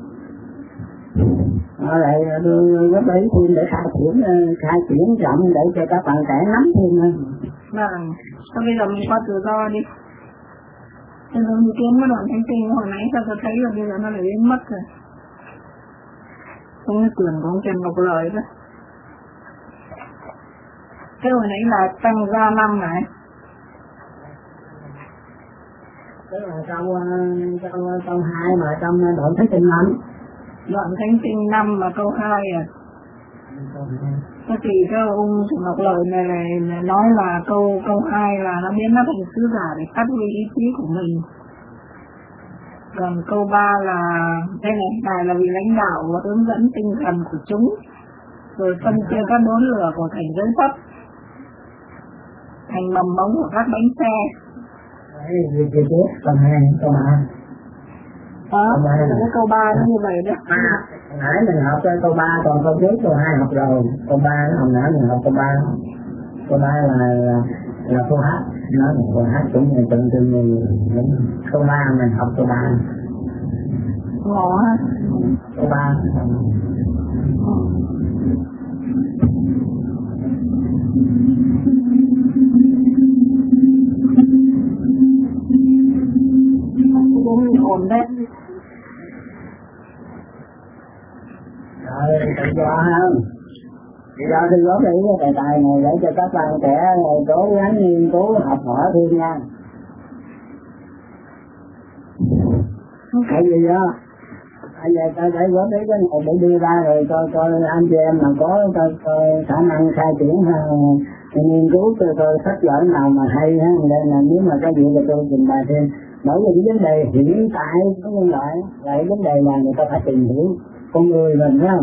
ở lại tôi góp ý thêm để khai triển khai triển rộng để cho các bạn trẻ nắm thêm hơn. Vâng, thôi bây giờ mình qua tự do đi. Tôi nói ý kiến cái đoạn thanh tinh hồi nãy sao tôi thấy là bây giờ nó lại biến mất rồi. Không cái quyền của ông Trần Ngọc Lợi đó. Cái hồi nãy là tăng gia năm này. Tức là trong trong trong hai mà trong đoạn thanh tinh năm. Đoạn thanh tinh năm mà câu hai à. Thế thì cái ông Trần Ngọc Lợi này, này, này nói là câu câu hai là nó biến nó thành sứ giả để phát huy ý chí của mình. Còn câu ba là đây này, Ngài là vì lãnh đạo và hướng dẫn tinh thần của chúng, rồi phân chia các đốn lửa của thành giới thấp thành mầm mống của các bánh xe. Đấy, vì cái chết còn hai câu ba. Đó, cái câu ba nó như vậy đó. À, nãy mình học cái câu ba, còn câu trước câu hai học rồi. Câu ba hồi nãy mình học câu ba. Câu ba là là, là câu hát, nó là câu hát cũng như tượng trưng như câu ba mình học câu ba. Ngộ ha. Câu ba. Cũng ổn đấy. Rồi, tự do không? Tự do thì góp ý cái đề tài này để cho các bạn trẻ cố gắng nghiên cứu học hỏi thêm nha. Tại vì đó, bây giờ ta phải góp ý cái này để đưa ra rồi coi coi anh chị em mà có coi, coi khả năng khai triển ha, nghiên cứu coi coi sách vở nào mà hay ha, nên là nếu mà có gì thì tôi trình bày thêm. Bởi vì cái vấn đề hiện tại của nhân loại, vậy vấn đề là người ta phải tìm hiểu con người mình phải không?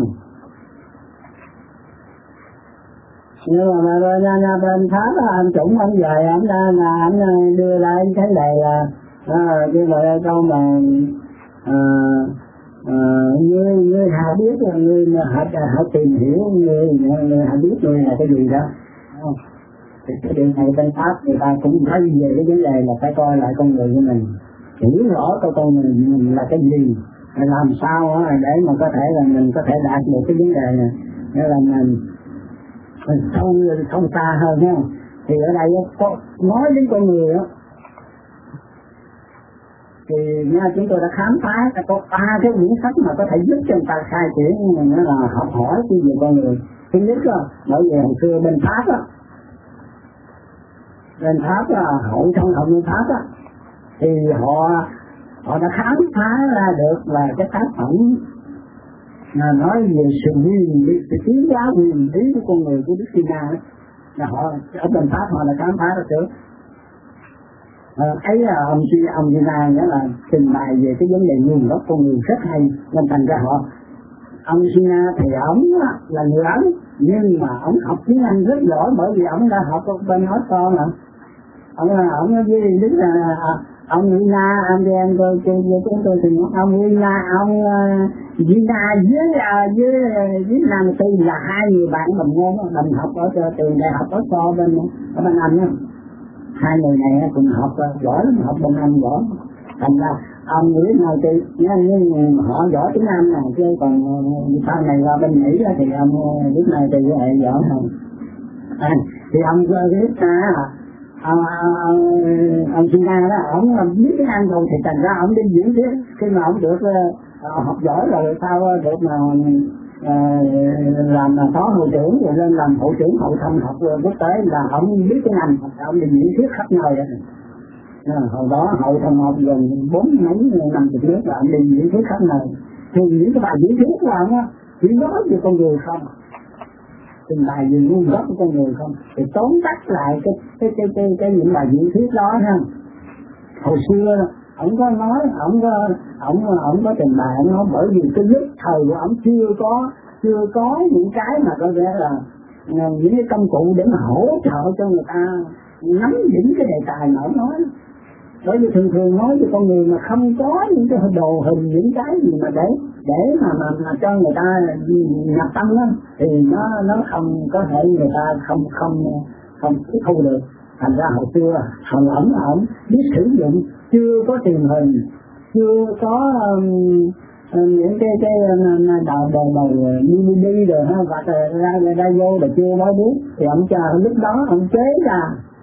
Nhưng mà mà nhà nhà bên Pháp anh Trũng anh về anh là anh đưa ra cái vấn đề là cái lời câu mà à, à, người người hạ biết là người hạ hạ tìm hiểu người người hạ biết người là cái gì đó. Thì cái điều này bên Pháp người ta cũng thấy về cái vấn đề là phải coi lại con người của mình, hiểu rõ coi con người mình là cái gì, làm sao để mà có thể là mình có thể đạt được cái vấn đề này. Nên là mình không không xa hơn nha. Thì ở đây có nói đến con người đó, thì nha chúng tôi đã khám phá có ba cái quyển sách mà có thể giúp cho người ta khai triển, nghĩa là học hỏi cái về con người. Thứ nhất là bởi vì hồi xưa bên Pháp á, bên Pháp là hội thông học bên Pháp á, thì họ họ đã khám phá ra được là cái tác phẩm là nói về sự quyền lý, sự tiến hóa quyền lý của con người của Đức Sina ấy, là họ ở bên Pháp họ đã khám phá ra được. À, ấy là ông Chi ông Sina nghĩa là trình bày về cái vấn đề nguồn gốc con người rất hay, nên thành ra họ ông Sina thì ổng là người Ấn nhưng mà ổng học tiếng Anh rất giỏi, bởi vì ổng đã học ở bên Oxford mà. Ông là ông với Đức là ông Vina, ông đi em tôi tôi chúng tôi thì ông Vina, ông Vina với với với Nam Tư là hai người bạn đồng môn đồng học ở trường đại học Oxford bên ở bên Anh á. Hai người này cùng học giỏi lắm, học bên Anh giỏi. Thành ra ông Nguyễn Nào Tư nhưng họ giỏi tiếng Anh này, chứ còn sau này qua bên Mỹ thì ông Nguyễn Nào Tư lại giỏi hơn. À, thì ông biết là ông ông ông Sina đó, ông biết tiếng Anh rồi thì thành ra ông đi diễn thuyết. Khi mà ông được uh, học giỏi rồi sao được mà uh, làm phó hội trưởng rồi lên làm hội trưởng hội thông học quốc tế là ông biết tiếng Anh, ông đi diễn thuyết khắp nơi đó. À, hồi đó hội thông học gần bốn mấy năm chục nước là ông đi diễn thuyết khắp nơi. Thì những cái bài diễn thuyết của ông á chỉ nói về con người không, trình bày về nguồn gốc của con người không, thì tóm tắt lại cái cái cái cái, cái những bài diễn thuyết đó ha. Hồi xưa ông có nói, ông có ông ông có trình bày, ông nói bởi vì cái lúc thời của ông chưa có chưa có những cái mà có nghĩa là những cái công cụ để mà hỗ trợ cho người ta nắm vững cái đề tài mà ông nói. Bởi vì thường thường nói cho con người mà không có những cái đồ hình, những cái gì mà để để mà mà, mà cho người ta nhập tâm đó, thì nó nó không có thể, người ta không không không tiếp thu được. Thành ra hồi xưa hồi ổng ổng biết sử dụng, chưa có truyền hình, chưa có um, những cái cái đầu đầu đầu đê vê đê rồi ha, và ra ra vô là chưa nói biết, thì ổng chờ lúc đó ổng chế ra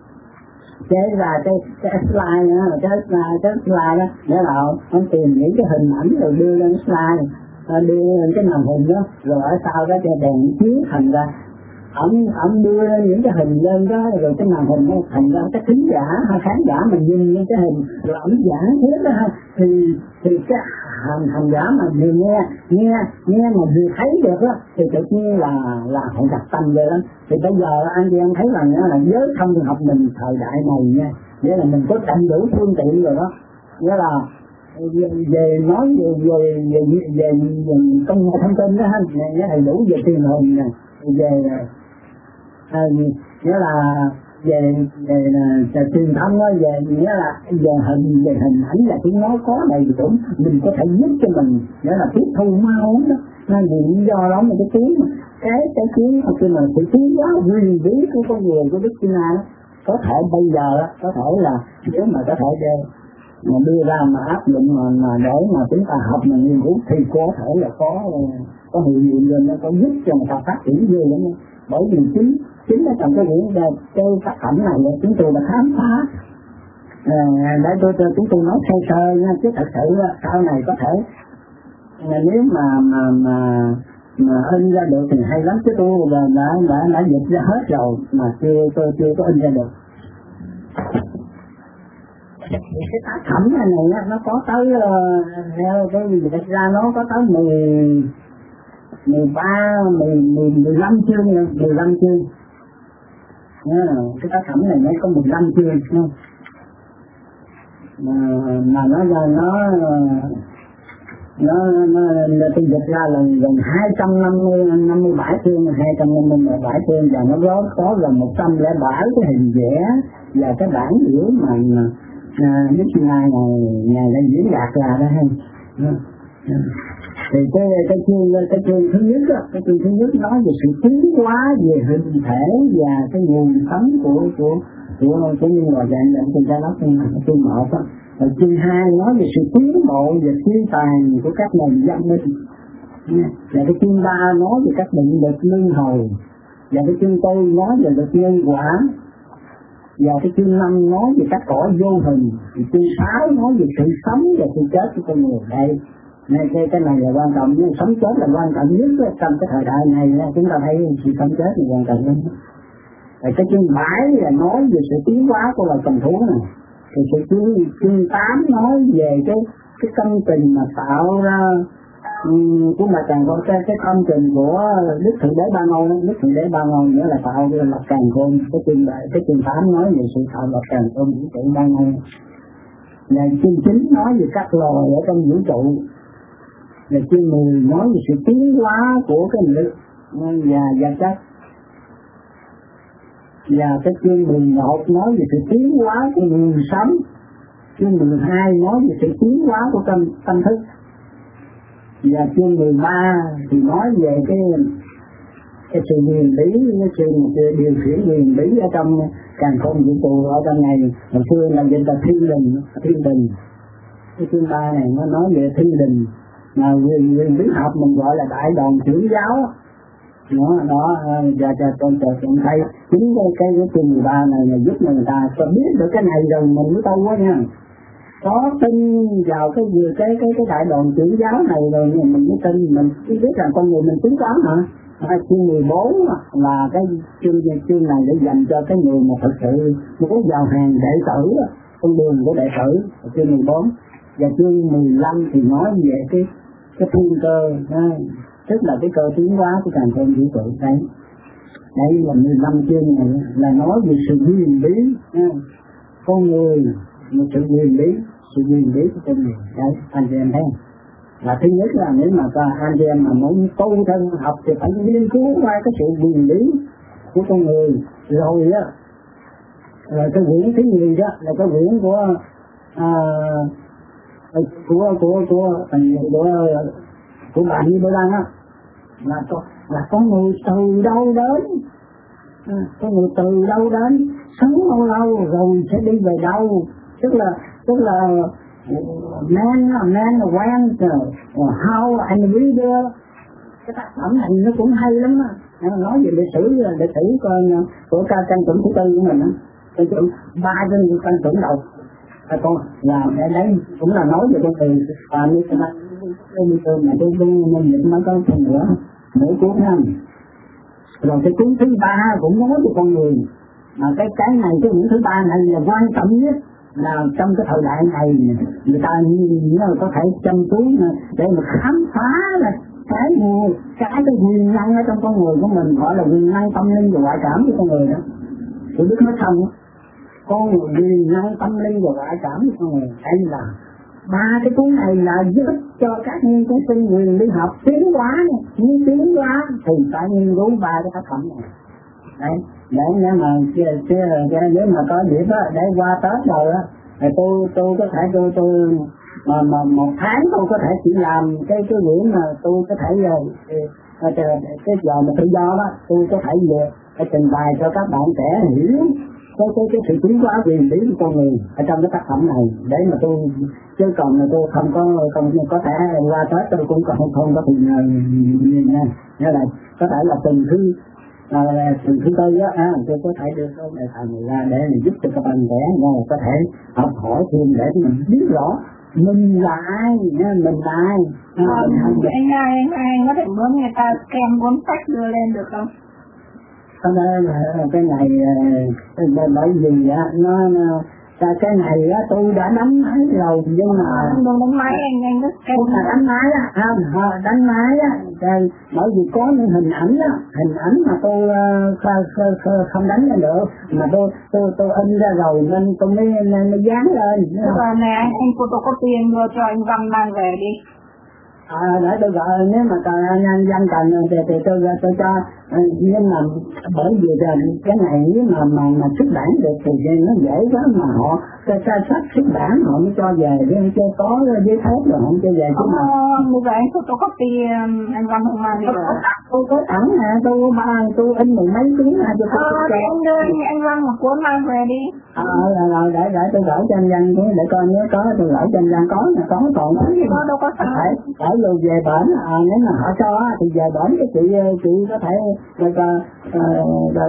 chế ra cái cái slide đó, cái slide cái slide đó để là ông tìm những cái hình ảnh rồi đưa lên slide, đưa lên cái màn hình đó, rồi ở sau đó cho đèn chiếu thành ra ông ông đưa những cái hình lên đó, rồi cái màn hình nó thành ra cái thính giả hay khán giả mình nhìn lên cái hình rồi ông giảng hết đó ha, thì thì cái hành hành giả mà vừa nghe nghe nghe mà vừa thấy được đó thì tự nhiên là là họ đặt tâm về lắm. Thì bây giờ anh chị em thấy rằng là giới thông học mình thời đại này nha, nghĩa là mình có đầy đủ phương tiện rồi đó, nghĩa là về, về nói về về về về, về công nghệ thông tin đó ha, nghĩa đầy đủ về truyền hình nè, về à, nghĩa là về về, về truyền thông đó, về nghĩa là về hình về hình ảnh là tiếng nói có đầy đủ, mình có thể giúp cho mình nghĩa là tiếp thu mau đó. Nên vì do đó mà cái tiếng cái cái tiếng khi mà sự tiến hóa quyền lý của con người của Đức Sina đó, có thể bây giờ đó, có thể là nếu mà có thể để mà đưa ra mà áp dụng mà, mà để mà chúng ta học mà nghiên cứu thì có thể là có có hiệu dụng lên, nó có giúp cho người ta phát triển ghê lắm. Bởi vì chính chính là trong cái quyển cái tác phẩm này chúng tôi đã khám phá. À, để tôi chúng tôi nói sơ sơ nha, chứ thật sự sau này có thể nếu mà mà mà mà in ra được thì hay lắm, chứ tôi đã đã đã, đã dịch ra hết rồi mà chưa tôi chưa có in ra được. Cái tác phẩm này này nó có tới theo cái gì đặt ra nó có tới mười mười ba mười mười mười lăm chương nha, mười lăm chương. À, cái tác phẩm này nó có mười lăm chương không? Mà, mà nó ra nó nó nó tôi dịch ra là gần hai trăm năm mươi bảy chương, hai trăm năm mươi bảy chương, và nó có có gần một trăm lẻ bảy cái hình vẽ và cái bản biểu mà Đức Sina này ngày đã diễn đạt ra đó ha. Thì cái cái chương cái chương thứ nhất á, cái chương thứ nhất nói về sự tiến hóa về hình thể và cái nguồn sống của của của của nhân loại dạng dạng trên trái đất chương một á. Rồi chương hai nói về sự tiến bộ và suy tàn của các nền văn minh. Và cái chương ba nói về các định luật luân hồi. Và cái chương tư nói về luật nhân quả. Và cái chương năm nói về các cõi vô hình. Thì chương sáu nói về sự sống và sự chết của con người. Đây, này, cái, cái này là quan trọng, nhưng sống chết là quan trọng nhất trong cái thời đại này. Chúng ta thấy sự sống chết là quan trọng nhất. Rồi cái chương bảy là nói về sự tiến hóa của loài cầm thú này. Thì sự chương, chương tám nói về cái cái công trình mà tạo ra um, của mặt trăng con cái cái công trình của Đức Thượng Đế Ba Ngôi, Đức Thượng Đế Ba Ngôi nữa là tạo ra lập tràng khôn. Cái chương bảy, cái chương tám nói về sự tạo lập tràng khôn vũ trụ Ba Ngôi. Và chương chín nói về các loài ở trong vũ trụ. Và chương mười nói về sự tiến hóa của cái lực và vật chất. Và cái chương mười một nói về sự tiến hóa của nguồn sống. Chương mười hai nói về sự tiến hóa của tâm, tâm thức. Và chương mười ba thì nói về cái cái sự huyền bí, cái sự điều khiển huyền bí ở trong càn khôn vũ trụ ở trong này. Hồi xưa là gọi là thiên đình, thiên đình. Cái chương ba này nó nói về thiên đình, mà huyền huyền bí học mình gọi là đại đoàn trưởng giáo. Đó, đó, và cho con chờ con thấy chính cái cái cái chương mười ba này là giúp người ta cho biết được cái này rồi mình mới tu quá nha. Có tin vào cái gì cái cái cái đại đoàn trưởng giáo này rồi mình mới tin, mình chỉ biết rằng con người mình tính toán hả? Hay chương mười bốn là cái chương chương này để dành cho cái người mà thật sự muốn vào hàng đệ tử, con đường của đệ tử, chương mười bốn. Và chương mười lăm thì nói về cái cái thiên cơ, tức là cái cơ tiến hóa của càn khôn vũ trụ. Đấy, đây là mười lăm chương này là nói về sự huyền bí con người, một sự huyền bí, sự huyền bí của con người. Đấy, anh chị em thấy không? Là thứ nhất là nếu mà anh chị em mà muốn tu thân học thì phải nghiên cứu qua cái sự huyền bí của con người. Rồi á, rồi cái quyển thứ nhì đó là cái quyển của à, của của của của của, của bạn như Bơ Đăng á, là con là con người từ đâu đến, à, con người từ đâu đến, sống bao lâu rồi sẽ đi về đâu, tức là tức là man man went how and reader. Cái tác phẩm này nó cũng hay lắm á, nói về lịch sử lịch sử con của ca căn chuẩn thứ tư của mình á, cái ba trên căn chuẩn đầu. À, con là để đấy cũng là nói về con người và như thế này như thế mà tôi tôi nên định nó có phần nữa mỗi cuốn ha. Rồi cái cuốn thứ ba cũng nói về con người, mà cái cái này cái cuốn thứ ba này là quan trọng nhất, là trong cái thời đại này người ta như là có thể chăm chú để mà khám phá là cái nguồn cái cái quyền năng ở trong con người của mình, gọi là quyền năng tâm linh và ngoại cảm của con người đó. Tôi biết nói xong con người quyền năng tâm linh và ngoại cảm của con người. Đây là ba cái cuốn này là giúp cho các nghiên cứu sinh quyền lý học tiến hóa, muốn tiến hóa thì phải nghiên cứu ba cái tác phẩm này. Đấy, để nếu mà nếu mà có dịp á, để qua Tết rồi á, thì tôi tôi có thể tôi tôi mà mà một tháng tôi có thể chỉ làm cái cái quyển mà tôi có thể cái, cái giờ mà tự do đó, tôi có thể về cái trình bày cho các bạn trẻ hiểu cái cái cái sự tiến hóa quyền lý của con người ở trong cái tác phẩm này, để mà tôi chứ còn là tôi không có không có thể qua Tết tôi cũng không không có thì gì nha, nghĩa là có thể là từng thứ à, từng thứ tư á, à, tôi có thể đưa cái bài thằng này ra để mình giúp cho các bạn trẻ này có thể học hỏi thêm để mình biết rõ mình là ai, mình là ai. À, à, anh ai anh ai có thể muốn người ta kèm cuốn sách đưa lên được không? Cho nên là cái này bởi vì á nó, nó cái này á tôi đã đánh máy rồi, nhưng mà không đánh máy anh anh rất kém là đánh máy á, không đánh máy á, bởi vì có những hình ảnh á, hình ảnh mà tôi uh, không đánh lên được, mà tôi tôi tôi in ra rồi nên tôi mới mới dán lên. Rồi nè anh anh photocopy anh mua cho anh Văn mang về đi. À, để tôi gọi nếu mà cần nhân dân cần thì, thì tôi tôi cho, nhưng mà bởi vì cái này nếu mà mà, mà xuất bản được thì nó dễ quá, mà họ cái sách xuất bản họ mới cho về, chứ không cho có giấy phép rồi không cho về chứ mà. Như vậy anh tôi có copy anh Văn hôm nay rồi. Tôi có sẵn nè, tôi ba tôi in mười mấy tiếng là tôi có ờ anh đưa anh Văn một cuốn mang về đi. ờ rồi rồi để để tôi gửi cho anh Văn chứ, để coi nếu có tôi gửi cho anh Văn, có là có còn có gì đó đâu có sao. phải phải dù về bển à, nếu mà họ cho thì về bển cái chị chị có thể rồi rồi rồi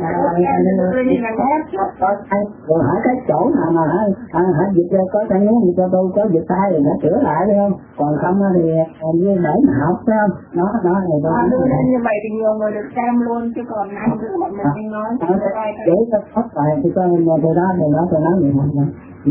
rồi hỏi cái chỗ nào mà hả hả dịch có thể nếu như cho tôi có dịch sai thì nó sửa lại phải không, còn không thì như để mà học phải không, nó nó này đó đưa lên như vậy thì nhiều người được xem luôn, chứ còn anh cứ một mình anh nói để cho thoát bài thì coi người từ đó thì nó tôi nói vậy thôi.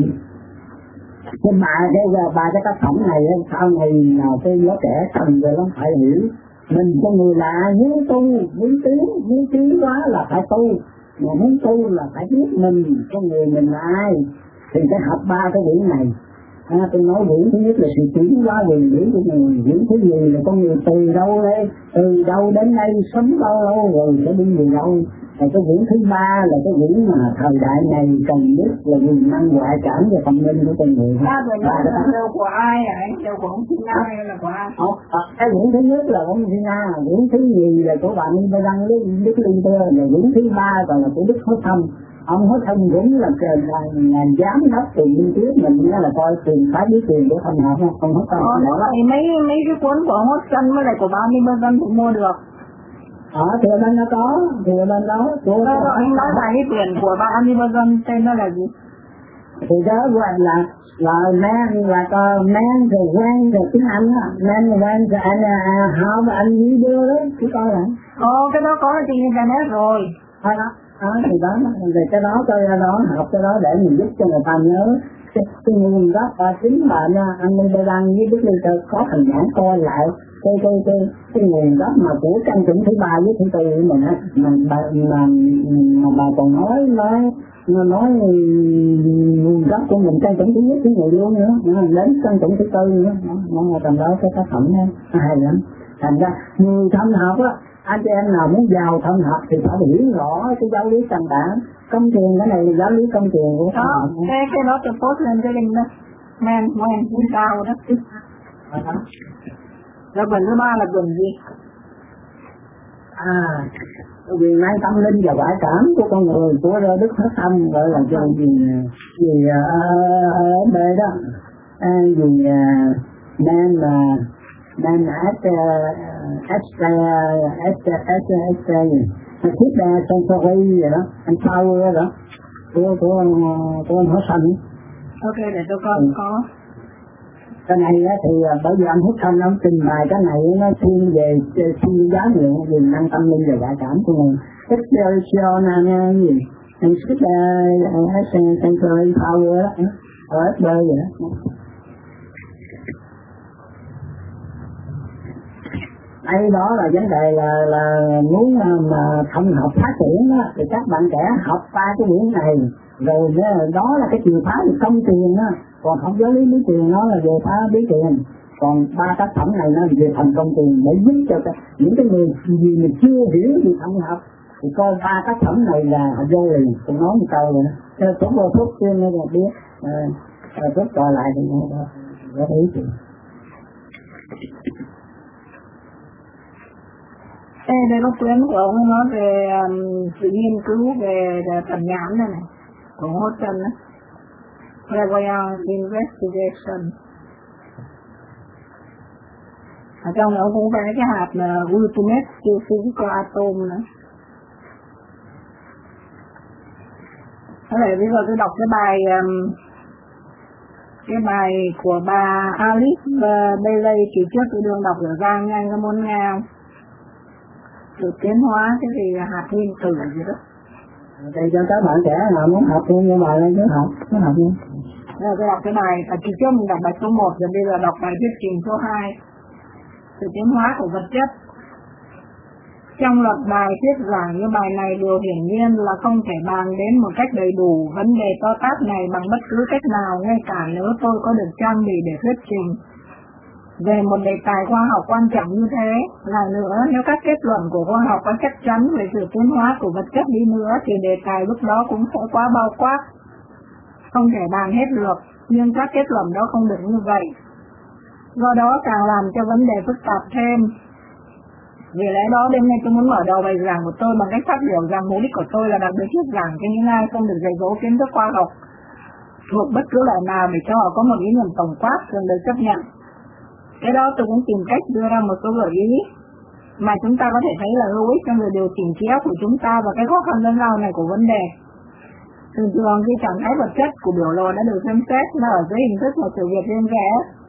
Nhưng mà cái bà cái tác phẩm này sau này nào cái lớp trẻ cần về nó phải hiểu mình con người lạ, muốn tu muốn tiến muốn tiến quá là phải tu, mà muốn tu là phải biết mình con người mình là ai thì phải học ba cái điểm này. À, tôi nói điểm thứ nhất là sự tiến hóa quyền điểm của người, điểm thứ gì là con người từ đâu đây từ đâu đến đây sống bao lâu rồi sẽ đi về đâu. Và cái điểm thứ ba là cái điểm mà thời đại này cần biết là quyền năng ngoại cảm và tâm linh của con người. Ba rồi nó là đâu của ai vậy? Đâu của ông Sina hay là của ai? Ờ, cái điểm thứ nhất là ông Sina, điểm thứ nhì là của bạn Ni Ba Đăng Đức Linh Tơ, và điểm thứ ba còn là của Đức Hối Thông. Ông Hối Thông cũng là ngàn giám đốc tiền nghiên cứu mình là coi tiền phải biết tiền để không học không không Hối Thông. Ờ, thì mấy mấy cái cuốn của ông Hối Thông với lại của bạn Ni Ba Đăng cũng mua được. Ở thì ở bên nó có, thì ở bên đó của đó, đó, anh nói bài cái quyển của bạn Ni Ba Đăng tên nó là gì? Thì đó của anh là là man là con man rồi quen rồi tiếng Anh á, man rồi quen rồi anh học anh đi đưa đấy cứ coi lại. Ồ cái đó có trên internet rồi. Thôi đó, đó thì đó về cái đó coi ra đó học cái đó để mình giúp cho người ta nhớ cái, cái nguồn gốc và chính bạn anh Ni Ba Đăng với Đức Linh Tơ có hình ảnh coi lại cái cái cái cái nguồn gốc mà của căn chủng thứ ba với thứ tư của mình á, mà bà mà, mà bà còn nói nói nó nói nguồn gốc của mình căn chủng thứ nhất thứ nhì luôn nữa, đến căn chủng thứ tư nữa, nó là tầm đó cái tác phẩm đó hay lắm. Thành ra người thâm học á, anh chị em nào muốn vào thâm học thì phải hiểu rõ cái giáo lý căn bản. Công tiền cái này là giáo lý công tiền của đó, cái cái đó tôi post lên cái link đó, man man cũng cao đó. Rồi phần thứ ba là quyền gì? À, quyền năng tâm linh và quả cảm của con người của Đức Thế Tâm gọi là cho gì gì ở đây đó, gì nên là nên at at at at at thiết đa sensory gì đó, anh power đó của của của anh Hối Thanh. Ok để tôi coi có. Cái này thì bởi vì anh Hối Thanh ông trình bày cái này nó chuyên về chuyên giáo nguyện quyền năng tâm linh và quả cảm của mình. Experiential là gì? Anh thích sensory power đó, ở ét bê vậy đó. Đây đó là vấn đề là là muốn mà thâm học phát triển đó, thì các bạn trẻ học ba cái điểm này rồi đó là cái chìa khóa về công tiền đó, còn học giáo lý lý tiền nó là về phá bí tiền, còn ba tác phẩm này nó về thành công tiền để giúp cho những cái người gì mình chưa hiểu về thâm học thì coi ba tác phẩm này là vô liền. Tôi nói một câu rồi đó, cho cũng vô phút chưa nghe được biết phút coi lại thì nghe đó có ý gì. Ê, đây có quyển của ông ấy nói về um, sự nghiên cứu về tầm nhãn này này, của Hối Trân á, Clairvoyant Investigation. Ở trong đó ông cũng vẽ cái hạt là ultimate physical atom nữa. Thế này bây giờ tôi đọc cái bài um, cái bài của bà Alice Bailey kỳ trước tôi đương đọc ở Giang nha, anh có muốn nghe không? Sự tiến hóa cái gì là hạt nguyên tử gì đó. Thì cho các bạn trẻ nào muốn học luôn như bài lên cứ học, cứ học luôn. Rồi tôi đọc cái bài, à, kỳ trước mình đọc bài số một, rồi bây giờ đọc bài thuyết trình số hai. Sự tiến hóa của vật chất. Trong loạt bài thuyết giảng như bài này điều hiển nhiên là không thể bàn đến một cách đầy đủ vấn đề to tát này bằng bất cứ cách nào, ngay cả nếu tôi có được trang bị để thuyết trình về một đề tài khoa học quan trọng như thế. Là nữa, nếu các kết luận của khoa học có chắc chắn về sự tiến hóa của vật chất đi nữa thì đề tài lúc đó cũng sẽ quá bao quát. không thể bàn hết được, nhưng các kết luận đó không được như vậy. Do đó càng làm cho vấn đề phức tạp thêm. Vì lẽ đó đêm nay tôi muốn mở đầu bài giảng của tôi bằng cách phát biểu rằng mục đích của tôi là đặc biệt thuyết giảng cho những ai không được dạy dỗ kiến thức khoa học thuộc bất cứ loại nào để cho họ có một ý nhìn tổng quát thường được chấp nhận. Cái đó tôi cũng tìm cách đưa ra một số gợi ý mà chúng ta có thể thấy là hữu ích trong việc điều chỉnh trí óc của chúng ta và cái khó khăn lớn lao này của vấn đề. Thường thường khi trạng thái vật chất của biểu lộ đã được xem xét nó ở dưới hình thức một sự việc riêng rẽ.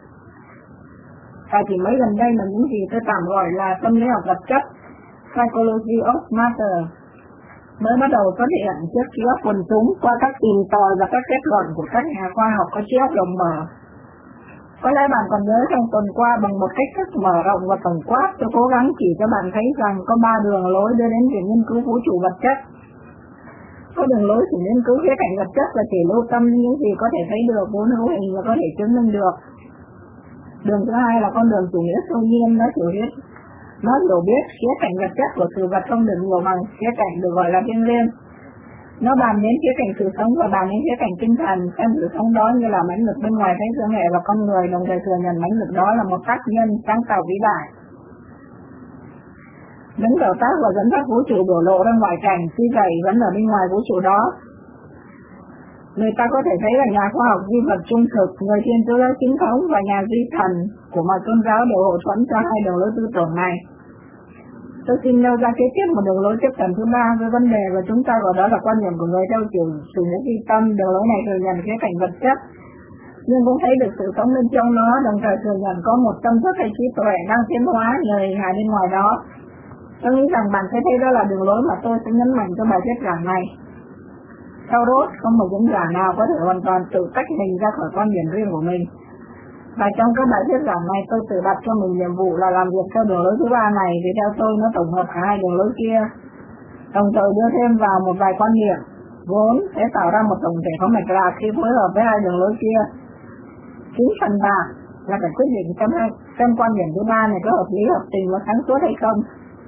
Và chỉ mới gần đây là những gì tôi tạm gọi là tâm lý học vật chất, psychology of matter, mới bắt đầu xuất hiện trước trí óc quần chúng qua các tìm tòi và các kết luận của các nhà khoa học có trí óc rộng mở. Có lẽ bạn còn nhớ trong tuần qua bằng một cách rất mở rộng và tổng quát, tôi cố gắng chỉ cho bạn thấy rằng có ba đường lối đưa đến việc nghiên cứu vũ trụ vật chất. Có đường lối chỉ nghiên cứu khía cạnh vật chất và chỉ lưu tâm những gì có thể thấy được, vốn hữu hình và có thể chứng minh được. Đường thứ hai là con đường chủ nghĩa siêu nhiên, nó hiểu biết, nó hiểu biết khía cạnh vật chất của sự vật không được nhiều bằng khía cạnh được gọi là thiêng liêng. Nó bàn đến khía cạnh sự sống và bàn đến khía cạnh tinh thần, xem sự sống đó như là mãnh lực bên ngoài thế giới hệ và con người, đồng thời thừa nhận mãnh lực đó là một tác nhân sáng tạo vĩ đại. Những khảo tác và dẫn dắt vũ trụ biểu lộ ra ngoại cảnh, tuy vậy vẫn ở bên ngoài vũ trụ đó. Người ta có thể thấy là nhà khoa học duy vật trung thực, người thiên chúa giáo chính thống và nhà duy thần của mọi tôn giáo đều hộ thuẫn cho hai đường lối tư tưởng này. Tôi xin nêu ra kế tiếp một đường lối tiếp cận thứ ba với vấn đề và chúng ta gọi đó là quan điểm của người theo chiều chủ nghĩa duy tâm. Đường lối này thừa nhận khía cạnh vật chất, nhưng cũng thấy được sự sống bên trong nó, đồng thời thừa nhận có một tâm thức hay trí tuệ đang tiến hóa nhờ hình hài bên ngoài đó. Tôi nghĩ rằng bạn sẽ thấy đó là đường lối mà tôi sẽ nhấn mạnh cho bài thuyết giảng này. Sau đó, không một diễn giả nào có thể hoàn toàn tự tách mình ra khỏi quan điểm riêng của mình. Và trong các bài thuyết giảng này, tôi tự đặt cho mình nhiệm vụ là làm việc theo đường lối thứ ba này, vì theo tôi nó tổng hợp cả hai đường lối kia, đồng thời đưa thêm vào một vài quan điểm vốn sẽ tạo ra một tổng thể có mạch lạc khi phối hợp với hai đường lối kia. Chính phần bạn là phải quyết định xem, xem quan điểm thứ ba này có hợp lý, hợp tình và sáng suốt hay không.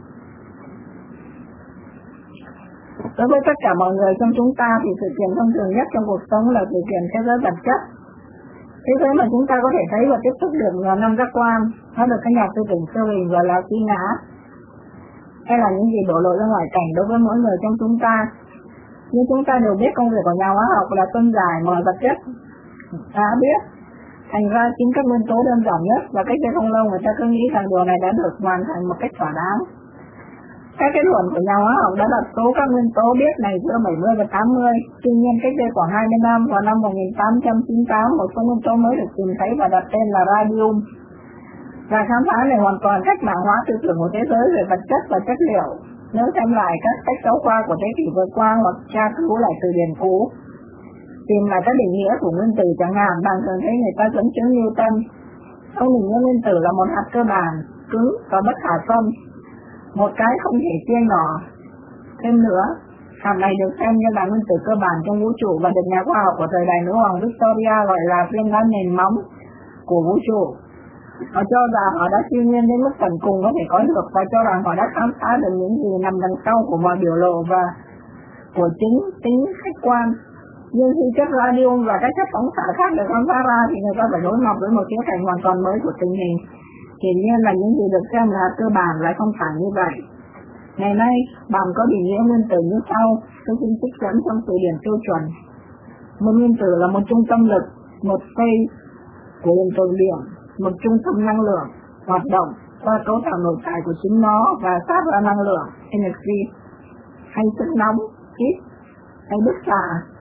Đối với tất cả mọi người trong chúng ta thì sự kiện thông thường nhất trong cuộc sống là sự kiện thế giới vật chất. Thế giới mà chúng ta có thể thấy và tiếp xúc được là năm giác quan, nó được các nhà tư tưởng siêu hình gọi là phi ngã, hay là những gì đổ lộ ra ngoại cảnh đối với mỗi người trong chúng ta. Nhưng chúng ta đều biết công việc của nhà hóa học là phân giải mọi vật chất đã biết, thành ra chính các nguyên tố đơn giản nhất, và cách đây không lâu người ta cứ nghĩ rằng điều này đã được hoàn thành một cách thỏa đáng. Các kết luận của nhà hóa học đã đặt số các nguyên tố biết này giữa bảy mươi và tám mươi. Tuy nhiên cách đây khoảng hai mươi năm, vào năm một nghìn tám trăm chín mươi tám, một số nguyên tố mới được tìm thấy và đặt tên là radium. Và khám phá này hoàn toàn cách mạng hóa tư tưởng của thế giới về vật chất và chất liệu. Nếu xem lại các sách giáo khoa của thế kỷ vừa qua hoặc tra cứu lại từ điển cũ, tìm lại các định nghĩa của nguyên tử chẳng hạn, bạn thường thấy người ta dẫn chứng Newton. Ông định nghĩa nguyên tử là một hạt cơ bản, cứng và bất khả phân, một cái không thể chia nhỏ. Thêm nữa, hạt này được xem như là nguyên tử cơ bản trong vũ trụ và được nhà khoa học của thời đại nữ hoàng Victoria gọi là viên đá nền móng của vũ trụ. Họ cho rằng họ đã siêu nhiên đến mức tận cùng có thể có được, và cho rằng họ đã khám phá được những gì nằm đằng sau của mọi biểu lộ và của chính tính khách quan. Nhưng khi chất radium và các chất phóng xạ khác được khám phá ra thì người ta phải đối mặt với một khía cạnh hoàn toàn mới của tình hình. Hiển nhiên là những gì được xem là cơ bản lại không phải như vậy. Ngày nay, bạn có định nghĩa nguyên tử như sau, tôi xin trích dẫn trong từ điển tiêu chuẩn. Một nguyên tử là một trung tâm lực, một phase của hiện tượng điểm, một trung tâm năng lượng, hoạt động qua cấu tạo nội tại của chính nó và phát ra năng lượng, energy, hay sức nóng, heat, hay bức xạ,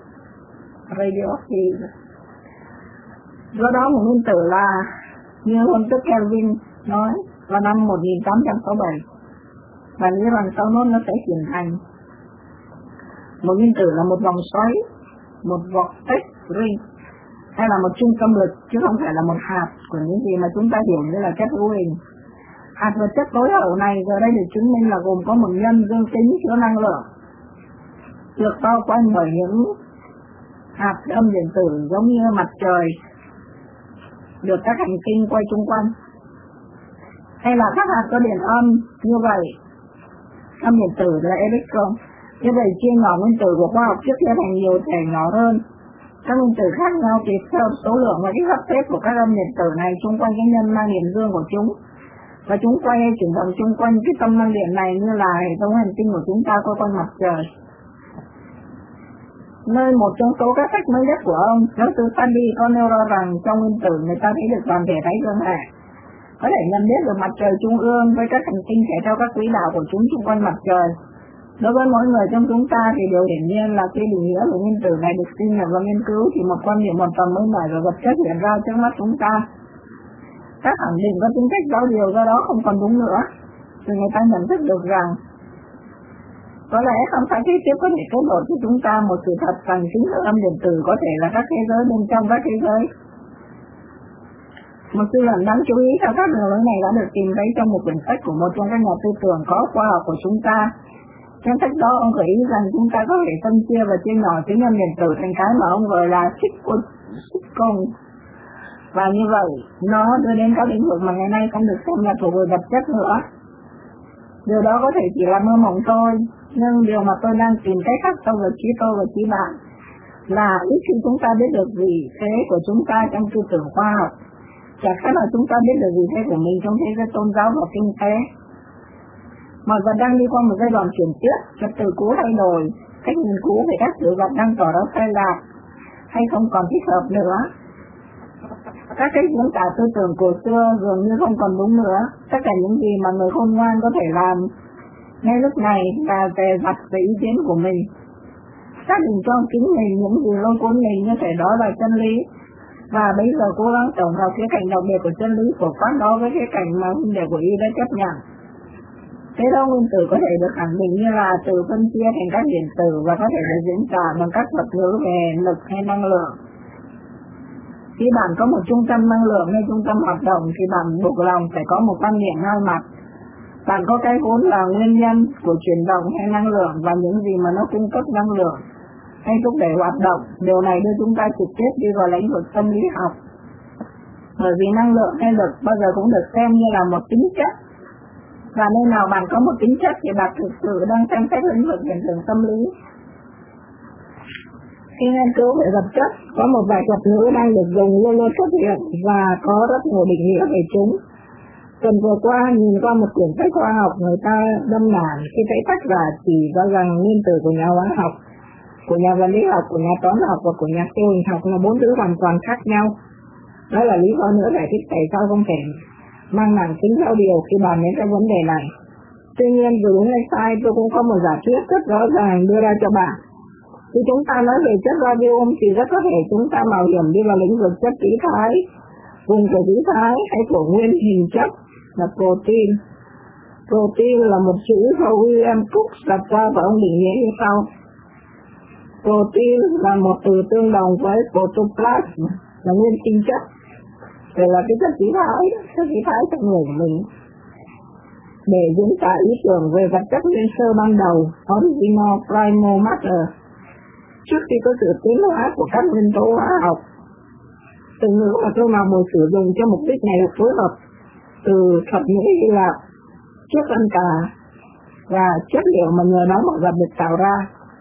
radioactive. Do đó một nguyên tử là, như phân tích Kelvin nói vào năm một nghìn tám trăm sáu mươi bảy, và nghĩ rằng sau nó nó sẽ hình thành. Một nguyên tử là một vòng xoáy, một vortex ring, hay là một trung tâm lực, chứ không phải là một hạt của những gì mà chúng ta hiểu như là chất hữu hình. Hạt vật chất tối hậu này giờ đây được chứng minh là gồm có một nhân dương tính chứa năng lượng, được bao quanh bởi những hạt âm điện tử giống như mặt trời, được các hành tinh quay chung quanh. Hay là các hạt có điện âm như vậy, âm điện tử là electron, như vậy chia nhỏ nguyên tử của khoa học trước kia thành nhiều thể nhỏ hơn, Các nguyên tử khác nhau tùy theo số lượng và cái sắp xếp của các âm điện tử này xung quanh cái nhân mang điện dương của chúng. Và chúng quay chuyển động xung quanh cái tâm năng điện này như là hệ thống hành tinh của chúng ta quay quanh mặt trời. Nơi một trong số các sách mới nhất của ông, giáo sư Sandy có nêu ra rằng trong nguyên tử người ta thấy được toàn thể Thái Dương hệ, có thể nhận biết được mặt trời trung ương với các hành tinh chạy theo các quỹ đạo của chúng xung quanh mặt trời. Đối với mỗi người trong chúng ta thì điều hiển nhiên là khi định nghĩa của nguyên tử này được suy nhận và nghiên cứu thì một quan niệm hoàn toàn mới mẻ về vật chất hiện ra trước mắt chúng ta. Các khẳng định có tính cách giáo điều do đó không còn đúng nữa, thì người ta nhận thức được rằng có lẽ không phải thế tiếp có thể kết luận cho chúng ta một sự thật rằng chính thức âm điện tử có thể là các thế giới bên trong các thế giới. Một suy luận đáng chú ý theo các đường lối này đã được tìm thấy trong một quyển sách của một trong các nhà tư tưởng có khoa học của chúng ta. Trong sách đó ông gợi ý rằng chúng ta có thể phân chia và chia nhỏ tính âm điện tử thành cái mà ông gọi là xích công. Và như vậy, nó đưa đến các lĩnh vực mà ngày nay không được xem là thuộc về vật chất nữa. Điều đó có thể chỉ là mơ mộng thôi, nhưng điều mà tôi đang tìm cách khắc sâu vào trí tôi và trí bạn là ít khi chúng ta biết được vị thế của chúng ta trong tư tưởng khoa học, chẳng khác là chúng ta biết được vị thế của mình trong thế giới tôn giáo và kinh tế. Mọi vật đang đi qua một giai đoạn chuyển tiếp, trật tự cũ thay đổi, cách nhìn cũ về các sự vật đang tỏ ra sai lạc hay không còn thích hợp nữa. Các cách diễn tả tư tưởng cổ xưa dường như không còn đúng nữa. Tất cả những gì mà người khôn ngoan có thể làm ngay lúc này là về vặt về ý kiến của mình, xác định cho chính mình những gì lôi cuốn mình như thể đó là chân lý, và bây giờ cố gắng tổng hợp khía cạnh đặc biệt của chân lý của quán đó với khía cạnh mà huynh đệ của y đã chấp nhận. Thế đó nguyên tử có thể được khẳng định như là từ phân chia thành các điện tử và có thể được diễn tả bằng các thuật ngữ về lực hay năng lượng. Khi bạn có một trung tâm năng lượng hay trung tâm hoạt động thì bạn buộc lòng phải có một quan niệm hai mặt. Bạn có cái vốn là nguyên nhân của chuyển động hay năng lượng và những gì mà nó cung cấp năng lượng hay thúc đẩy hoạt động. Điều này đưa chúng ta trực tiếp đi vào lĩnh vực tâm lý học. Bởi vì năng lượng hay lực bao giờ cũng được xem như là một tính chất. Và nơi nào bạn có một tính chất thì bạn thực sự đang xem xét lĩnh vực hiện tượng tâm lý. Khi nghiên cứu về vật chất, có một vài thuật ngữ đang được dùng luôn luôn xuất hiện và có rất nhiều định nghĩa về chúng. Tuần vừa qua, nhìn qua một quyển sách khoa học, người ta đâm nản khi thấy tác giả chỉ ra rằng nguyên tử của nhà hóa học, của nhà vật lý học, của nhà toán học và của nhà siêu hình học là bốn thứ hoàn toàn khác nhau. Đó là lý do nữa giải thích tại sao không thể mang nặng tính giáo điều khi bàn đến cái vấn đề này. Tuy nhiên, dù đúng hay sai, tôi cũng có một giả thuyết rất rõ ràng đưa ra cho bạn. Khi chúng ta nói về chất radium thì rất có thể chúng ta mạo hiểm đi vào lĩnh vực chất vĩ thái, vùng của vĩ thái hay của nguyên hình chất là protein. Protein là một chữ do William Cook đặt ra và ông định nghĩa như sau. Protein là một từ tương đồng với protoplasm là nguyên sinh chất. Đây là cái chất vĩ thái, chất vĩ thái trong người của mình. Để diễn tả ý tưởng về vật chất nguyên sơ ban đầu, original primal matter, trước khi có sự tiến hóa của các nguyên tố hóa học. Từ ngữ mà tôi mà muốn sử dụng cho mục đích này phối hợp từ thuật ngữ Hy Lạp, trước ăn cà và chất liệu mà nhờ đó mọi vật được tạo ra.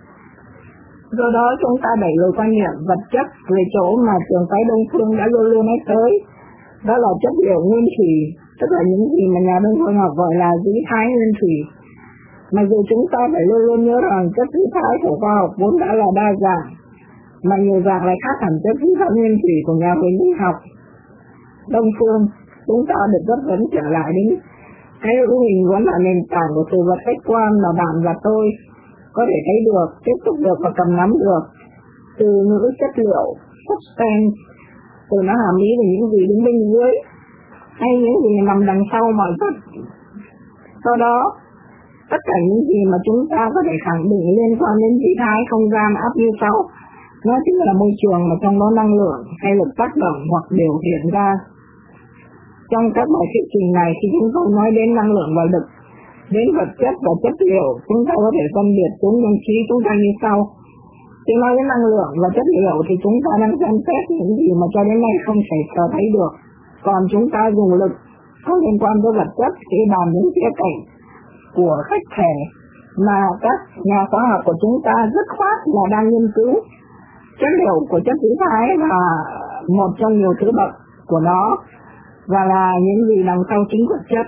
Do đó chúng ta đẩy lùi quan niệm vật chất về chỗ mà trường phái Đông Phương đã luôn luôn nói tới, đó là chất liệu nguyên thủy, tức là những gì mà nhà Đông Phương học gọi là vĩ thái nguyên thủy. Mặc dù chúng ta phải luôn luôn nhớ rằng chất vĩ thái của khoa học vốn đã là đa dạng, mà nhiều dạng lại khác hẳn chất vĩ thái nguyên thủy của nhà vật lý học Đông Phương. Chúng ta được rất vấn trở lại đến cái hữu hình vốn là nền tảng của sự vật khách quan mà bạn và tôi có thể thấy được, tiếp xúc được và cầm nắm được. Từ ngữ chất liệu, substance, từ nó hàm ý về những gì đứng bên dưới hay những gì nằm đằng sau mọi vật. Do đó, tất cả những gì mà chúng ta có thể khẳng định liên quan đến vĩ thái không gian áp như sau. Nó chính là môi trường mà trong đó năng lượng hay lực tác động hoặc biểu hiện ra. Trong các bài thuyết trình này, khi chúng tôi nói đến năng lượng và lực, đến vật chất và chất liệu, chúng ta có thể phân biệt chúng trong trí chúng ta như sau. Khi nói đến năng lượng và chất liệu thì chúng ta đang xem xét những gì mà cho đến nay không thể sờ thấy được. Còn chúng ta dùng lực có liên quan với vật chất khi bàn đến khía cạnh của khách thể mà các nhà khoa học của chúng ta rất khoát là đang nghiên cứu. chất liệu của chất tử thái là một trong nhiều thứ bậc của nó và là những gì nằm sau chính vật chất.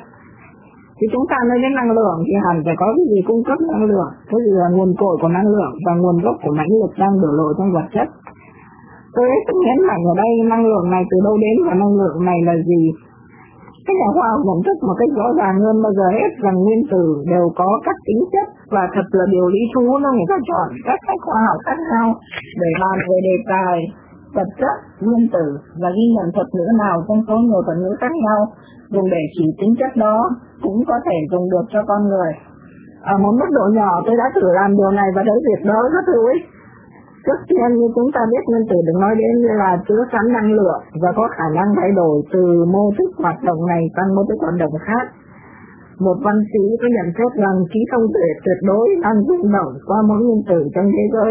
Thì chúng ta nói đến năng lượng thì hẳn phải có cái gì cung cấp năng lượng, cái gì là nguồn cội của năng lượng và nguồn gốc của mãnh lực đang đổ lộ trong vật chất. Tôi cũng nhấn mạnh ở đây năng lượng này từ đâu đến và năng lượng này là gì. Các nhà khoa học nhận thức một cách rõ ràng hơn bao giờ hết rằng nguyên tử đều có các tính chất và thật là điều lý thú nó người ta chọn các sách khoa học khác nhau để bàn về đề tài vật chất, nguyên tử và ghi nhận thuật ngữ nào trong số nhiều thuật ngữ khác nhau dùng để chỉ tính chất đó cũng có thể dùng được cho con người. Ở một mức độ nhỏ tôi đã thử làm điều này và thấy việc đó rất hữu ích. Trước tiên như chúng ta biết nguyên tử được nói đến là chứa sẵn năng lượng và có khả năng thay đổi từ mô thức hoạt động này sang mô thức hoạt động khác. Một văn sĩ có nhận xét rằng trí thông tuệ tuyệt đối đang rung động qua mỗi nguyên tử trong thế giới.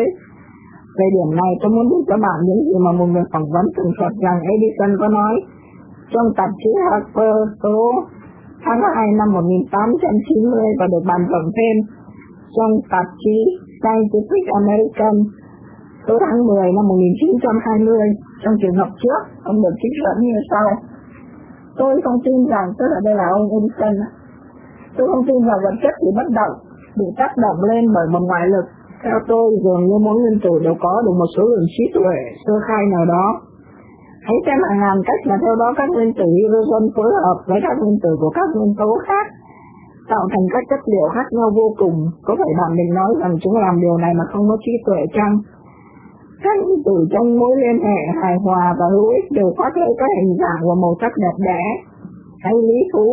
Về điểm này tôi muốn biết cho bạn những gì mà một người phỏng vấn từng thuật rằng Edison có nói trong tạp chí Harper số tháng hai năm một nghìn tám trăm chín mươi và được bàn rộng thêm trong tạp chí Scientific American số tháng mười năm một nghìn chín trăm hai mươi. Trong trường hợp trước, ông được trích dẫn như sau: tôi không tin rằng, tức là đây là ông Edison, tôi không tin rằng vật chất bị bất động, bị tác động lên bởi một ngoại lực. Theo tôi, dường như mỗi nguyên tử đều có được một số lượng trí tuệ sơ khai nào đó. Hãy xem hàng ngàn cách mà theo đó các nguyên tử hydrogen phối hợp với các nguyên tử của các nguyên tố khác tạo thành các chất liệu khác nhau vô cùng. Có phải bạn định nói rằng chúng làm điều này mà không có trí tuệ chăng? Các nguyên tử trong mối liên hệ hài hòa và hữu ích đều phát huy các hình dạng và màu sắc đẹp đẽ hay lý thú,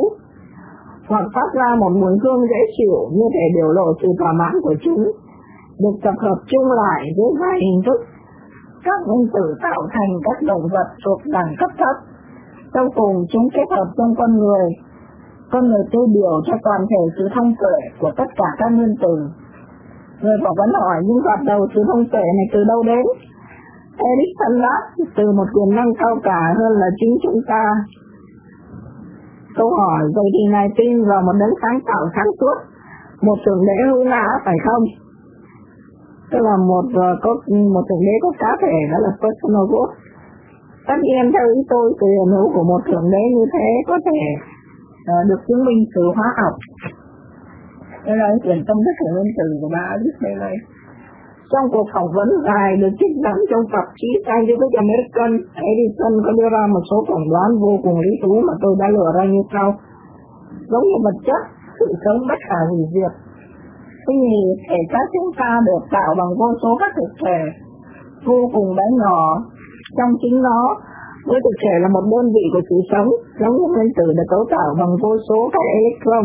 hoặc phát ra một mùi hương dễ chịu như thể biểu lộ sự thỏa mãn của chúng, được tập hợp chung lại với vài hình thức. Các nguyên tử tạo thành các động vật thuộc đẳng cấp thấp. Sau cùng chúng kết hợp trong con người. Con người tiêu biểu cho toàn thể sự thông tuệ của tất cả các nguyên tử. Người phỏng vấn hỏi những hoạt đầu sự thông tuệ này từ đâu đến? Edison đáp, từ một quyền năng cao cả hơn là chính chúng ta. Câu hỏi, vậy thì ngài tin vào một đấng sáng tạo sáng suốt, một thượng đế hữu ngã phải không? Tức là một có một thượng đế có cá thể, đó là personal God. Tất nhiên theo ý tôi, sự hiện hữu của một thượng đế như thế có thể uh, được chứng minh từ hóa học. Đây là truyền tâm thức của nguyên tử của bà Alice Bailey. Trong cuộc phỏng vấn dài được trích dẫn trong tạp chí Scientific American, Edison có đưa ra một số phỏng đoán vô cùng lý thú mà tôi đã lựa ra như sau. Giống như vật chất, sự sống bất khả hủy diệt. Thế thì thể xác chúng ta được tạo bằng vô số các thực thể vô cùng bé nhỏ. Trong chính nó, với thực thể là một đơn vị của sự sống, giống như nguyên tử được cấu tạo bằng vô số các electron.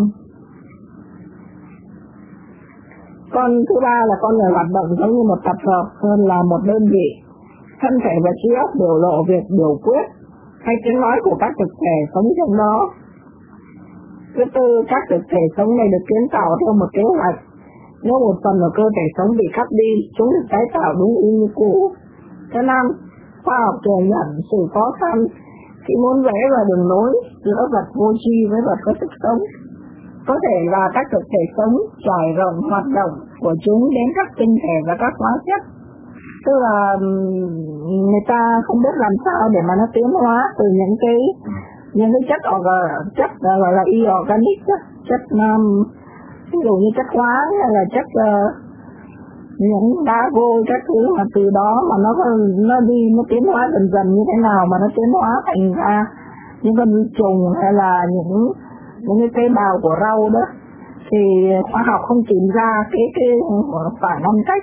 Con thứ ba là con người hoạt động giống như một tập hợp hơn là một đơn vị. Thân thể và trí óc biểu lộ việc biểu quyết hay tiếng nói của các thực thể sống trong đó. Thứ tư, các thực thể sống này được kiến tạo theo một kế hoạch. Nếu một phần của cơ thể sống bị cắt đi, chúng được tái tạo đúng y như cũ. Thứ năm, khoa học thừa nhận sự khó khăn khi muốn vẽ ra đường nối giữa vật vô tri với vật có sức sống. Có thể là các thực thể sống trải rộng hoạt động của chúng đến các tinh thể và các hóa chất. Tức là người ta không biết làm sao để mà nó tiến hóa từ những cái những cái chất chất gọi là inorganic, chất um, ví dụ như chất hóa hay là chất uh, những đá vôi các thứ, mà từ đó mà nó nó đi nó tiến hóa dần dần như thế nào mà nó tiến hóa thành ra những con trùng hay là những những cái tế bào của rau đó, thì khoa học không tìm ra cái cái phản âm cách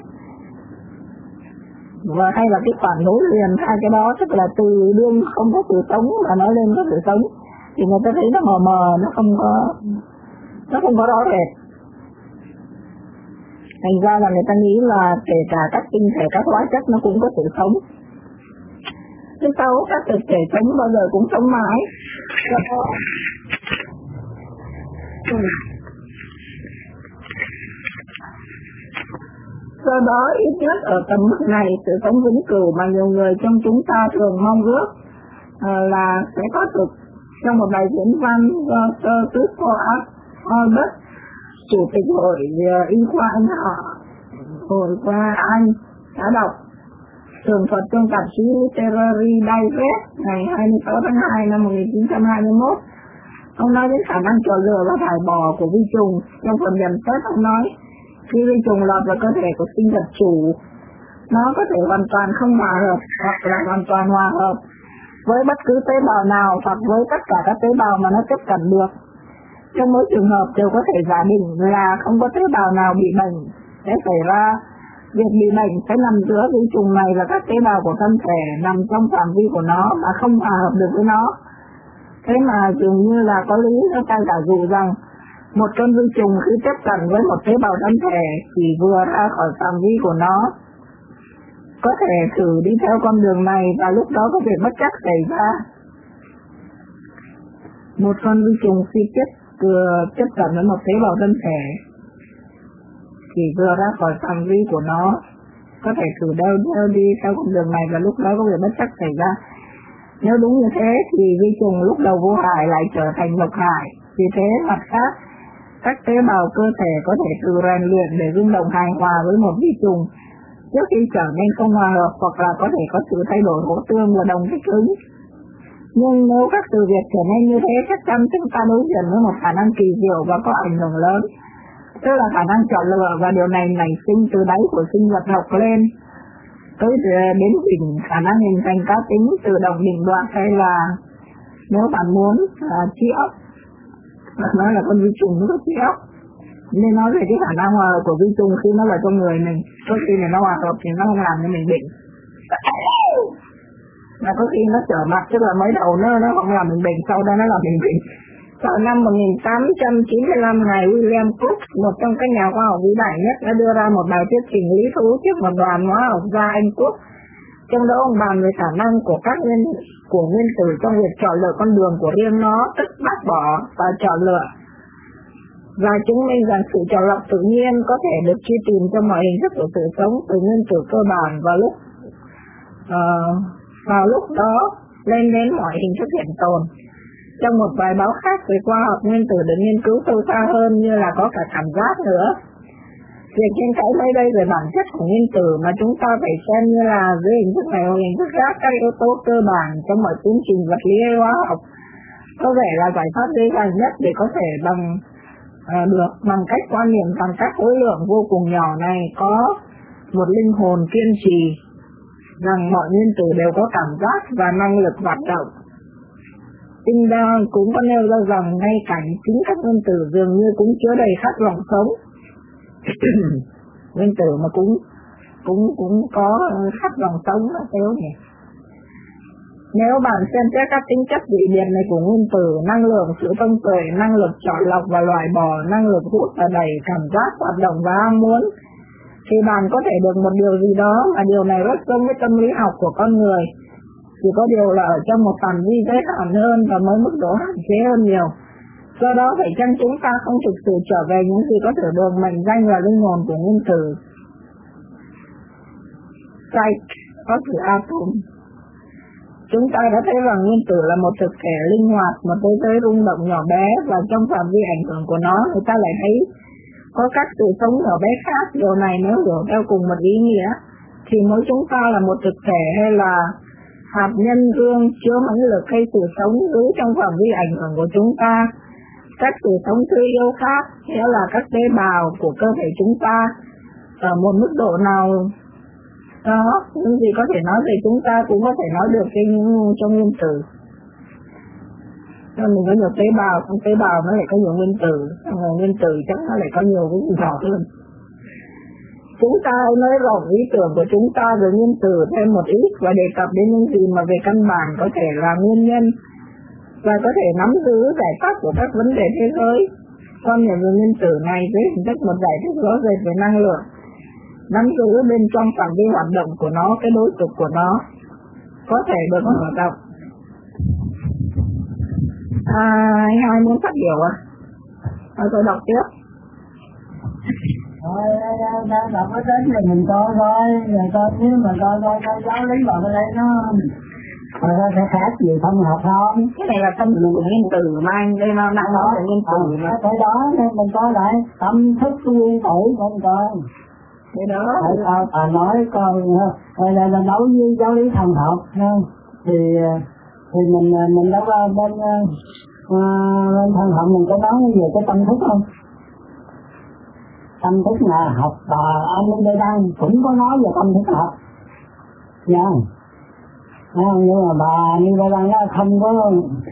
và hay là cái phản nối liền hai cái đó, tức là từ đương không có sự sống mà nó lên có sự sống, thì người ta thấy nó mờ mờ, nó không có nó không có rõ rệt. Thành ra là người ta nghĩ là kể cả các tinh thể, các hóa chất nó cũng có sự sống. Thứ sáu, các thực thể sống bao giờ cũng sống mãi. Do đó, ít nhất ở tầm mức này, sự sống vĩnh cửu mà nhiều người trong chúng ta thường mong ước là sẽ có thực. Trong một bài diễn văn do Sir Christopher Albert, Chủ tịch Hội Y khoa Anh họ, Hội khoa Anh đã đọc, tường thuật trong tạp chí Literary Digest ngày hai mươi sáu tháng hai năm một nghìn chín trăm hai mươi mốt. Ông nói đến khả năng chọn lựa và thải bỏ của vi trùng. Trong phần nhận xét ông nói, khi vi trùng lọt vào cơ thể của sinh vật chủ, nó có thể hoàn toàn không hòa hợp hoặc là hoàn toàn hòa hợp với bất cứ tế bào nào hoặc với tất cả các tế bào mà nó tiếp cận được. Trong mỗi trường hợp đều có thể giả định là không có tế bào nào bị bệnh sẽ xảy ra. Việc bị bệnh sẽ nằm giữa vi trùng này và các tế bào của thân thể nằm trong phạm vi của nó mà không hòa hợp được với nó. Thế mà dường như là có lý nó ta giả dụ rằng một con vi trùng khi tiếp cận với một tế bào thân thể chỉ vừa ra khỏi phạm vi của nó có thể thử đi theo con đường này và lúc đó có việc bất trắc xảy ra. Một con vi trùng khi tiếp vừa tiếp cận với một tế bào thân thể chỉ vừa ra khỏi phạm vi của nó có thể thử đeo đeo đi theo con đường này và lúc đó có việc bất trắc xảy ra. Nếu đúng như thế thì vi trùng lúc đầu vô hại lại trở thành độc hại. Vì thế mặt khác, các tế bào cơ thể có thể tự rèn luyện để rung động hài hòa với một vi trùng trước khi trở nên không hòa hợp, hoặc là có thể có sự thay đổi hỗ tương và đồng kích ứng. Nhưng nếu các sự việc trở nên như thế, chắc chắn chúng ta đối diện với một khả năng kỳ diệu và có ảnh hưởng lớn, tức là khả năng chọn lựa, và điều này nảy sinh từ đáy của sinh vật học lên tới đến đỉnh khả năng hình thành cá tính tự động định đoạt, hay là nếu bạn muốn à, trí óc, nói là con vi trùng nó có trí óc, nên nói về cái khả năng hòa hợp của vi trùng khi nó vào trong người mình. Có khi là nó hòa hợp thì nó không làm cho mình bệnh, mà có khi nó trở mặt, tức là mới đầu nó nó không làm mình bệnh, sau đó nó làm mình bệnh. Vào năm một nghìn tám trăm chín mươi lăm, ngài William Crookes, một trong các nhà khoa học vĩ đại nhất, đã đưa ra một bài thuyết trình lý thú trước một đoàn hóa học gia Anh Quốc. Trong đó ông bàn về khả năng của các nguyên của nguyên tử trong việc chọn lựa con đường của riêng nó, tức bác bỏ và chọn lựa, và chứng minh rằng sự chọn lọc tự nhiên có thể được truy tìm trong mọi hình thức của sự sống, từ nguyên tử cơ bản và lúc uh, vào lúc đó lên đến mọi hình thức hiện tồn. Trong một vài báo khác về khoa học nguyên tử được nghiên cứu sâu xa hơn, như là có cả cảm giác nữa. Việc tranh cãi mới đây về bản chất của nguyên tử mà chúng ta phải xem như là dưới hình thức này hoặc hình thức khác các yếu tố cơ bản trong mọi tiến trình vật lý hay hóa học có vẻ là giải pháp dễ dàng nhất để có thể bằng à, được bằng cách quan niệm rằng các khối lượng vô cùng nhỏ này có một linh hồn kiên trì, rằng mọi nguyên tử đều có cảm giác và năng lực hoạt động. Tinh đa cũng có nêu ra rằng ngay cảnh chính các nguyên tử dường như cũng chứa đầy khát vọng sống. Nguyên tử mà cũng cũng cũng có khát vọng sống đó, theo nhỉ. Nếu bạn xem xét các tính chất dị biệt này của nguyên tử, năng lượng sự thông tuệ, năng lực chọn lọc và loại bỏ, năng lực hút và đẩy, cảm giác hoạt động và ham muốn, thì bạn có thể được một điều gì đó mà điều này rất giống với tâm lý học của con người. Chỉ có điều là ở trong một phạm vi giới hạn hơn và với mức độ hạn chế hơn nhiều. Do đó phải chăng chúng ta không thực sự trở về những gì có thể được mệnh danh là linh hồn của nguyên tử? Psyche, có từ atom. Chúng ta đã thấy rằng nguyên tử là một thực thể linh hoạt, một thế giới rung động nhỏ bé, và trong phạm vi ảnh hưởng của nó, người ta lại thấy có các sự sống nhỏ bé khác. Điều này nếu hiểu theo cùng một ý nghĩa, thì mỗi chúng ta là một thực thể hay là hạt nhân dương chứa mãnh lực hay sự sống giữ trong phạm vi ảnh hưởng của chúng ta. Các sự sống thứ yếu khác, nghĩa là các tế bào của cơ thể chúng ta, ở một mức độ nào đó, những gì có thể nói về chúng ta cũng có thể nói được trên trong nguyên tử. Nên mình có nhiều tế bào, trong tế bào nó lại có nhiều nguyên tử, trong nguyên tử chắc nó lại có nhiều cái gì nhỏ hơn. Chúng ta nói rộng ý tưởng của chúng ta về nguyên tử thêm một ít và đề cập đến những gì mà về căn bản có thể là nguyên nhân và có thể nắm giữ giải pháp của các vấn đề thế giới. Con nhận về nguyên tử này dưới hình thức một giải thích rõ rệt về năng lượng, nắm giữ bên trong phạm vi hoạt động của nó, cái đối tượng của nó có thể được hoạt động. À, ai muốn phát biểu à? Thôi tôi đọc tiếp. Thôi, đọc cái đến thì mình coi coi, rồi coi nếu mà coi coi coi giáo lý vào đây nó rồi nó sẽ khác gì không học không? Cái này là tâm lượng nguyên tử mà anh, đây nó nặng nói về nguyên tử mà. Cái đó nên mình coi lại tâm thức của nguyên tử con coi. cái đó à, à, nói con là, là đối với giáo lý thần học thì thì mình mình đâu có bên bên thần học mình có nói về cái tâm thức không? Tâm thức là học bà anh Lê Đăng cũng có nói về tâm thức học nha. À, nhưng mà bà Lê Đăng nó không có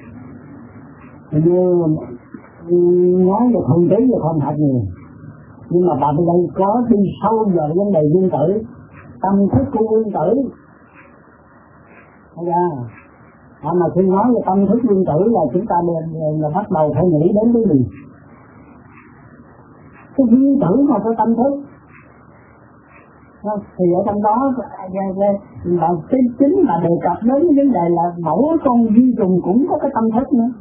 như nói về thuần trí về thần học nhiều, nhưng mà bà bên đây có đi sâu vào vấn đề nguyên tử, tâm thức của nguyên tử. Thấy chưa? À, mà khi nói về tâm thức nguyên tử là chúng ta là bắt đầu phải nghĩ đến cái gì? Cái nguyên tử mà có tâm thức. Thì ở trong đó là cái chính mà đề cập đến cái vấn đề là mỗi con vi trùng cũng có cái tâm thức nữa.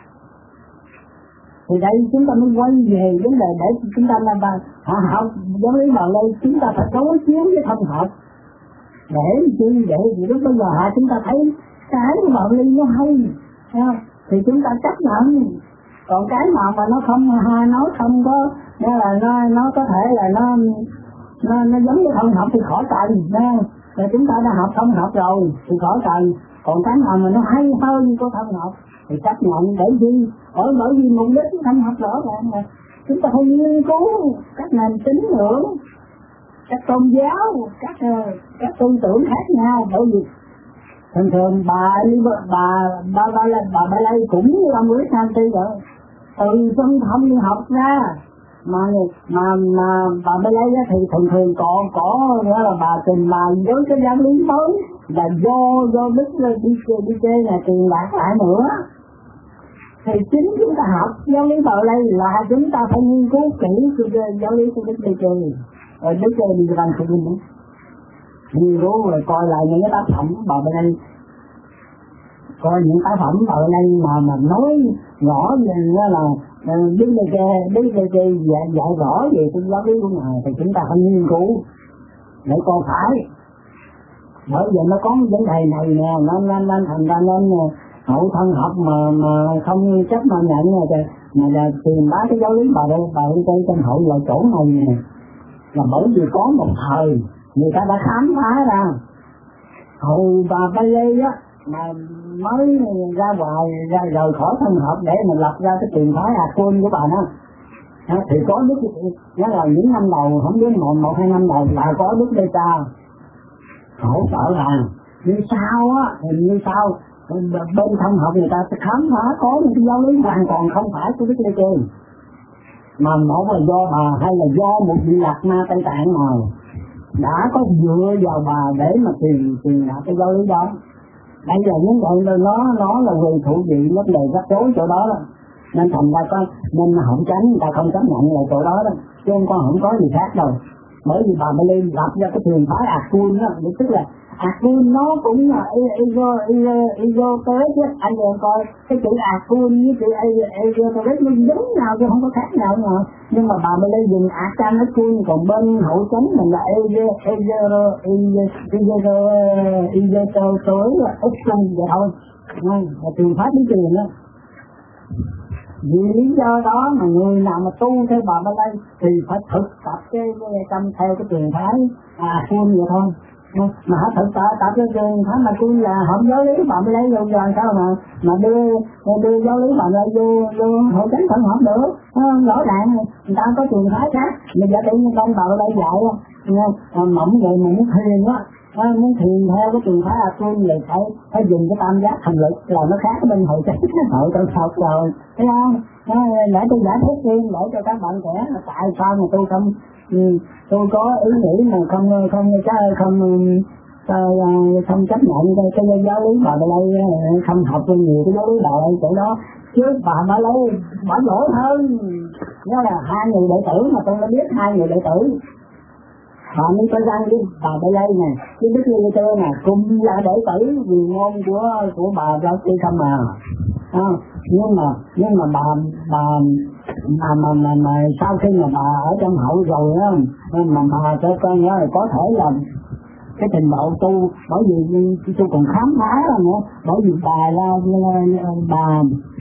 Thì đây chúng ta mới quay về vấn đề để chúng ta là họ học giáo lý vào đây chúng ta phải đối chiếu với thân học để chi để lúc bây giờ họ chúng ta thấy cái đạo lý nó hay thì chúng ta chấp nhận, còn cái nào mà nó không ha nói không có nên là nó nó có thể là nó nó nó giống như thân học thì khỏi cần nha. Rồi chúng ta đã học thân học rồi thì khỏi cần, còn cái nào mà nó hay hơn của thân học thì chấp nhận để gì? Bởi bởi vì mục đích của thân học rõ ràng là chúng ta phải nghiên cứu các nền tín ngưỡng, các tôn giáo, các các tư tưởng khác nhau. Bởi vì thường thường bà bà bà bà bà bà bà Lê cũng như ông Nguyễn Sang Ti rồi, từ trong thông đi học ra mà mà mà bà Bà Lê thì thường thường có có nghĩa là bà trình bày với cái giáo lý mới là do do đức đi đi chơi là truyền đạt lại nữa. Thì chính chúng ta học giáo lý Bà Lê là chúng ta phải nghiên cứu kỹ giáo lý của đức đi chơi, rồi đức chơi đi làm sự gì nữa, nghiên cứu rồi coi lại những cái tác phẩm Bà Lê, coi những tác phẩm Bà Lê mà mà nói rõ về là Đức Lê Kê, Đức Lê Kê dạy, dạy rõ về cái giáo lý của Ngài thì chúng ta phải nghiên cứu để coi phải. Bởi vì nó có cái vấn đề này nè, nên nên nên thành ra nên hậu thân học mà mà không chấp mà nhận rồi thì mà là tìm bá cái giáo lý Bà Lê Bà Lê Kê trong hậu là chỗ này nè, là bởi vì có một thời người ta đã khám phá ra hậu Bà Ba Lê á mà mới ra ngoài ra rời khỏi thân học để mà lập ra cái truyền phái hạt quân của bà nó. Đó, thì có đức nó là những năm đầu không biết một một hai năm đầu là có đức Lê Cha hỗ trợ là như sao á như sao bên thân học người ta sẽ khám phá có những cái giáo lý hoàn toàn không phải của đức Lê Cha, mà một là do bà hay là do một vị lạc ma Tây Tạng nào đã có dựa vào bà để mà truyền truyền đạt cái giáo lý đó. Bây giờ những đoạn nó nó là người thụ vị vấn đề rắc rối chỗ đó đó, nên thành ra có nên không tránh người ta không chấp nhận lại chỗ đó đó, chứ con không có gì khác đâu. Bởi vì bà Lê lập ra cái truyền phái Akun đó, tức là Akun nó cũng là ego ego ego tới chứ anh em coi cái chữ Akun với chữ ego tới nó giống nào chứ không có khác nào nữa. Nhưng mà bà Lê dùng Akan Akun, còn bên hậu chánh mình là ego ego ego ego ego tới là Akun vậy thôi. Là truyền phái đến truyền đó. Vì lý do đó mà người nào mà tu theo bà Ba Lê thì phải thực tập cái tâm theo cái truyền phái à khuôn vậy thôi. Mà hãy thực tập tập cái truyền phái mà khuôn là không giáo lý bà Ba Lê luôn rồi sao mà mà đưa đưa giáo lý bà Ba Lê vô vô hội chánh thân học được. Rõ ràng người ta có truyền phái khác, bây giờ tự nhiên con bà Ba Lê dạy mỏng vậy mà muốn thiền á, muốn thiền theo cái truyền phái Akun thì phải phải dùng cái tam giác thần lực là nó khác bên hội chánh hội trong học rồi, thấy không? Để tôi giải thích riêng để cho các bạn trẻ là tại sao mà tôi không tôi có ý nghĩ mà không không không không không chấp nhận cái, cái giáo lý bà Ba Lê, không học cho nhiều cái giáo lý bà Lê chỗ đó, chứ bà Ba Lê bỏ lỗi hơn. Đó là hai người đệ tử mà tôi đã biết hai người đệ tử họ mới có răng với bà Ba Lê nè, cái Đức Lê Tơ nè, cùng là đệ tử vì ngôn của của bà Giáo Sư không mà. À, nhưng mà nhưng mà bà bà mà mà mà, mà sau khi mà bà ở trong hậu rồi á, mà bà cho con nhớ là có thể là cái trình độ tu, bởi vì tôi còn khám phá ra nữa, bởi vì bà ra bà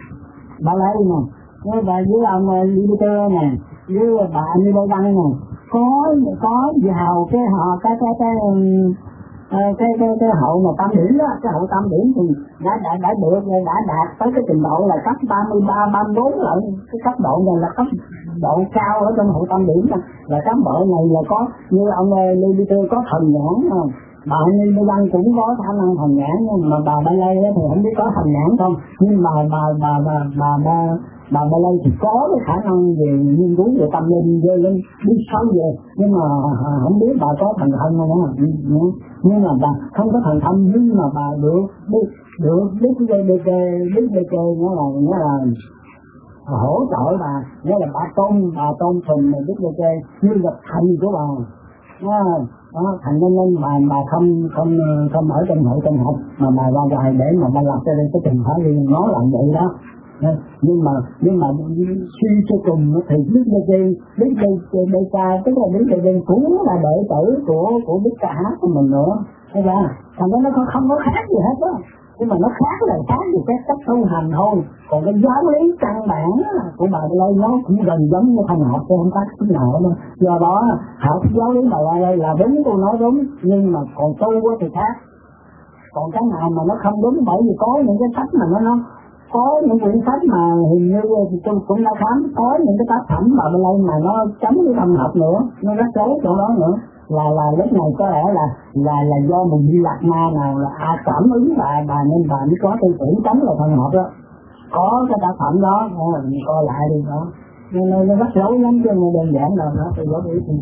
bà Lê nè, bà với ông Lê Tơ nè, với bà Như Lê Đăng nè, có có vào cái họ cái cái cái cái cái cái, cái hậu mà tam điểm đó, cái hậu tam điểm thì đã đã đã được đã đạt tới cái trình độ là cấp ba mươi ba ba mươi bốn rồi. Cái cấp độ này là cấp độ cao ở trong hậu tam điểm đó. Là cấp độ này là có như ông Lê Đi Tư có thần nhãn không? Bà Ninh Đăng Văn cũng có khả năng thần nhãn, nhưng mà bà Ba Lây thì không biết có thần nhãn không, nhưng mà bà bà bà bà bà bà Ba Lây thì có cái khả năng về nghiên cứu về tâm linh, về linh đi sâu về, nhưng mà không biết bà có thần thông không đó. Nhưng mà bà không có thần thông, nhưng mà bà được được được biết về biết về biết về nghĩa là nghĩa là hỗ trợ bà, nghĩa là bà tôn bà tôn sùng mà biết về như gặp thầy của bà. Đó, đó, thành nên nên mà mà không không không ở trong hội trong học mà mà ra ngoài để mà mà lập ra đây cái trình phải liền nói làm vậy đó. Nhưng mà nhưng mà suy cho cùng thì biết đây đây biết đây đây ca tức là biết đây đây cũng là đệ tử của của biết ca hát của mình nữa, thấy ra thành ra nó không không có khác gì hết đó. Nhưng mà nó khác là khác về cái cách tu hành thôi, còn cái giáo lý căn bản của bà Lây nó cũng gần giống như thần học chứ không khác chút nào đâu. Do đó học giáo lý bà Lây là đúng, tôi nói đúng, nhưng mà còn tu thì khác. Còn cái nào mà nó không đúng, bởi vì có những cái sách mà nó nó có những quyển sách mà hình như thì tôi cũng đã khám, có những cái tác phẩm bà Lây mà nó chống với thần học nữa, nó rất xấu chỗ đó nữa. Là là lúc này có lẽ là là là do một vị lạc ma nào là à, cảm ứng bà bà nên bà mới có tư tưởng chống là thần học đó, có cái tác phẩm đó mình coi lại đi đó, nên nó, nó rất xấu lắm chứ không đơn giản đâu đó. Tôi có ý thì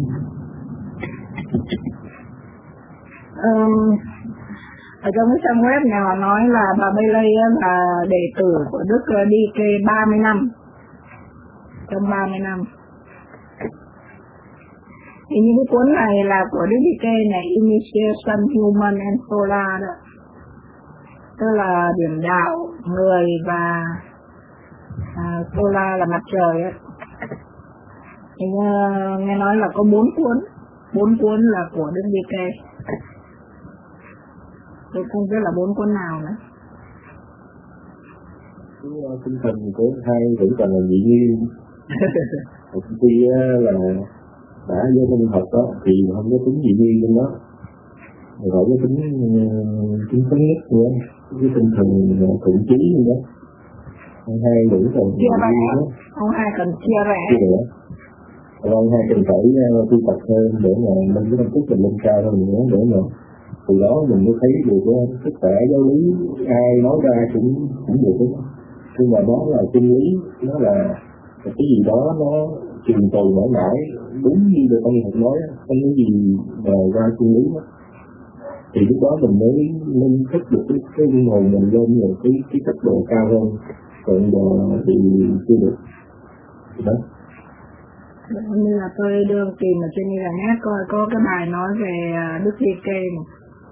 um, ở trong cái trang web này họ nói là bà Bailey là đệ tử của Đức đi kê ba mươi năm, trong ba mươi năm. Thì những cái cuốn này là của Đức đi kê này, Initiation Human and Solar đó, tức là điểm đạo người và à, Solar là mặt trời ấy. Thì uh, nghe nói là có bốn cuốn, bốn cuốn là của Đức đi kê. Tôi không biết là bốn cuốn nào nữa. Cái tinh thần của hai vẫn còn là dị nhiên. Một khi là đã vô minh học đó thì không có tính dị nhiên trong đó, rồi có tính tính thống nhất nữa, cái tinh thần thuận trí như đó. Hai vẫn còn dị nhiên đó. Ông hai cần chia rẽ. Chia rẽ. Ông hai cần phải tu tập hơn để mà mình có năng thức mình lên cao hơn nữa, để mà từ đó mình mới thấy được tất cả giáo lý ai nói ra cũng cũng được đó. Nhưng mà đó là chân lý, nó là cái gì đó nó trường tồn mãi mãi, đúng như là ông Phật nói, không có gì mà ra chân lý đó. Thì lúc đó mình mới nên thức được cái cái linh hồn mình lên rồi cái cái cấp độ cao hơn, còn giờ thì chưa được đó. Như là tôi đưa tìm ở trên internet coi có cái bài nói về Đức Đi Kê này.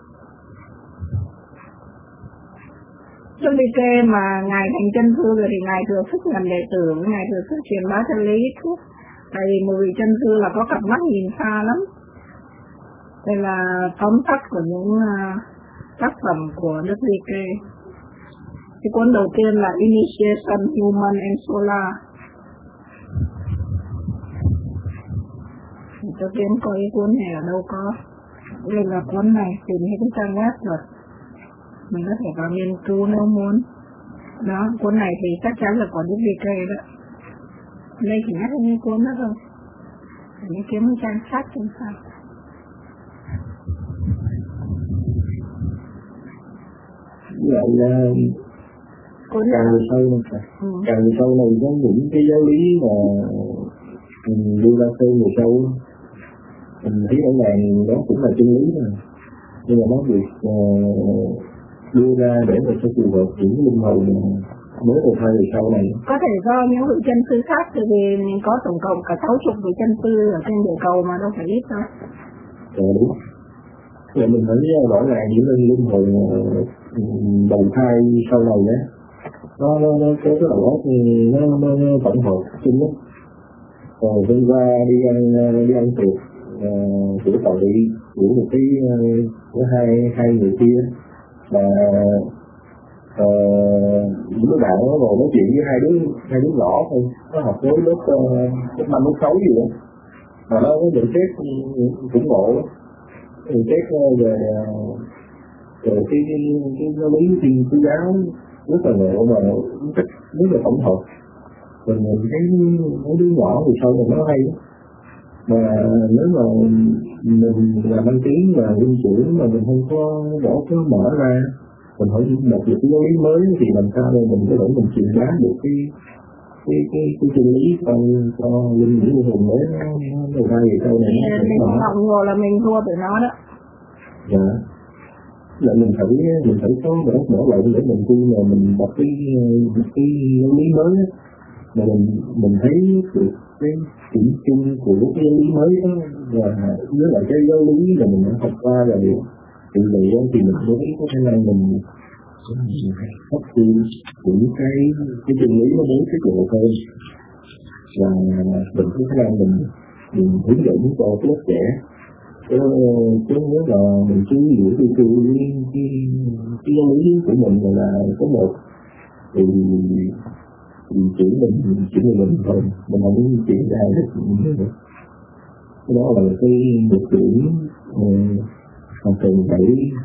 Đức Đi Kê mà ngài thành chân sư rồi thì ngài thừa sức làm đệ tử, ngài thừa sức truyền bá chân lý thuốc. Tại vì một vị chân sư là có cặp mắt nhìn xa lắm. Đây là tóm tắt của những tác phẩm của Đức Đi Kê. Cái cuốn đầu tiên là Initiation Human and Solar. Tôi kiếm coi cái cuốn này ở đâu có. Đây là cuốn này, tìm thấy cái trang web rồi. Mình có thể vào nghiên cứu nếu muốn. Đó, cuốn này thì chắc chắn là có Đức Đi Kê đó. Đây chỉ nhắc đến cái cuốn đó thôi. Mình kiếm cái trang sách xem sao. Vậy là cuốn càng về sau này, ừ. càng về sau này có những cái giáo lý mà mình đưa ra sâu về sâu, mình thấy rõ ràng đó cũng là chân lý rồi, nhưng mà nó được uh, đưa ra để mà cho phù hợp những linh hồn mới từ hai về sau này. Có thể do những vị chân sư khác, thì vì mình có tổng cộng cả sáu chục vị chân sư ở trên địa cầu mà đâu phải ít đâu. Dạ đúng. Rồi mình thấy rõ ràng những linh hồn đầu thai sau này đó, nó nó nó có cái đầu óc nó nó tổng hợp chung nhất. Rồi bên qua đi ăn đi ăn tiệc của tội của một cái của hai hai người kia mà đứa bạn nó ngồi nói chuyện với hai đứa hai đứa nhỏ thôi, nó học với lớp lớp năm lớp sáu gì đó, mà nó có nhận xét cũng ngộ, nhận xét về về cái cái cái giáo lý thiên chúa giáo rất là ngộ mà rất rất là tổng hợp. Mình nhìn thấy mấy đứa nhỏ thì sau này nó hay, mà nếu mà mình làm đăng ký mà nguyên trưởng mà mình không có bỏ cái mở ra, mình không đọc được cái giáo lý mới thì làm sao để mình có thể mình truyền bá được cái cái cái cái chân lý cho cho linh những người hùng mới người ta gì sau này mình học ngồi là mình thua tụi nó đó. Dạ, là mình phải mình phải có một mở lại để mình khi mà mình đọc cái cái giáo lý mới đó, mà mình mình thấy được cái điểm chung của cái giáo lý mới đó, và với lại cái giáo lý là mình đã học qua rồi từ vậy thì mình mới có khả năng mình phát triển những cái cái chân lý nó đến cái độ hơn, và mình có khả năng mình mình hướng dẫn cho các lớp trẻ. Chứ chứ nếu mà mình cứ giữ cái cái cái cái giáo lý của mình là có một thì thì chỉ mình chỉ mình mình thôi, mình không có chuyện ra được. Cái đó là cái một điểm mà cần phải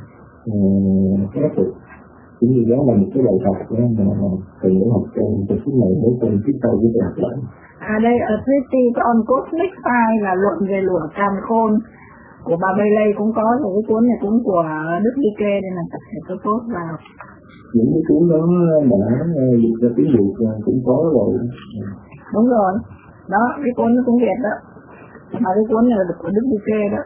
khắc phục, cũng như đó là một cái bài học đó mà cần phải học trong cuộc sống này để cần tiếp sau cái bài học lại. À đây ở Trinity on Cosmic Fire là luận về luồng càn khôn của bà Bailey cũng có, rồi cái cuốn này cũng của Đức Đi-kê đây là phải có tốt vào. Những cái cuốn đó đã dịch ra tiếng Việt cũng có rồi. Đúng rồi, đó cái cuốn nó cũng Việt đó, mà cái cuốn này là của Đức Đi-kê đó.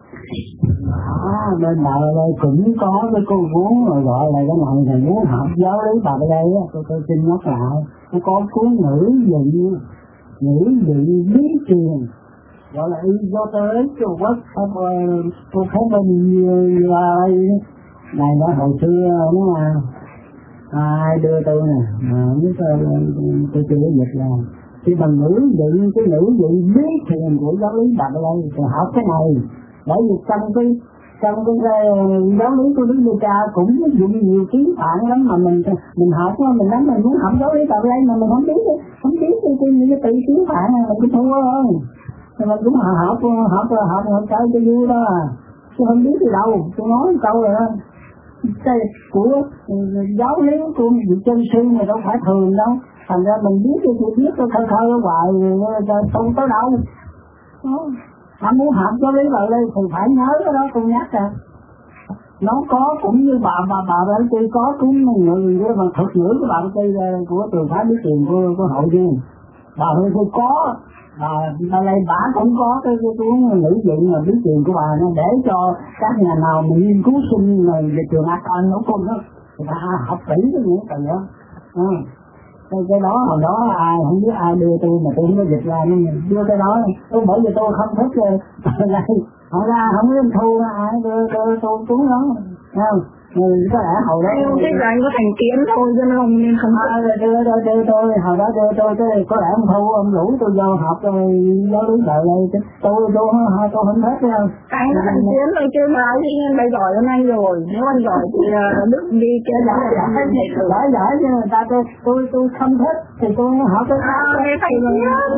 Đó, bên bà đây cũng có cái cô vốn rồi gọi là cái này là muốn học giáo lý bà đây á, tôi tôi xin nhắc lại, nó có cuốn ngữ dị, ngữ dị bí truyền, gọi là do tới Trung Quốc, tôi thấy bên này đó hồi xưa nó là ai đưa tôi nè, mà biết tôi chưa có dịch là thì bằng ngữ dị, cái ngữ dị bí truyền của giáo lý bà đây thì học cái này. Bởi vì trong cái trong cái, cái giáo lý của Đức Giê-ca cũng dùng nhiều kiến phản lắm, mà mình mình học á, mình nói mình muốn học giáo lý tại đây mà mình không biết không biết cái cái những cái tự kiến phản này mình cũng thua thôi, thì mình cũng học học học học học chơi cho vui đó, chứ không biết gì đâu. Tôi nói một câu rồi đó, cái của giáo lý của chân sư này đâu phải thường đâu, thành ra mình biết cái chuyện biết tôi khơi khơi ở ngoài không tới đâu. Anh muốn học giáo lý vào đây thì phải nhớ cái đó, tôi nhắc à. Nó có cũng như bà bà bà bà tôi có cũng người cái bằng thuật ngữ của bà tôi của trường phái biết tiền của của hậu viên. Bà tôi tôi có bà bà đây bà cũng có cái cái cuốn ngữ viện là biết tiền của bà nó để cho các nhà nào mà nghiên cứu sinh về trường A Con nó không đó, bà học kỹ cái những cái đó. Ừ. Cái, cái đó hồi đó ai không biết ai đưa tôi mà tôi không có dịch ra, nhưng mà đưa cái đó tôi bởi vì tôi không thích rồi đây họ ra không có thu ai đưa tôi tôi cuốn đó không. Người có lẽ hồi đó không thích là anh có thành kiến thôi cho nên không nên không ai rồi đưa tôi đưa tôi hồi đó đưa tôi cái có lẽ ông thu ông rủ tôi vô học rồi giáo lý đời đây tôi tôi tôi tôi không thích đâu. Anh có thành kiến thôi chứ mà anh em bây giỏi hơn anh rồi, nếu anh giỏi thì Đức đi cái đó là giỏi giỏi chứ người ta tôi tôi tôi không thích thì tôi học cái đó cái thành kiến.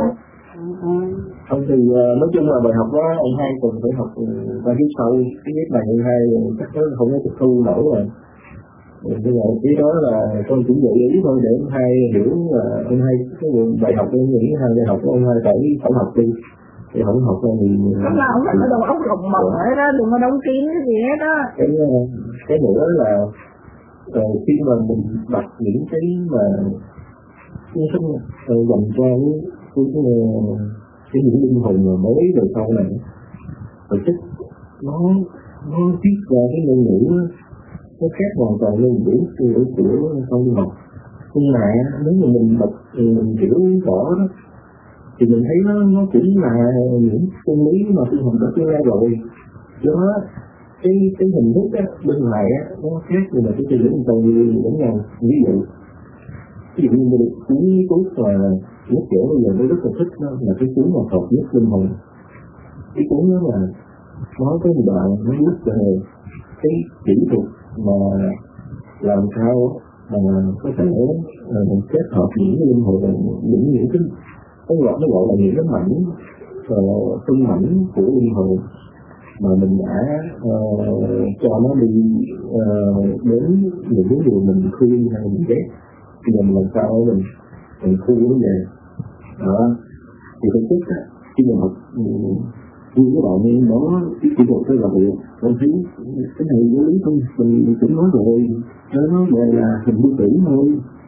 Không thì nói chung là bài học đó ông hai cần phải học ba tiết sau, cái tiết này ông hai chắc nó không có thực thu nổi rồi. Bây giờ cái đó là tôi cũng gợi ý thôi để ông hai hiểu là ông hai cái bài học tôi nghĩ hai bài học của ông hai phải phải học đi, thì không học ra thì lúc nào cũng phải có đầu óc rộng mở hết đó, đừng có đóng kín cái gì hết đó. Cái cái nữa là uh, khi mà mình đặt những cái mà cái sinh uh, dành cho cái cái cái những linh hồn mà mới rồi sau này rồi tức nó nó tiết ra cái ngôn ngữ nó khác hoàn toàn ngôn ngữ của của con đi học. Nhưng mà nếu mà mình đọc mình hiểu rõ đó thì mình thấy nó nó cũng là những chân lý mà tôi học đã chưa ra rồi. Do đó cái cái hình thức á bên ngoài á nó khác, nhưng mà cái chân lý mình còn giống nhau. Ví dụ ví dụ như mình cuốn cuốn là nhất kiểu bây giờ tôi rất là thích đó là cái cuốn mà hợp nhất linh hồn. Cái cuốn đó là nói cái đoạn nó biết về cái kỹ thuật mà làm sao mà có thể uh, kết hợp những cái linh hồn, những những cái nó gọi nó gọi là những cái mảnh uh, sung mãnh của linh hồn mà mình đã uh, cho nó đi uh, đến những cái điều mình khuyên hay mình ghét. Bây giờ mình làm sao để mình mình khu vấn đề đó thì thực chất á, khi mà học như các bạn nghe đó cái kỹ thuật tôi là việc tôi thấy cái này vô lý thôi, mình cũng nói rồi nó nó gọi là hình tư tưởng thôi.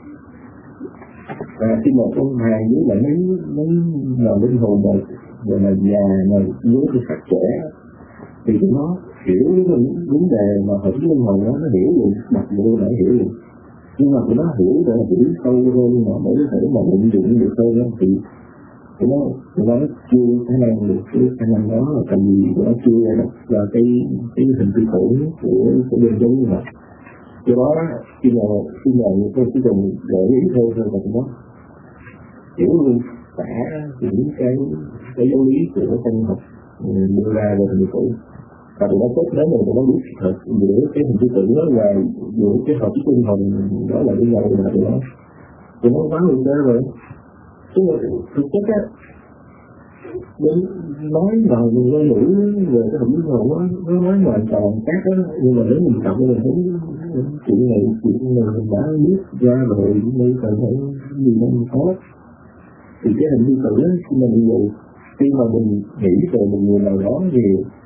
Và khi mà con hài với lại mấy mấy là linh hồn mà gọi là già mà với cái phát trẻ thì tụi nó hiểu những vấn đề mà hợp với linh hồn đó, nó hiểu được mặc dù đã hiểu được, nhưng mà tụi nó hiểu để là hiểu sâu hơn mà để có thể mà vận dụng được hơn đó, thì tụi nó tụi nó chưa khả năng được cái khả năng đó là tại vì tụi nó chưa đọc ra cái cái hình tư tưởng của của bên giống như vậy. Do đó khi mà khi mà tôi chỉ cần gợi ý thôi thôi là tụi nó hiểu luôn cả những cái cái giáo lý của tâm học đưa ra về hình tư tưởng, và tụi nó tốt đến rồi tụi nó biết thật giữa cái hình tư tưởng đó và giữa cái hợp với tinh thần đó là cái nhau là tụi nó tụi nó quá luôn đó rồi. Chứ thực chất á đến nói vào ngôn ngữ về cái hình tư tưởng đó, nó nói hoàn toàn khác đó, nhưng mà nếu mình đọc mình thấy chuyện này chuyện này mình đã biết ra rồi nên cần phải gì nên có. Thì cái hình tư tưởng khi mà mình dạy khi mà mình nghĩ về một người nào đó thì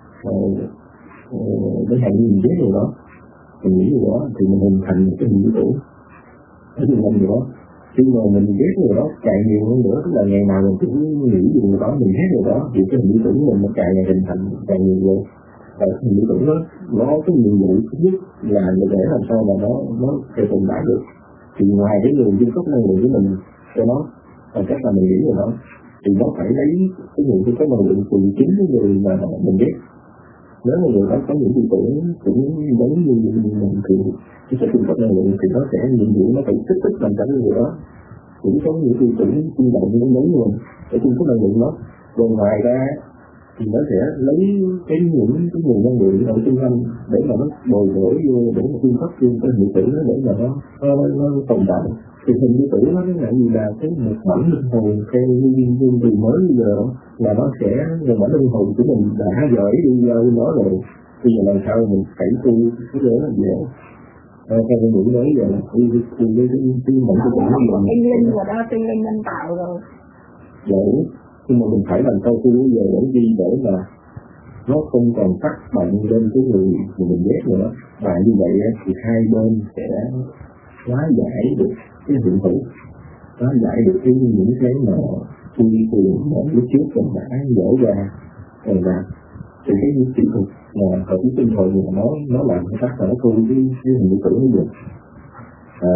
đến hạn mình biết rồi đó, mình nghĩ rồi đó thì mình hình thành một cái hình tư tưởng ở trên mình rồi đó. Khi mà mình ghét người đó càng nhiều hơn nữa, tức là ngày nào mình cũng nghĩ về người đó, mình ghét người đó thì cái hình tư tưởng mình nó càng ngày hình thành càng nhiều rồi. Và hình tư tưởng đó nó có nhiệm vụ thứ nhất là để làm sao mà nó nó thể tồn tại được. Thì ngoài cái nguồn cung cấp năng lượng của mình cho nó bằng cách là mình nghĩ về nó, thì nó phải lấy cái nguồn cung cấp năng lượng từ chính cái người mà mình ghét. Nếu mà người đó có những tư tưởng cũng giống như mình thì cái sự cung cấp năng lượng thì nó sẽ nhiệm vụ nó phải kích thích làm cho cái người đó cũng có những tư tưởng trung động giống giống như mình để cung cấp năng lượng đó. Rồi ngoài ra thì nó sẽ lấy cái những cái nguồn năng lượng ở xung quanh để mà nó bồi bổ vô để mà cung cấp cho cái hiện tượng đó để mà nó nó, nó tồn tại. Thì hình như tưởng nó là gì là cái một mảnh linh hồn theo nguyên nguyên từ mới bây giờ là nó sẽ một mảnh linh hồn của mình đã gửi đi vào nó rồi. Bây giờ làm sao mình phải tu cái đó là dễ. Theo cái ngữ nói giờ là đi đi đi đi đi mảnh của mình nó tinh linh rồi đó, tinh linh nhân tạo rồi. Vậy nhưng mà mình phải làm sao tu bây giờ để đi để mà nó không còn phát bệnh lên cái người mà mình ghét nữa. Và như vậy thì hai bên sẽ hóa giải được cái hiện tượng, hóa giải được cái những cái mà suy quyền mà lúc trước mình đã dở ra rồi là thì cái kỹ thuật mà hợp với tinh thần mà nó nó làm cái tác là nó tu cái cái hiện tượng nó được. À,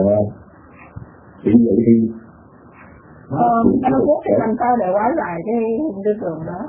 thì vậy thì Ờ, anh Quốc thì làm sao để hóa giải cái hình tư tưởng đó?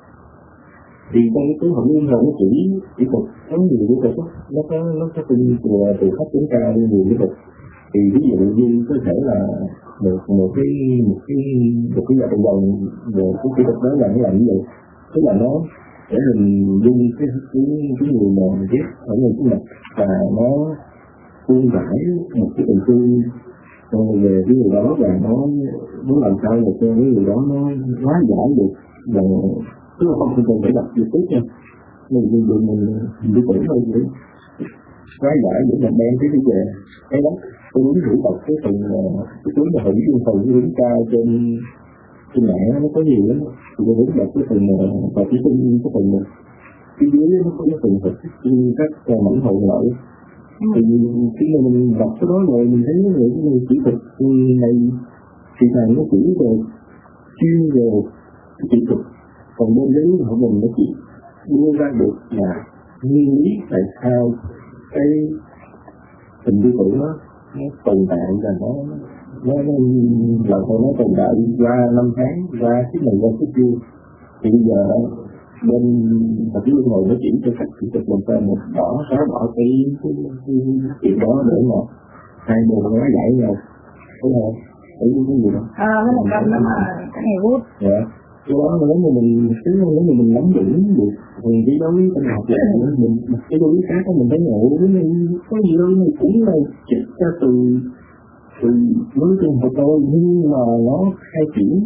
Thì cái cái hồng liên hồng nó chỉ kỹ thuật có nhiều kỹ thuật nó có nó có từ từ thấp đến cao nhiều kỹ thuật. Thì ví dụ như có thể là một một cái một cái một cái nhà cộng đồng về cái kỹ thuật đó là nó làm như vậy, tức là nó để hình dung cái cái cái người mà ghét ở ngay cái mặt và nó buông rải một cái tình thương về cái người đó và nó nó làm sao để cho cái người đó nó hóa giải được và tức là không cần phải đặt trực tiếp nha, mình mình mình mình đi tưởng thôi vậy hóa giải để mình đem cái cái về cái đó tôi muốn hiểu đọc cái phần cái túi mà hữu chuyên phần hướng cao trên trên mạng nó có nhiều lắm, thì tôi muốn đọc cái phần và cái phần cái phần cái dưới nó có cái phần hợp các mảnh hồn lợi. Thì khi mà mình đọc cái đó rồi mình thấy những cái kỹ thuật này thì thằng nó chỉ về chuyên về kỹ thuật, còn bên dưới của mình nó chỉ đưa ra được là nguyên lý tại sao cái tình tư tưởng nó nó tồn tại và nó nó nó là sao nó tồn tại qua năm tháng qua cái này qua cái kia. Thì bây giờ bên và cái linh hồn nó chỉ cho cách kỹ thuật làm sao một bỏ xóa bỏ cái cái cái chuyện đó để mà hai bên nó giải nhau, đúng không? Thấy cái gì đó. À, cái một cân đó mà cái này hút. Dạ. Cái đó nếu mà mình cái nếu mà mình nắm vững được thì cái đối với tâm học là mình cái đối với khác đó mình thấy ngộ với mình có gì đâu mình cũng là chích ra từ từ đối với học thôi, nhưng mà nó khai triển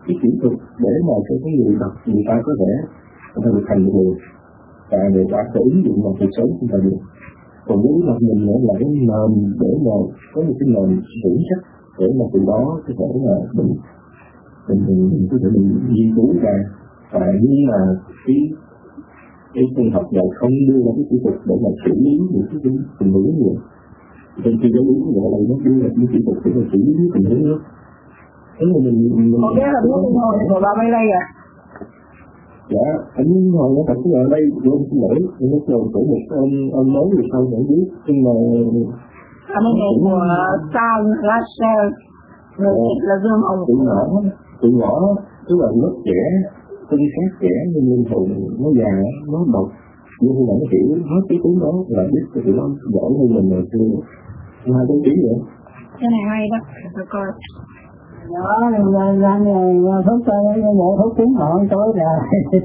cái kỹ thuật để mà cho cái người đọc người ta có thể người ta được thành người và người ta có ứng dụng vào cuộc sống của ta được. Còn với mặt mình nữa là cái nền để mà có một cái nền vững chắc để mà từ đó có thể là mình mình mình, mình có thể mình nghiên cứu ra. Và nhưng mà cái cái phương học này không đưa ra cái kỹ thuật để mà xử lý những cái tình huống như vậy. Trên khi giáo lý như vậy là nó đưa ra những kỹ thuật để mà xử lý những tình huống đó. Thế mà mình mình Còn cái là biết tình hồi của ba mấy đây à? Dạ, anh hồi nó thật là ở đây, tôi xin lỗi, tôi nói rồi của một ông ông nói gì sau để biết, nhưng mà Cảm ơn ngày của Charles Russell, người dịch là Dương Hồng. Từ nhỏ, từ nhỏ, tức là lớp trẻ, tinh sát trẻ nhưng linh hồn nó già, nó độc, nhưng mà nó hiểu hết cái tiếng đó là biết cái tụi nó giỏi hơn mình rồi xưa. Hai cái tiếng nữa. Cái này hay đó, tôi coi. Đó, ra nhà thuốc bộ thuốc tiếng ngọn tối rồi.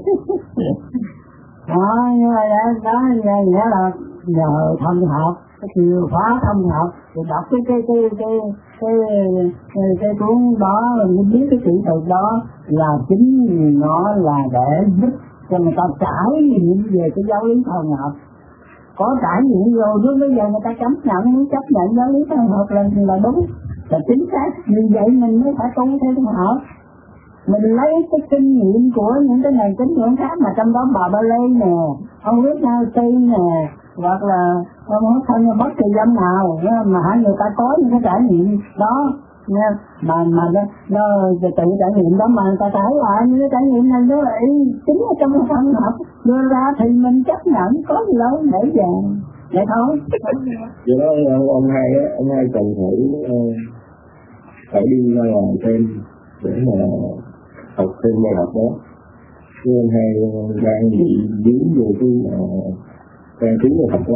Đó, như vậy đó, đó nghĩa là nhờ thông học, cái chìa khóa thông học, thì đọc cái cái cái cái cái cái, cái cuốn đó, mình biết cái kỹ thuật đó là chính nó là để giúp cho người ta trải nghiệm về cái giáo lý thông học. Có trải nghiệm rồi, lúc bây giờ người ta chấp nhận, muốn chấp nhận giáo lý thông học là là đúng. Là chính xác, vì vậy mình mới phải tu theo thông học. Mình lấy cái kinh nghiệm của những cái nền tín ngưỡng khác mà trong đó bà Ba Lê nè, ông Rick Nancy nè, hoặc là ông hết thân bất kỳ dâm nào mà hả người ta có những cái trải nghiệm đó nha, mà mà nó, nó tự trải nghiệm đó mà người ta trải lại những cái trải nghiệm này nó là ý chính ở trong thông học đưa ra thì mình chấp nhận có gì đâu để dàng vậy thôi. Vậy đó ông, ông hai á, ông hai cần phải phải đi ra ngoài thêm để mà học thêm môn học đó. Chứ ông hai đang bị dướng vô cái trang trí môn học đó.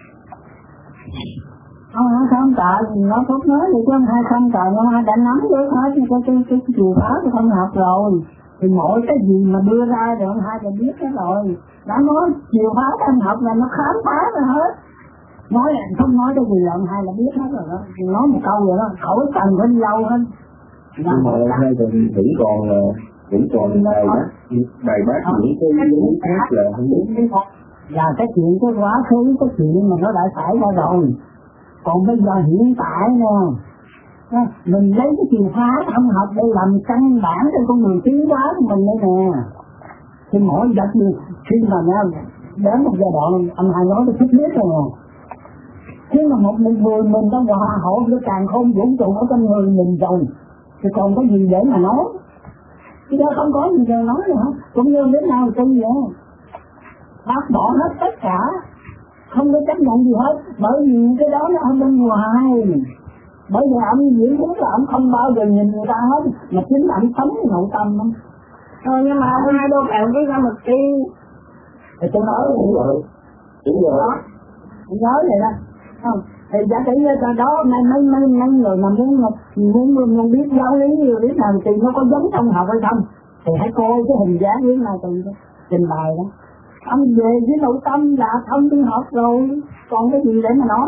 Ông hai không trợ, nó Phúc nói vậy chứ ông hai không trợ, ông hai đã nắm được hết cái cái cái cái chìa khóa của thông học rồi. Thì mỗi cái gì mà đưa ra rồi ông hai đã biết hết rồi. Đã nói chìa khóa thông học là nó khám phá ra hết. Nói không nói cái gì là ông hai là biết hết rồi đó. Nói một câu rồi đó, khỏi cần phải đi lâu hết. Nhưng mà ông hai còn vẫn còn là vẫn còn bài bác bài bác những cái lý khác là không biết. Và cái chuyện cái quá khứ cái chuyện mà nó đã xảy ra rồi. Còn bây giờ hiện tại nè, mình lấy cái chìa khóa thông học để làm căn bản cho con người tiến hóa của mình đây nè. Thì mỗi vật gì khi mà nha, đến một giai đoạn ông hai nói tôi thích biết rồi nè. Khi mà một người mình đã hòa hộ với càng khôn vũ trụ ở trong người mình rồi, thì còn có gì để mà nói? Chứ đó không có gì để nói nữa. Cũng như đến nào cũng vậy. Bác bỏ hết tất cả, không có chấp nhận gì hết, bởi vì cái đó nó ở bên ngoài. Bởi vì ông diễn thuyết là ông không bao giờ nhìn người ta hết, mà chính là ông sống cái nội tâm đó. Thôi nhưng mà ông hai đâu phải ông viết ra một cái. Thì tôi nói Đúng rồi, đúng rồi. đó, tôi nói vậy đó. Không, thì giả sử như đó mấy mấy mấy mấy người mà muốn muốn muốn biết giáo lý nhiều lý nào thì nó có giống trong học hay không, thì hãy coi cái hình dáng lý nào từ trình bày đó. Ông về với nội tâm là thông tin học rồi, còn cái gì để mà nói?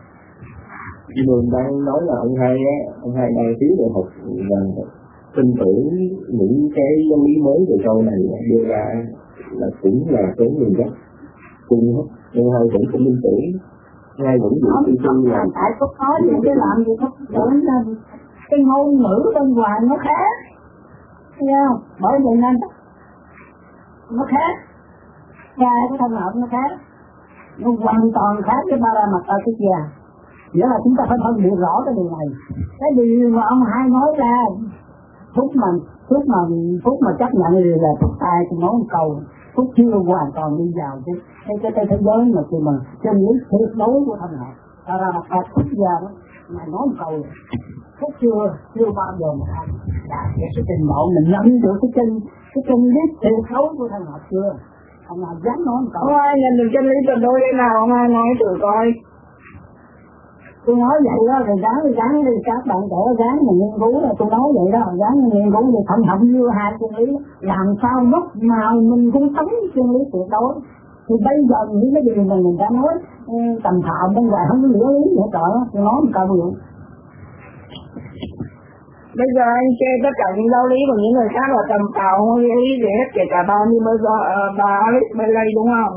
Chị Mường đang nói là ông hai á, ông hai đang thiếu đại học và tin tưởng những cái giáo lý mới từ sau này đưa ra là cũng là cái người gốc chung hết, nhưng hai vẫn không tin tưởng, hai vẫn giữ tư tư là tại có nói gì cái làm gì có tưởng là cái ngôn ngữ bên ngoài nó khác, thấy không? Bởi vậy nên nó khác, ra cái thân hợp nó khác, nó hoàn toàn khác với ba la mật ở cái kia. Nghĩa là chúng ta phải phân biệt rõ cái điều này. Cái điều mà ông hai nói ra, phút mà phút mà phút mà chấp nhận thì là phút tai thì nói một câu, phút chưa hoàn toàn đi vào cái cái cái cái thế giới mà khi mà chân lý tuyệt đối của thân học. Ta ra mặt phật phút giờ đó, mà nói một câu, phút chưa chưa bao giờ mà thành đạt cái sự trình độ mình nhận được cái chân cái chân lý tuyệt đối của thân học chưa? Ông nào dám nói một câu? Không ai nhận được chân lý tuyệt đối thế nào, ông ai nói thử coi. Tôi nói vậy đó, rồi gắn đi gắn đi các bạn trẻ gắn mà nghiên cứu là tôi nói vậy đó, gắn nghiên cứu thì không học như hai chân lý, làm sao lúc nào mình cũng sống chân lý tuyệt đối. Thì bây giờ những cái điều mà người ta nói tầm thạo bên ngoài không có nghĩa lý nữa trời, tôi nói một câu vậy. Bây giờ anh chê tất cả những giáo lý của những người khác là tầm phào không ý gì hết, kể cả bao như bây giờ uh, bà Alice Bailey đúng không?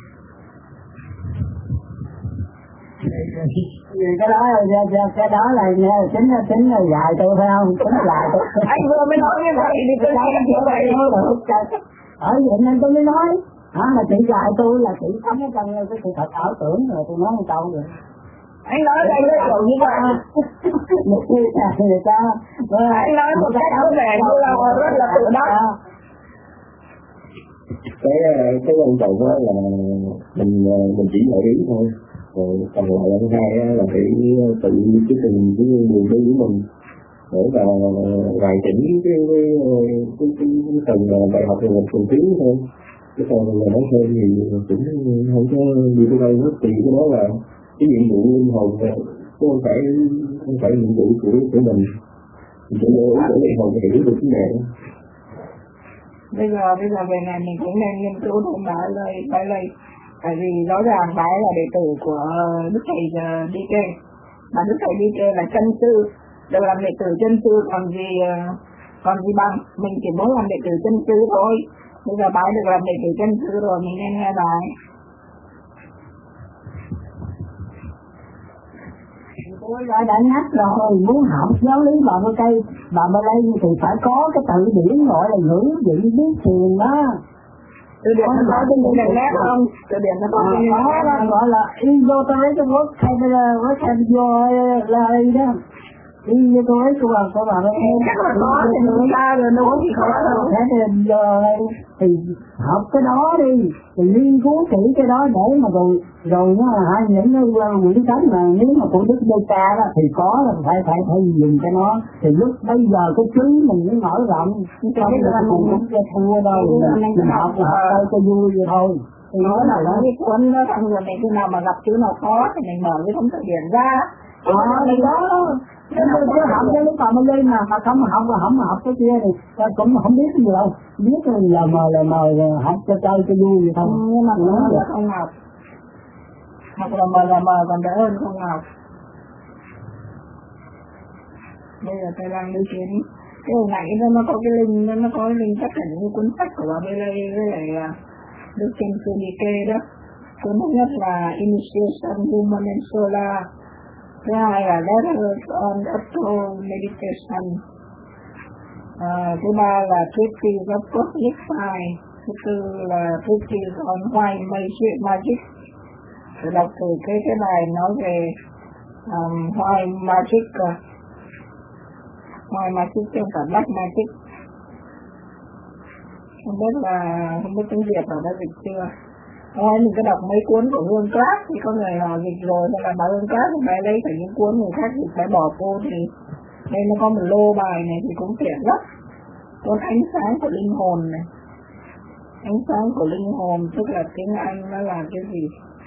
Cái đó cái đó là chính là chính là dạy tôi phải không? Chính là dạy tôi. Anh vừa mới nói như vậy thì tôi nói như vậy. Ở vậy nên tôi mới nói. Hả mà chị dạy tôi là chị sống ở trong cái sự thật ảo tưởng rồi tôi nói một câu vậy. Anh nói đây là kiểu như vậy. Một khi là người ta anh nói một cách có vẻ như là rất là tự đắc. Cái cái quan trọng đó là mình mình chỉ để ý thôi. Rồi còn lại là thứ hai là phải tự cái từng cái nguồn đi của mình để mà hoàn chỉnh cái cái cái cái, cái phần bài học này mình cần thiếu thôi. Cái còn là nói thêm thì cũng không có gì tới đâu hết, thì cái đó là cái nhiệm vụ linh hồn rồi, chứ không phải không phải nhiệm vụ của của mình. Mình sẽ để để linh hồn hiểu được vấn đề. Bây giờ bây giờ về này mình cũng nên nghiên cứu thêm bà lời bà lời tại vì rõ ràng bà là đệ tử của Đức Thầy Đi Kê, mà Đức Thầy Đi Kê là chân sư, được làm đệ tử chân sư còn gì còn gì bằng, mình chỉ muốn làm đệ tử chân sư thôi. Bây giờ bà được làm đệ tử chân sư rồi, mình nên nghe bà. Tôi đã đã nhắc rồi, muốn học giáo lý bà Bơ Cây, bà Bơ Lây thì phải có cái tự điển gọi là ngữ vị biết thiền đó. Từ điển nó có trên đường nét không? Từ điển nó có trên đường nét đó gọi là Esoteric Vocabulary là gì đó. Esoteric của bà của bà Bơ Lây. Chắc là có thì người ta rồi nó có gì khó đâu. Thế thì giờ thì học cái đó đi, thì nghiên cứu kỹ cái đó để mà rồi rồi nó là những cái quyển sách mà nếu mà của Đức Đê Ca đó thì có là phải phải phải dùng cái nó, thì lúc bây giờ cái trí mình mới mở rộng, không là mình cũng cho thua đâu, mình học là học đâu cho vui vậy thôi. Thì nói là nó cái cuốn đó, xong rồi mình khi nào mà gặp chữ nào khó thì mình mở cái thống tự điển ra. Ờ thì đó, cái tôi chưa học cái lúc mà lên mà mà không học là không học cái kia thì cũng không biết gì đâu, biết là mờ là mờ học cho chơi cho vui vậy thôi. Nhưng mà nó là không học, học là mờ là mờ còn đỡ hơn không học. Bây giờ tôi đang đi chuyến cái hồi nãy nó có cái link, nó có cái link tất cả những cuốn sách của bà Bailey với lại Đức Chân Sư Đi Kê đó. Cuốn thứ nhất là Initiation Human and Solar, thứ hai là Letters on Astral Meditation, à, thứ ba là Treatise of Cosmic Science, thứ tư là Treatise on White Magic. Tôi đọc từ cái cái bài nói về um, White Magic, uh, White Magic chứ không phải Black Magic. Không biết là không biết tiếng Việt là đã dịch chưa. Thôi mình cứ đọc mấy cuốn của Hương Clark thì có người họ dịch rồi, nên là bà Hương Clark thì bài lấy phải những cuốn người khác thì phải bỏ cô, thì đây nó có một lô bài này thì cũng tiện lắm. Cuốn Ánh Sáng của Linh Hồn này, Ánh Sáng của Linh Hồn tức là tiếng Anh nó là cái gì?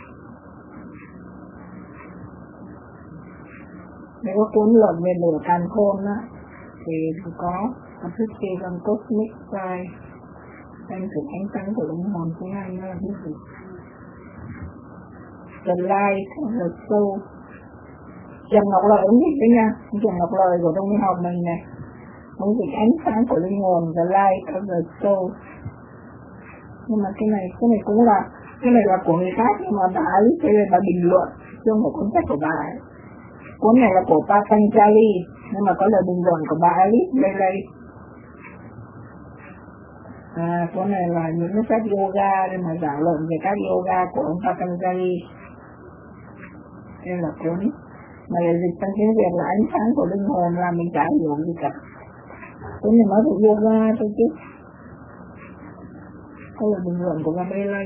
Nếu có cuốn luận về lửa càn khôn đó thì có một thức kia trong Cosmic Science, anh thực ánh sáng của linh hồn tiếng Anh nó là cái gì? The Light of the Soul. Trần Ngọc Lợi ứng dịch đấy nha, Trần Ngọc Lợi của trong học mình này, ứng dịch ánh sáng của linh hồn, The Light of the Soul. Nhưng mà cái này, cái này cũng là, cái này là của người khác, nhưng mà bà ấy, cái này bà bình luận, chứ không phải cuốn sách của bà ấy. Cuốn này là của Patanjali, nhưng mà có lời bình luận của bà Alice Bailey. À, cuốn này là những cái sách yoga để mà giảng luận về các yoga của ông Patanjali. Đây là cuốn mà dịch sang tiếng Việt là Ánh Sáng của Linh Hồn, là mình chả hiểu gì cả. Cuốn này nói về yoga thôi chứ. Đây là bình luận của bà Bailey.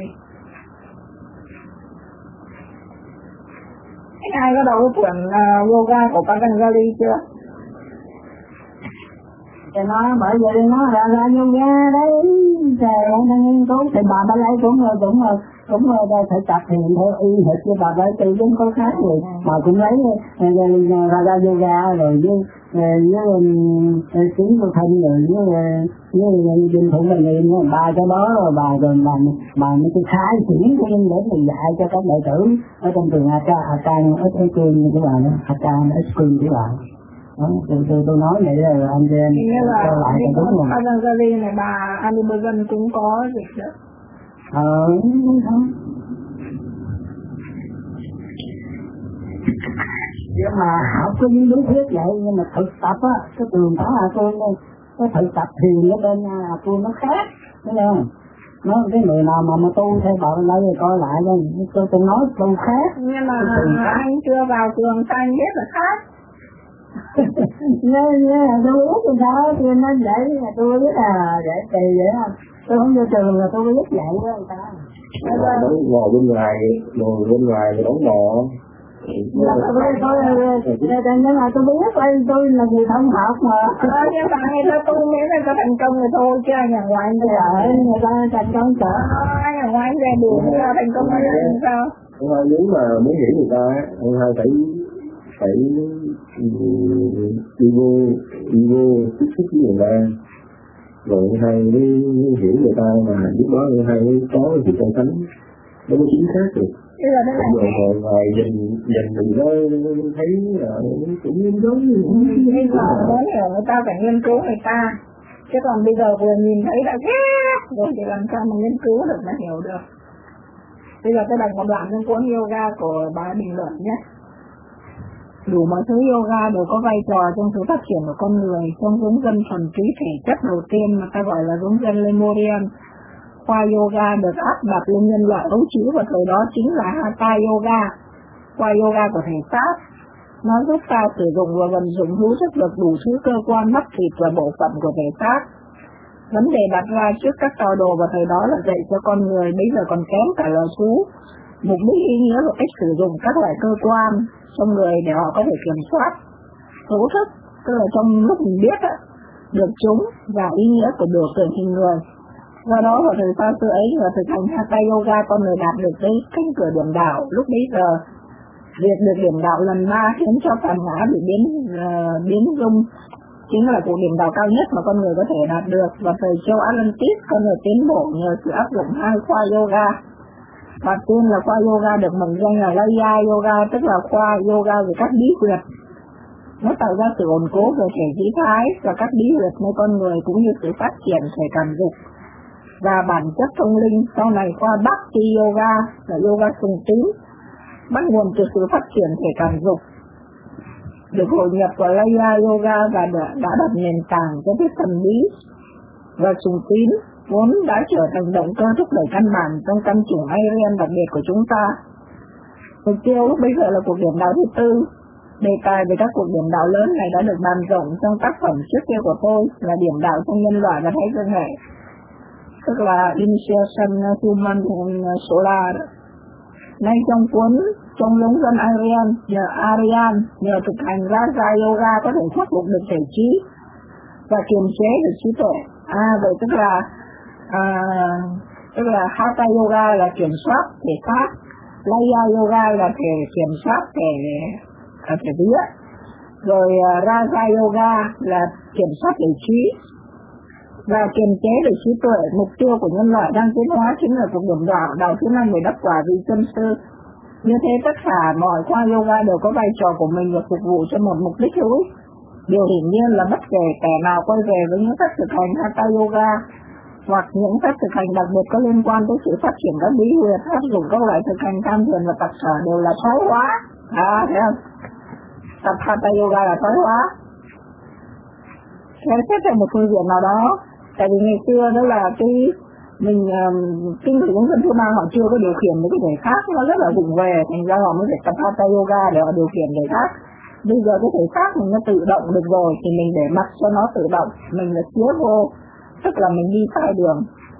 Ai có đọc quyển uh, yoga của Patanjali chưa? Thì nó bởi vậy nó là là yoga đấy, trời ơi nó nghiên cứu thì bà Ba Lây cũng rồi cũng rồi cũng rồi phải tập thiền theo y hệt như bà Ba Tư cũng có khác rồi, mà cũng lấy ra ra yoga rồi với với tiếng của thân rồi với với kinh thủ mình niệm ba cái đó rồi bà rồi bà bà mới cái khai chuyển của mình để mình dạy cho các đệ tử ở trong trường A Ca A Ca ở trong trường của bà đó, A Ca ở trường của bà. tôi, tôi, tôi nói vậy là anh chị em quay lại cho đúng rồi. Patanjali này bà Anubhavan cũng có dịch đó. Ờ, không. Nhưng mà học có những lý thuyết vậy, nhưng mà thực tập á, cái trường đó là tôi đây, cái thực tập thiền ở bên là tôi nó khác, thấy không? Nó cái người nào mà mà tu theo bảo đây coi lại đây, tôi tôi nói tôi khác. Nhưng mà anh chưa vào trường sao anh biết là khác. Nghe nghe tôi biết thì sao, tôi nói vậy là tôi biết là vậy kỳ vậy không? Tôi không vô trường là tôi biết vậy đó người ta. Ngồi bên ngoài, ngồi bên ngoài thì đóng mò. Dạ, tôi tôi nhưng mà tôi biết tôi tôi là người thông học mà. Ờ, nhưng mà người ta tu miễn là có thành công rồi thôi, chứ nhà ngoài anh dạ, người ta thành công sợ. Ờ, nhà ngoài anh ra đường người ta thành công là sao? Ông hai nếu mà muốn hiểu người ta, ông hai phải phải đi vô đi vô tiếp xúc với người ta, rồi ông hai mới hiểu người ta, mà lúc đó ông hai mới có sự so sánh nó mới chính xác được. Bây giờ thế này rồi ngồi ngoài nhìn nhìn mình nó thấy là cũng giống như bây giờ muốn hiểu người ta phải nghiên cứu người ta, chứ còn bây giờ vừa nhìn thấy đã ghét rồi thì làm sao mà nghiên cứu được mà hiểu được. Bây giờ tôi đọc một đoạn trong cuốn yoga của bà Bình Luận nhé. Đủ mọi thứ yoga đều có vai trò trong sự phát triển của con người. Trong hướng dẫn phần trí thể chất đầu tiên mà ta gọi là hướng dẫn Lemurian, khoa yoga được áp đặt lên nhân loại ấu trĩ vào thời đó chính là Hatha yoga, khoa yoga của thể xác. Nó giúp ta sử dụng và vận dụng hữu sức được đủ thứ cơ quan, mắt, thịt và bộ phận của thể xác. Vấn đề đặt ra trước các tọa đồ vào thời đó là dạy cho con người bây giờ còn kém cả loài thú mục đích, ý nghĩa và cách sử dụng các loại cơ quan trong người để họ có thể kiểm soát hữu thức, tức là trong lúc mình biết á, được chúng, và ý nghĩa của biểu tượng hình người. Do đó vào thời xa xưa ấy, và thực hành Hatha yoga, con người đạt được tới cánh cửa điểm đạo. Lúc bấy giờ việc được điểm đạo lần ba khiến cho phàm ngã bị biến uh, biến dung, chính là cuộc điểm đạo cao nhất mà con người có thể đạt được. Và thời châu Atlantis, con người tiến bộ nhờ sự áp dụng hai khoa yoga. Và tiên là khoa yoga được mệnh danh là Laya yoga, tức là khoa yoga về các bí huyệt. Nó tạo ra sự ổn cố về thể trí thái và các bí huyệt nơi con người, cũng như sự phát triển thể cảm dục và bản chất thông linh. Sau này khoa Bhakti yoga là yoga sùng tín, bắt nguồn từ sự phát triển thể cảm dục, được hội nhập vào Laya yoga và đã, đã đặt nền tảng cho thuyết thần bí. Và sùng tín vốn đã trở thành động cơ thúc đẩy căn bản trong căn chủng Aryan đặc biệt của chúng ta. Mục tiêu lúc bây giờ là cuộc điểm đạo thứ tư. Đề tài về các cuộc điểm đạo lớn này đã được bàn rộng trong tác phẩm trước kia của tôi là điểm đạo trong nhân loại và thái dương hệ, tức là Initiation Human Solar. Nay trong cuốn trong lống dân Aryan, nhờ Aryan nhờ thực hành Raja Yoga có thể khắc phục được thể trí và kiềm chế được trí tuệ. À vậy tức là à, tức là Hatha yoga là kiểm soát thể xác, Laya yoga là thể kiểm soát thể thể vía, rồi uh, Raja yoga là kiểm soát thể trí và kiềm chế được trí tuệ. Mục tiêu của nhân loại đang tiến hóa chính là cuộc điểm đạo đạo thứ năm để đắc quả vị chân sư. Như thế tất cả mọi khoa yoga đều có vai trò của mình và phục vụ cho một mục đích hữu ích. Điều hiển nhiên là bất kể kẻ nào quay về với những cách thực hành Hatha yoga hoặc những cách thực hành đặc biệt có liên quan tới sự phát triển các bí huyệt, áp dụng các loại thực hành tham thiền và tập sở đều là thoái hóa. À, thấy không? Tập Hatha yoga là thoái hóa. Theo xét theo một phương diện nào đó, tại vì ngày xưa đó là cái mình um, kinh nghiệm hướng dẫn thứ ba họ chưa có điều khiển với cái thể xác, nó rất là vụng về, thành ra họ mới phải tập Hatha yoga để họ điều khiển thể xác. Bây giờ cái thể xác mình nó tự động được rồi thì mình để mặc cho nó tự động, mình là chứa vô, tức là mình đi sai đường.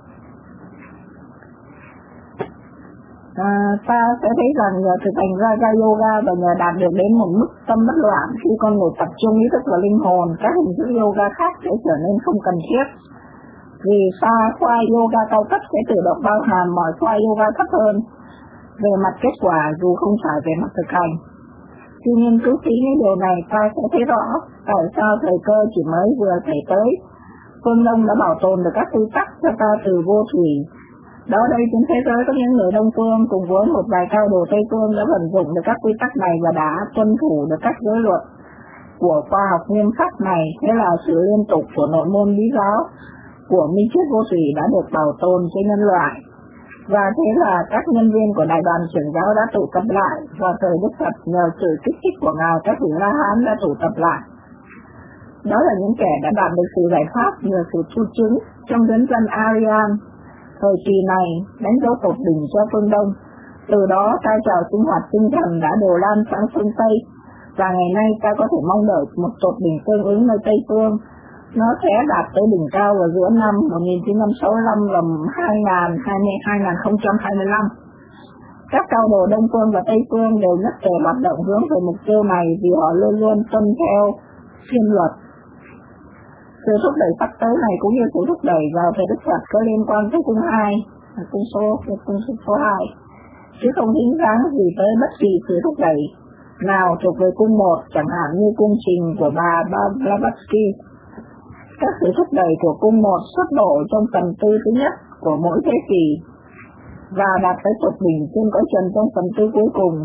À, ta sẽ thấy rằng nhờ thực hành Raja yoga và nhờ đạt được đến một mức tâm bất loạn, khi con người tập trung ý thức vào linh hồn, các hình thức yoga khác sẽ trở nên không cần thiết. Vì pha khoa yoga cao cấp sẽ tự động bao hàm mọi khoa yoga thấp hơn về mặt kết quả dù không phải về mặt thực hành. Tuy nhiên cứ kỹ những điều này ta sẽ thấy rõ tại sao thời cơ chỉ mới vừa xảy tới. Phương Đông đã bảo tồn được các quy tắc cho ta từ vô thủy. Đó đây trên thế giới có những người Đông Phương cùng với một vài cao đồ Tây Phương đã vận dụng được các quy tắc này và đã tuân thủ được các giới luật. của khoa học nghiêm khắc này, thế là sự liên tục của nội môn lý giáo của minh triết vô thủy đã được bảo tồn cho nhân loại. Và thế là các nhân viên của đại đoàn trưởng giáo đã tụ tập lại, và thời Đức Phật nhờ sự kích thích của Ngài, các vị La Hán đã tụ tập lại. Đó là những kẻ đã đạt được sự giải thoát nhờ sự thu chứng trong đến dân Aryan. Thời kỳ này đánh dấu tột đỉnh cho phương Đông. Từ đó tai trào sinh hoạt tinh thần đã đổ lan sang phương Tây, và ngày nay ta có thể mong đợi một tột đỉnh tương ứng nơi Tây phương. Nó sẽ đạt tới đỉnh cao vào giữa năm một nghìn chín trăm sáu mươi lăm và hai nghìn không trăm hai mươi lăm. Các cao đồ Đông phương và Tây phương đều nhất thể hoạt động hướng về mục tiêu này vì họ luôn luôn tuân theo thiên luật. Sự thúc đẩy sắp tới này cũng như sự thúc đẩy vào thời Đức Phật có liên quan tới cung hai, cung số, cung số hai, chứ không dính dáng gì tới bất kỳ sự thúc đẩy nào thuộc về cung một, chẳng hạn như cung trình của bà Blavatsky. Các sự thúc đẩy của cung một xuất độ trong phần tư thứ nhất của mỗi thế kỷ và đạt tới tột đỉnh trên cõi trần trong phần tư cuối cùng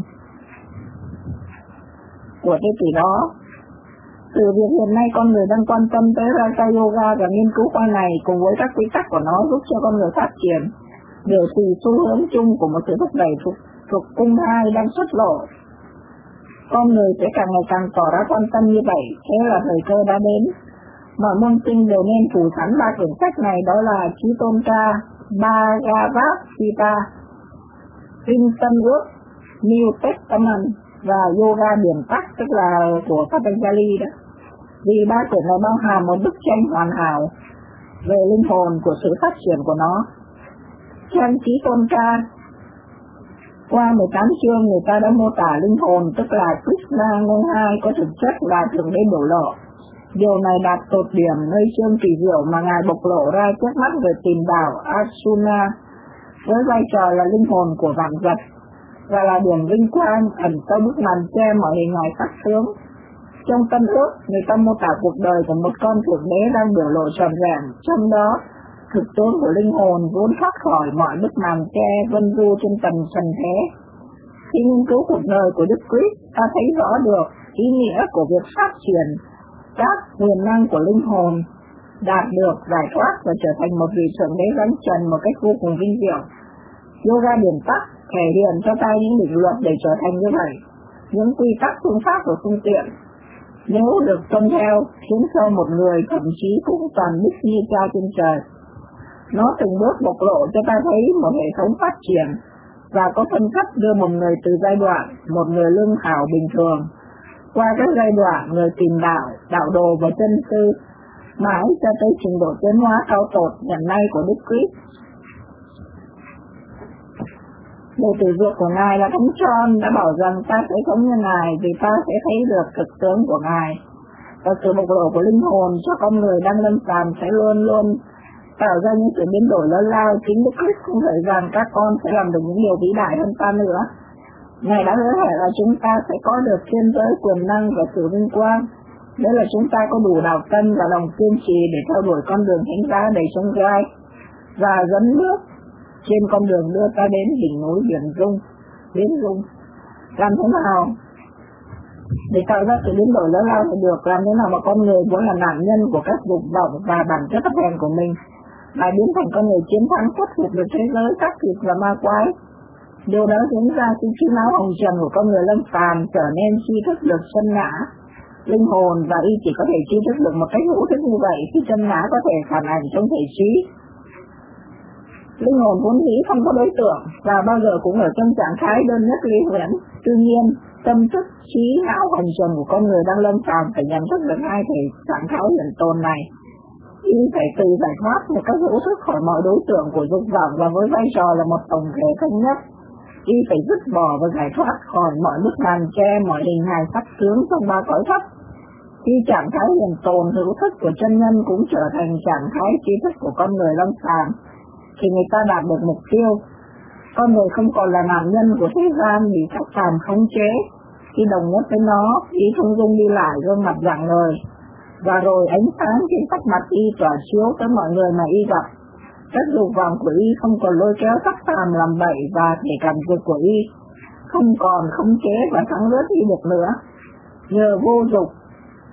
của thế kỷ đó. Từ việc hiện nay con người đang quan tâm tới Raja Yoga và nghiên cứu khoa này cùng với các quy tắc của nó giúp cho con người phát triển, đều từ xu hướng chung của một sự thúc đẩy thuộc, thuộc cung hai đang xuất lộ. Con người sẽ càng ngày càng tỏ ra quan tâm như vậy, thế là thời cơ đã đến. Mọi môn sinh đều nên phủ sẵn ba quyển sách này, đó là Chí Tôn Ca, Bhagavad Gita, Kinh Tân Ước, New Testament và Yoga Điển Tắc, tức là của Patanjali đó. Vì ba quyển này bao hàm một bức tranh hoàn hảo về linh hồn của sự phát triển của nó. Trong Chí Tôn Ca, qua mười tám chương người ta đã mô tả linh hồn, tức là Krishna ngôi hai có thực chất là thượng đế biểu lộ. Điều này đạt tột điểm nơi chương kỳ diệu mà Ngài bộc lộ ra trước mắt người tìm đạo Arjuna với vai trò là linh hồn của vạn vật và là điểm vinh quang ẩn sau bức màn che mọi hình hài sắc tướng. Trong Tân Ước, người ta mô tả cuộc đời của một con thượng đế đang biểu lộ tròn vẹn, trong đó thực tướng của linh hồn vốn thoát khỏi mọi bức màn che vân du trên tầng trần thế. Khi nghiên cứu cuộc đời của Đức Christ, ta thấy rõ được ý nghĩa của việc phát triển các quyền năng của linh hồn, đạt được giải thoát và trở thành một vị thượng đế gánh trần một cách vô cùng vinh diệu. Yoga Điển Tắc thể hiện cho ta những định luật để trở thành như vậy, những quy tắc phương pháp và phương tiện. Nếu được tuân theo, khiến cho một người thậm chí cũng toàn đích như cha trên trời. Nó từng bước bộc lộ cho ta thấy một hệ thống phát triển và có phân cấp đưa một người từ giai đoạn một người lương hảo bình thường qua các giai đoạn người tìm đạo, đạo đồ và chân sư, mãi cho tới trình độ tiến hóa cao tột hiện nay của Đức Christ. Đệ tử ruột của Ngài là Thánh John đã bảo rằng ta sẽ sống như Ngài vì ta sẽ thấy được thực tướng của Ngài, và sự bộc lộ của linh hồn cho con người đang lâm phàm sẽ luôn luôn tạo ra những sự biến đổi lớn lao. Chính Đức Christ cũng thấy rằng các con sẽ làm được những điều vĩ đại hơn ta nữa. Ngài đã hứa hẹn là chúng ta sẽ có được thiên giới quyền năng và sự vinh quang. Đấy là chúng ta có đủ đạo tâm và lòng kiên trì để theo đuổi con đường thánh giá đầy chông gai và dẫn bước trên con đường đưa ta đến đỉnh núi biển rung, biến rung. Làm thế nào để tạo ra sự biến đổi lớn lao thì được? Làm thế nào mà con người vốn là nạn nhân của các dục vọng và bản chất thấp hèn của mình lại biến thành con người chiến thắng khuất phục được thế giới các thịt và ma quái? Điều đó diễn ra khi trí não hồng trần của con người lâm phàm trở nên tri thức được chân ngã, linh hồn, và y chỉ có thể tri thức được một cách hữu thức như vậy khi chân ngã có thể phản ảnh trong thể trí. Linh hồn vốn dĩ không có đối tượng và bao giờ cũng ở trong trạng thái đơn nhất lý huyễn. Tuy nhiên, tâm thức, trí não hồng trần của con người đang lâm phàm phải nhận thức được hai thể trạng thái hiện tồn này. Y phải tự giải thoát một cách hữu thức khỏi mọi đối tượng của dục vọng và với vai trò là một tổng thể thống nhất. Y phải dứt bỏ và giải thoát khỏi mọi bức màn che, mọi hình hài sắc tướng trong ba cõi thấp. Khi trạng thái hiện tồn hữu thức của chân nhân cũng trở thành trạng thái trí thức của con người lâm phàm, thì người ta đạt được mục tiêu. Con người không còn là nạn nhân của thế gian bị sắc phàm khống chế. Khi đồng nhất với nó, ý thông dung đi lại gương mặt rạng ngời, và rồi ánh sáng trên sắc mặt y tỏa chiếu tới mọi người mà y gặp. Các dục vọng của y không còn lôi kéo sắc phàm làm bậy, và thể cảm dục của y không còn khống chế và thắng lướt y được nữa. Nhờ vô dục,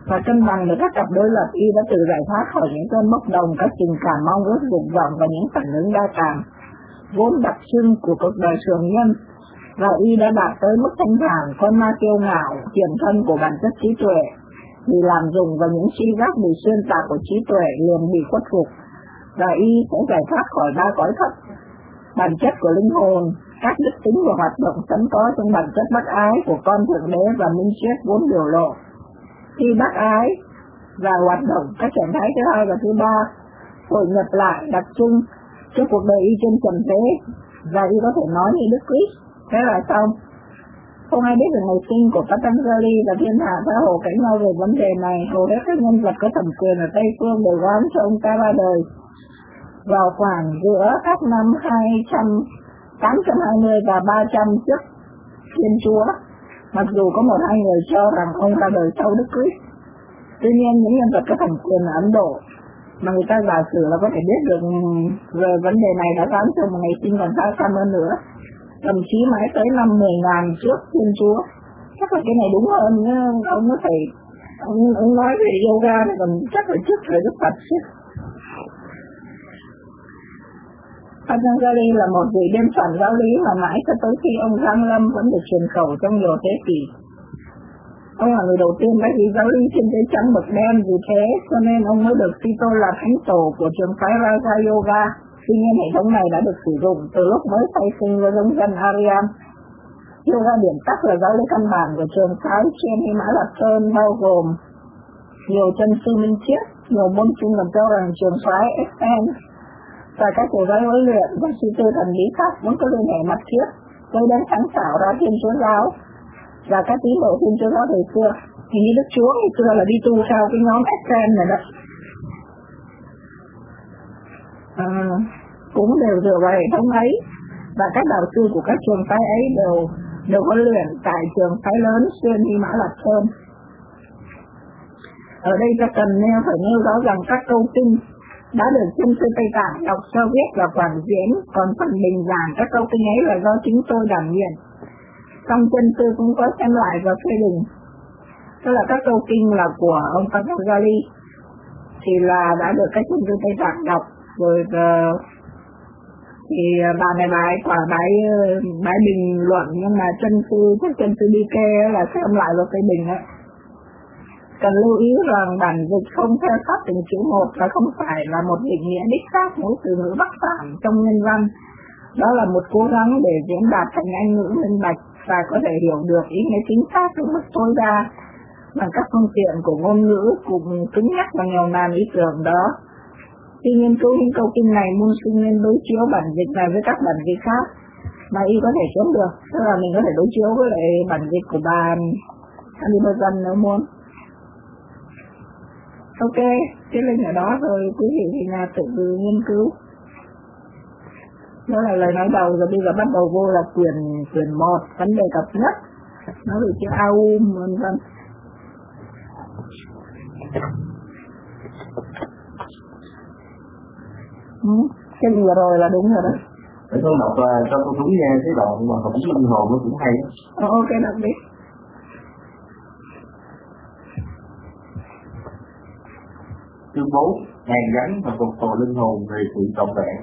Và cân bằng được các cặp đối lập, y đã tự giải thoát khỏi những cơn bốc đồng, các tình cảm mong ước dục vọng và những phản ứng đa cảm vốn đặc trưng của cuộc đời thường nhân. Và y đã đạt tới mức thanh thản, con ma kiêu ngạo, hiện thân của bản chất trí tuệ, bị làm dùng và những suy giác bị xuyên tạc của trí tuệ liền bị khuất phục. Và y sẽ giải thoát khỏi ba cõi thấp, bản chất của linh hồn, các đức tính và hoạt động sẵn có trong bản chất bác ái của con thượng đế và minh triết vốn biểu lộ. Khi bác ái và hoạt động các trạng thái thứ hai và thứ ba hội nhập lại đặc trưng cho cuộc đời y trên trần thế, và y có thể nói như Đức Christ. Thế là xong. Không ai biết được ngày sinh của Patanjali và thiên hạ tha hồ cãi nhau về vấn đề này. Hầu hết các nhân vật có thẩm quyền ở Tây Phương đều đoán cho ông ta ra đời vào khoảng giữa các năm hai trăm, tám trăm hai mươi và ba trăm trước Thiên Chúa, mặc dù có một hai người cho rằng ông ra đời sau Đức Christ. Tuy nhiên những nhân vật có thẩm quyền ở Ấn Độ mà người ta giả sử là có thể biết được về vấn đề này đã đoán cho một ngày sinh còn xa xăm hơn nữa, thậm chí mãi tới năm mười ngàn trước Thiên Chúa. Chắc là cái này đúng hơn nhá. Ông có thể ông, ông nói về yoga này còn chắc là trước thời Đức Phật chứ. Patanjali là một vị biên soạn giáo lý mà mãi cho tới khi ông giáng lâm vẫn được truyền khẩu trong nhiều thế kỷ. Ông là người đầu tiên đã ghi giáo lý trên giấy trắng mực đen, vì thế cho nên ông mới được suy tôn là thánh tổ của trường phái Raja Yoga. Tuy nhiên hệ thống này đã được sử dụng từ lúc mới khai sinh với giống dân Aryan. Yoga điểm tắc là giáo lý căn bản của trường phái trên Hy Mã Lạp Sơn, bao gồm nhiều chân sư minh triết, nhiều môn chuyên còn cho rằng trường phái ét en và các tổ giáo huấn luyện và sư tư thần lý khác vẫn có liên hệ mật thiết với đến sáng tạo ra Thiên Chúa giáo và các tín đồ Thiên Chúa giáo thời xưa. Thì như Đức Chúa ngày xưa là đi tu theo cái nhóm ét en này đó. À, cũng đều dựa vào hệ thống ấy, và các đạo sư của các trường phái ấy đều đều huấn luyện tại trường phái lớn xuyên Hy Mã Lạp Sơn. Ở đây ta cần nêu phải nêu rõ rằng các câu kinh đã được chân sư Tây Tạng đọc sơ viết và quảng diễn, còn phần bình giảng các câu kinh ấy là do chính tôi đảm nhiệm. Song chân sư cũng có xem lại và phê bình. Tức là các câu kinh là của ông Patanjali thì là đã được các chân sư Tây Tạng đọc rồi. Uh, thì bà này bà ấy quả bà ấy, bà ấy bình luận, nhưng mà chân sư các chân sư đi kê là xem lại và phê bình ấy. Cần lưu ý rằng bản dịch không theo sát từng chữ một và không phải là một định nghĩa đích xác mỗi từ ngữ Bắc Phạn trong nhân văn. Đó là một cố gắng để diễn đạt thành Anh ngữ minh bạch và có thể hiểu được ý nghĩa chính xác đến mức tối đa bằng các phương tiện của ngôn ngữ cùng cứng nhắc và nghèo nàn ý tưởng đó. Khi nghiên cứu những câu kinh này, môn sinh nên đối chiếu bản dịch này với các bản dịch khác mà y có thể kiếm được. Tức là mình có thể đối chiếu với lại bản dịch của bà Hannibal nếu muốn. Ok, cái link ở đó rồi quý vị thì là tự nghiên cứu. Đó là lời nói đầu, rồi bây giờ bắt đầu vô là quyển quyển một, vấn đề cập nhất. Nó bị chữ a u vân vân. Ừ, cái gì vừa rồi là đúng rồi đó. Để tôi đọc là cho tôi đúng nghe cái đoạn mà học linh hồn nó cũng hay. Ờ, ok, đọc đi. Chương bốn, hàn gắn và phục hồi linh hồn về sự trọn vẹn.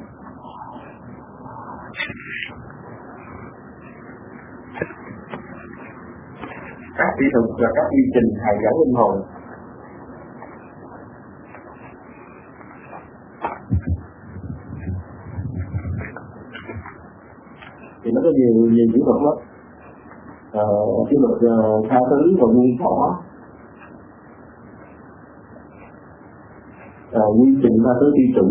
Các kỹ thuật và các quy trình hàn gắn linh hồn. Thì nó có nhiều nhiều kỹ thuật lắm. Ờ, kỹ thuật uh, tha thứ và buông bỏ. Ờ, quy trình tha thứ tiêu chuẩn.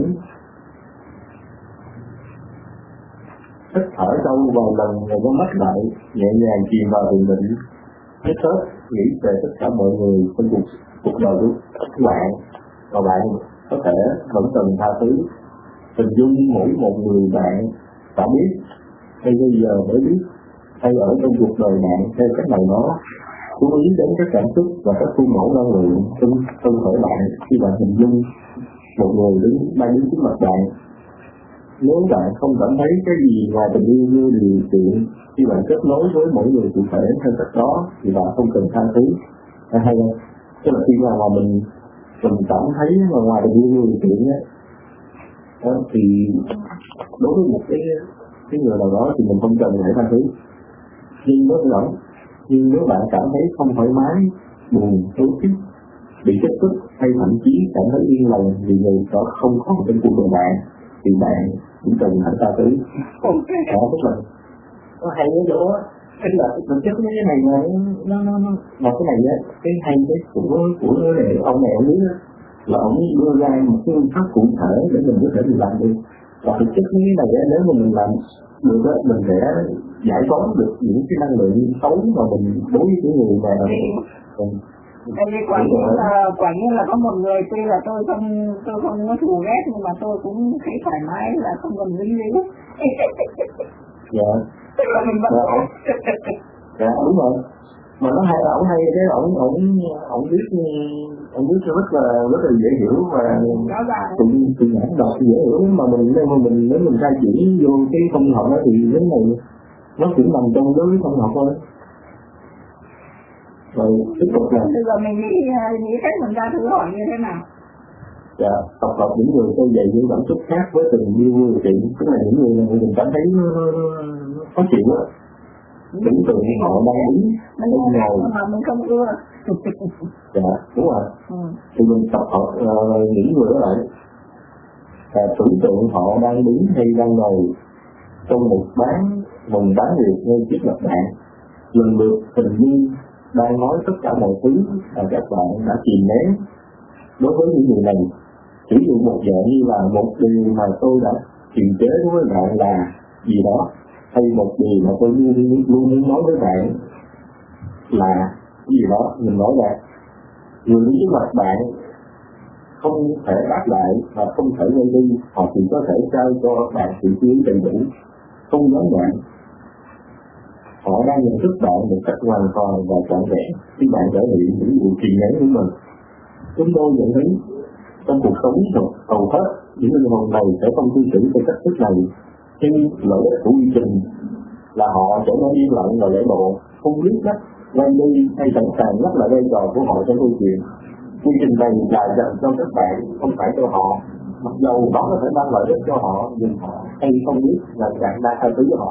Hít thở sâu vài lần rồi có mắt lại, nhẹ nhàng chìm vào bình định. Hít hết, nghĩ về tất cả mọi người trong cuộc cuộc đời của các bạn, và bạn có thể vẫn cần tha thứ. Hình dung mỗi một người bạn đã biết hay bây giờ mới biết hay ở trong cuộc đời bạn theo cách này đó, chú ý đến các cảm xúc và các khuôn mẫu năng lượng trong thân thể bạn khi bạn hình dung một người đứng đang đứng trước mặt bạn. Nếu bạn không cảm thấy cái gì ngoài tình yêu như điều kiện khi bạn kết nối với mỗi người cụ thể theo cách đó thì bạn không cần tha thứ. Hay hay không? Tức là khi mà mình mình cảm thấy mà ngoài được yêu điều kiện á, thì đối với một cái cái người nào đó thì mình không cần phải tha thứ. Nhưng nếu bạn nhưng nếu bạn cảm thấy không thoải mái, buồn, xấu xí, bị kích thích hay thậm chí cảm thấy yên lòng vì người đó không còn trên cuộc đời bạn, thì bạn cũng cần phải tha thứ. Đó tức là nó hay ở chỗ á, tức là thực chất cái này là nó nó nó mà cái này á, cái hay cái của của ông này ông biết á, là ông đưa ra một cái phương pháp cụ thể để mình có thể mình làm được. Và thực chất cái này á, nếu mà mình làm được á, mình sẽ giải phóng được những cái năng lượng xấu mà mình đối với cái người mà tại vì quả nhiên là quả nhiên là có một người tuy là tôi không tôi không có thù ghét nhưng mà tôi cũng thấy thoải mái là không cần dính líu. Dạ. Tức là mình vẫn dạ. Dạ đúng rồi. Mà nó hay là ổng hay cái ổng ổng ổng biết ổng biết rất là rất là dễ hiểu và tự tự nhãn đọc dễ hiểu, mà mình nếu mà mình nếu mình ra chỉ vô cái công học đó thì cái này nó chỉ nằm trong đối với công học thôi. Rồi tiếp tục là bây giờ mình nghĩ nghĩ cách mình ra thử hỏi như thế nào? Dạ, tập hợp những người tôi dạy những cảm xúc khác với từng yêu người chuyện, tức là những người này mình cảm thấy nó khó chịu á. Tưởng tượng họ đang đứng mình ngồi mà mình không ưa. Dạ, đúng rồi. Ừ. Thì mình tập hợp uh, những người đó lại và tưởng tượng họ đang đứng hay đang ngồi trong một bán vùng bán việc ngay trước mặt bạn, lần lượt hình như đang nói tất cả mọi thứ mà các bạn đã kìm nén. Đối với những người này, sử dụng một dạng như là một điều mà tôi đã kiềm chế đối với bạn là gì đó, hay một điều mà tôi luôn luôn muốn nói với bạn là gì đó. Mình nói là người đứng trước mặt bạn không thể đáp lại và không thể gây đi, họ chỉ có thể trao cho bạn sự chú ý đầy đủ, không gián đoạn. Họ đang nhận thức bạn một cách hoàn toàn và trọn vẹn khi bạn thể hiện những điều kỳ nhẫn của mình. Chúng tôi nhận thấy trong cuộc sống thật hầu hết những linh hồn này sẽ không cư xử theo cách thức này, nhưng lợi ích của quy trình là họ trở nên yên lặng và lễ độ, không biết cách quay đi hay sẵn sàng nhắc lại vai trò của họ trong câu chuyện. Quy trình này là dành cho các bạn, không phải cho họ, mặc dầu đó có thể mang lợi ích cho họ, nhưng họ hay không biết là bạn đang tha thứ cho họ.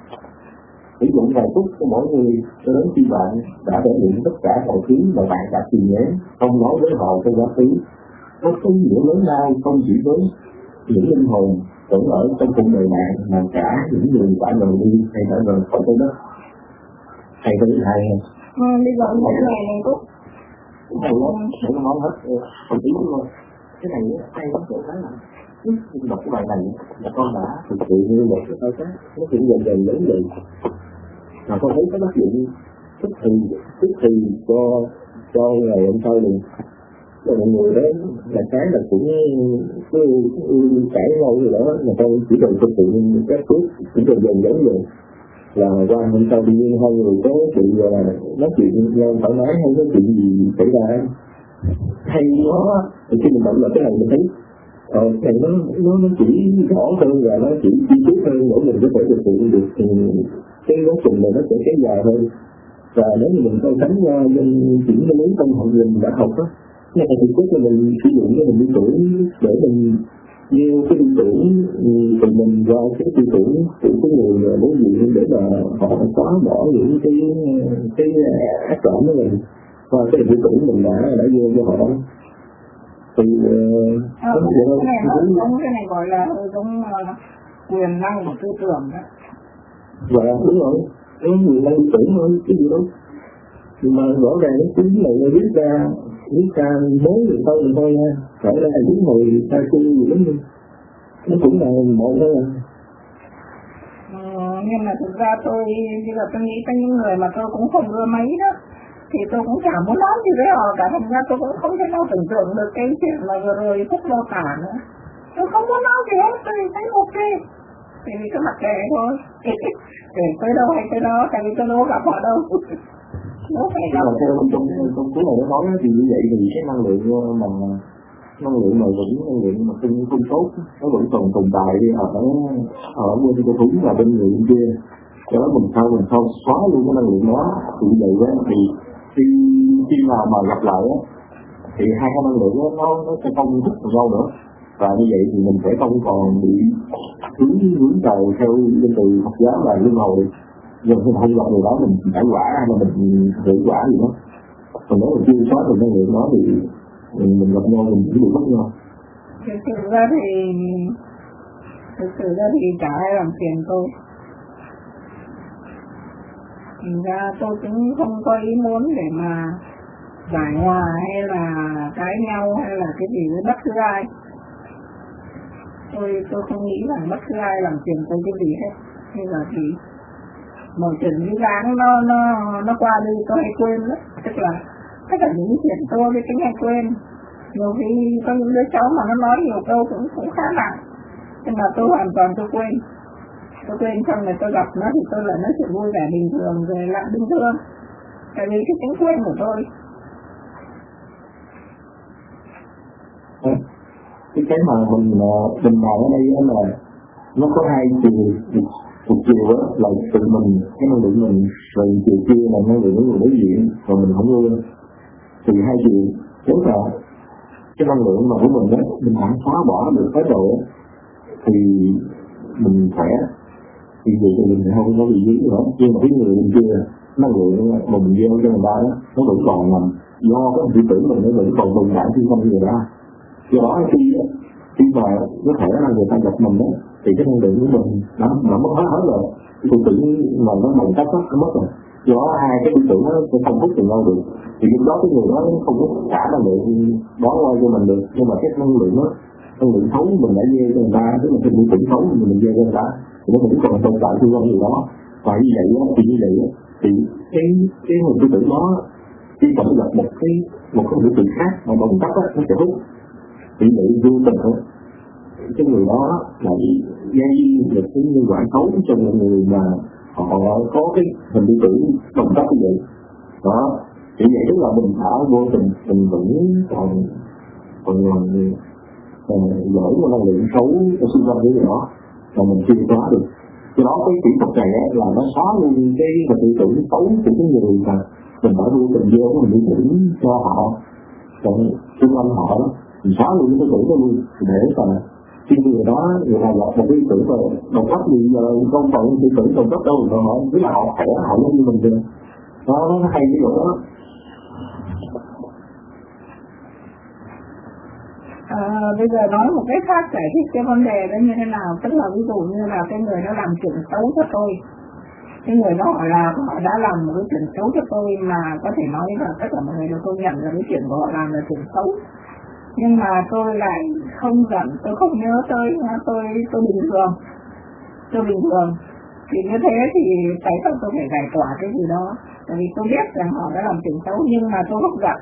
Sử dụng vài phút cho mỗi người cho đến khi bạn đã thể hiện tất cả mọi thứ mà bạn đã kìm nén, không nói với họ trong quá khứ. Có ý nghĩa lớn lao không chỉ với những linh hồn vẫn ở trong cuộc đời bạn, mà cả những người đã rời đi hay đã rời khỏi trái đất. Hay với hai ừ, bây giờ như thế này này Cúc. Cái này đó, để nó nói hết một tí luôn. Cái này hay lắm chỗ cái là nhưng đọc cái bài này là con đã thực sự như một cái thao tác, nó cũng dần dần lớn dần. Mà con thấy cái tác dụng tức thì tức thì cho cho ngày hôm sau luôn. Rồi mọi người đó là cái là cũng cứ cãi nhau gì đó, mà con chỉ cần thực hiện các bước cũng dần dần lớn dần. Là qua hôm sau tự nhiên hai người có sự nói chuyện nhau thoải mái hay có chuyện gì xảy ra hay nó khi mình động là cái này mình thấy ờ cái nó nó nó chỉ rõ hơn và nó chỉ chi tiết hơn để mình có thể thực hiện được cái quá trình này nó sẽ kéo dài hơn. Và nếu như mình so sánh qua dân chuyển cái lý công học mình đã học á, cái này thực chất là mình sử dụng cái hình lý tưởng để mình như cái lý tưởng từ mình qua cái tư tưởng của cái người đối diện để mà họ xóa bỏ những cái cái ác cảm của mình qua cái lý tưởng mình đã đã vô cho họ. Thì à, cái, cái này nó giống cái này gọi là giống uh, quyền năng của tư tưởng đó. Dạ đúng rồi, cái quyền năng tư tưởng thôi cái gì đâu. Nhưng mà rõ ràng cái này nó viết ra viết ra mới được thôi mình thôi nha, phải là những hồi ta khu gì lắm luôn, nó cũng là một thôi à. Ừ, nhưng mà thực ra tôi bây giờ tôi nghĩ tới những người mà tôi cũng không ưa mấy đó thì tôi cũng chẳng muốn nói gì với họ cả, thành ra tôi cũng không thể nào tưởng tượng được cái chuyện mà vừa rồi Phúc mô tả nữa. Tôi không muốn nói gì hết, tôi thấy ok thì vì cứ mặc kệ thôi. Để tới đâu hay tới đó, tại vì tôi đâu gặp họ đâu. Nó phải gặp. Theo trong trong cuốn này nó nói thì như vậy thì cái năng lượng mà năng lượng mà vẫn năng lượng mà không không tốt nó vẫn còn tồn tại ở ở bên cái thúng và bên người bên kia. Cho đó mình sao mình sao xóa luôn cái năng lượng đó thì vậy đó thì khi khi nào mà gặp lại á thì hai cái năng lượng đó, nó nó sẽ không hút vào nhau nữa, và như vậy thì mình sẽ không còn bị hướng hướng trời theo danh từ Phật giáo là luân hồi. Nhưng khi không gặp người đó mình phải quả hay là mình hữu quả gì đó, còn nếu mình chưa xóa được năng lượng đó thì mình, mình gặp nhau mình cũng bị mất nhau. Thực sự ra thì thực sự ra thì chả ai làm phiền tôi. Thành ra tôi cũng không có ý muốn để mà giải hòa hay là cãi nhau hay là cái gì với bất cứ ai. Tôi tôi không nghĩ rằng bất cứ ai làm phiền tôi cái gì hết. Hay là thì mọi chuyện đi dáng nó nó nó qua đi tôi hay quên lắm. Tức là tất cả những chuyện tôi với tính hay quên. Nhiều khi có những đứa cháu mà nó nói nhiều câu cũng cũng khá nặng, nhưng mà tôi hoàn toàn tôi quên. Tôi quên xong rồi tôi gặp nó thì tôi lại nói chuyện vui vẻ bình thường rồi lại bình thường. Tại vì cái tính quên của tôi. Cái cái mà mình mình nói ở đây là nó có hai chiều. Một chiều đó là tự mình, cái năng lượng mình, rồi chiều kia là năng lượng của người đối diện, và mình không quên. Thì hai chiều, nếu là cái năng lượng mà của mình đó, mình không xóa bỏ được hết rồi á, thì mình khỏe. Thì vì thì mình không có bị dính nữa. Nhưng mà cái người bên kia, năng lượng mà mình gieo cho người ta đó, nó vẫn còn nằm. Do cái tư tưởng mình nó vẫn còn tồn tại xung quanh người ta. Do đó khi khi mà có thể là người ta gặp mình đó, thì cái năng lượng của mình nó nó mất hết hết rồi. Cái tư tưởng mà nó bằng cách đó, nó mất rồi. Do đó hai cái tư tưởng nó sẽ không hút từ nhau được. Thì lúc đó cái người đó không có trả năng lượng đó qua cho mình được. Nhưng mà cái năng lượng đó, năng lượng xấu mình đã gieo cho người ta, tức là cái tư tưởng xấu mình mình gieo cho người ta, thì nó vẫn còn tồn tại xung quanh người đó. Và như vậy đó, thì như vậy đó, thì cái cái nguồn tư tưởng đó khi mà nó gặp một cái một cái tư tưởng khác mà bằng cách đó, nó sẽ hút. Thì vậy vô tình thôi, cái người đó là gây được cái nhân quả xấu cho một người mà họ có cái hình tư tưởng đồng cấp như vậy đó. Thì vậy tức là mình đã vô tình mình vẫn còn còn còn gửi một năng lượng xấu ở xung quanh cái gì đó mà mình chưa xóa được. Cho đó cái kỹ thuật này là nó xóa luôn cái hình tư tưởng xấu của cái người mà mình đã vô tình vô cái hình tư tưởng cho họ, còn xung quanh họ đó mình xóa luôn cái tư tưởng đó luôn, để mà khi người đó người ta gặp một cái tư tưởng rồi đồng cấp thì giờ không còn tư tưởng đồng cấp đâu, rồi họ biết là họ khỏe, họ giống như mình rồi đó. Nó hay cái chỗ đó. À, bây giờ nói một cái khác giải thích cái vấn đề đó như thế nào. Tức là ví dụ như là cái người đó làm chuyện xấu cho tôi, cái người đó họ là họ đã làm một cái chuyện xấu cho tôi, mà có thể nói là tất cả mọi người đều công nhận là cái chuyện của họ làm là chuyện xấu, nhưng mà tôi lại không giận, tôi không nhớ tới, tôi tôi bình thường, tôi bình thường. Thì như thế thì tại sao tôi phải giải tỏa cái gì đó? Tại vì tôi biết rằng họ đã làm chuyện xấu nhưng mà tôi không giận.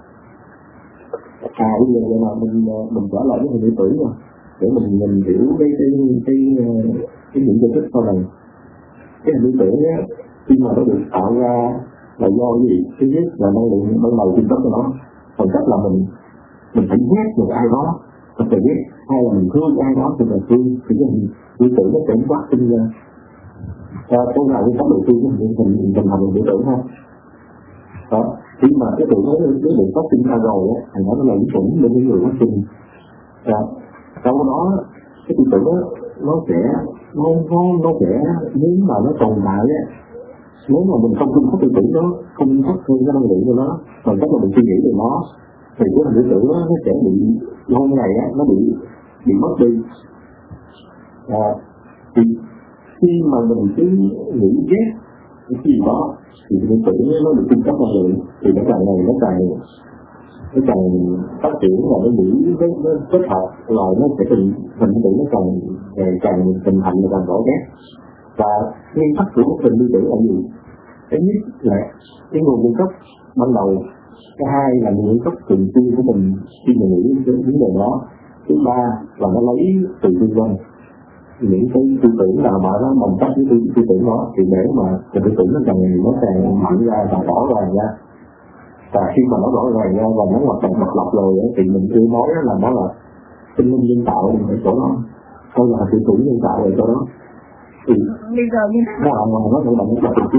À bây giờ là mình mình trở lại cái hình tư tưởng rồi để mình mình hiểu cái cái cái cái những cái tích sau này. Cái hình tư tưởng á, khi mà nó được tạo ra là do cái gì? Thứ nhất là năng lượng ban đầu cung cấp cho nó, bằng cách là mình mình phải ghét được ai đó, mình phải ghét, hay là mình thương ai đó thì là thương, thì cái hình tư tưởng nó sẽ phát sinh ra. Và câu nào cũng có đầu tiên của mình mình mình thành hình tư tưởng ha. Đó, khi mà cái tưởng nó nó được phát sinh ra rồi á, thì nó là những chuẩn lên những người phát sinh. Và sau đó cái tư tưởng đó nó sẽ nó nó nó sẽ nếu mà nó tồn tại á, nếu mà mình không cung cấp tư tưởng đó, không cung cấp thêm cái năng lượng cho nó, bằng cách là mình suy nghĩ về nó, thì cái hình tư tưởng đó nó sẽ bị lâu ngày á, nó bị bị mất đi. À, thì khi mà mình cứ nghĩ ghét cái gì đó thì cái tưởng nó được cung cấp năng lượng, thì cái càng này nó càng nó càng phát triển và nó nghĩ cái nó kết hợp rồi nó sẽ thành hình tưởng nó càng càng càng hình thành và càng rõ nét. Và nguyên tắc của một hình tưởng là gì? Thứ nhất là cái nguồn cung cấp ban đầu, thứ hai là nguồn cung cấp thường xuyên của mình khi mình nghĩ đến vấn đề đó, thứ ba là nó lấy từ xung quanh những cái tư tưởng nào mà nó bằng cách với tư, tư tưởng đó, thì để mà cái tư tưởng nó càng nó càng mạnh ra và rõ ràng ra. Và khi mà nó rõ ràng ra và nó hoạt động độc lập rồi ấy, thì mình chưa nói là đó là sinh linh nhân tạo ở chỗ đó, hay là tư tưởng nhân tạo ở chỗ đó. Thì bây giờ như nó là nó nó là một tập trung.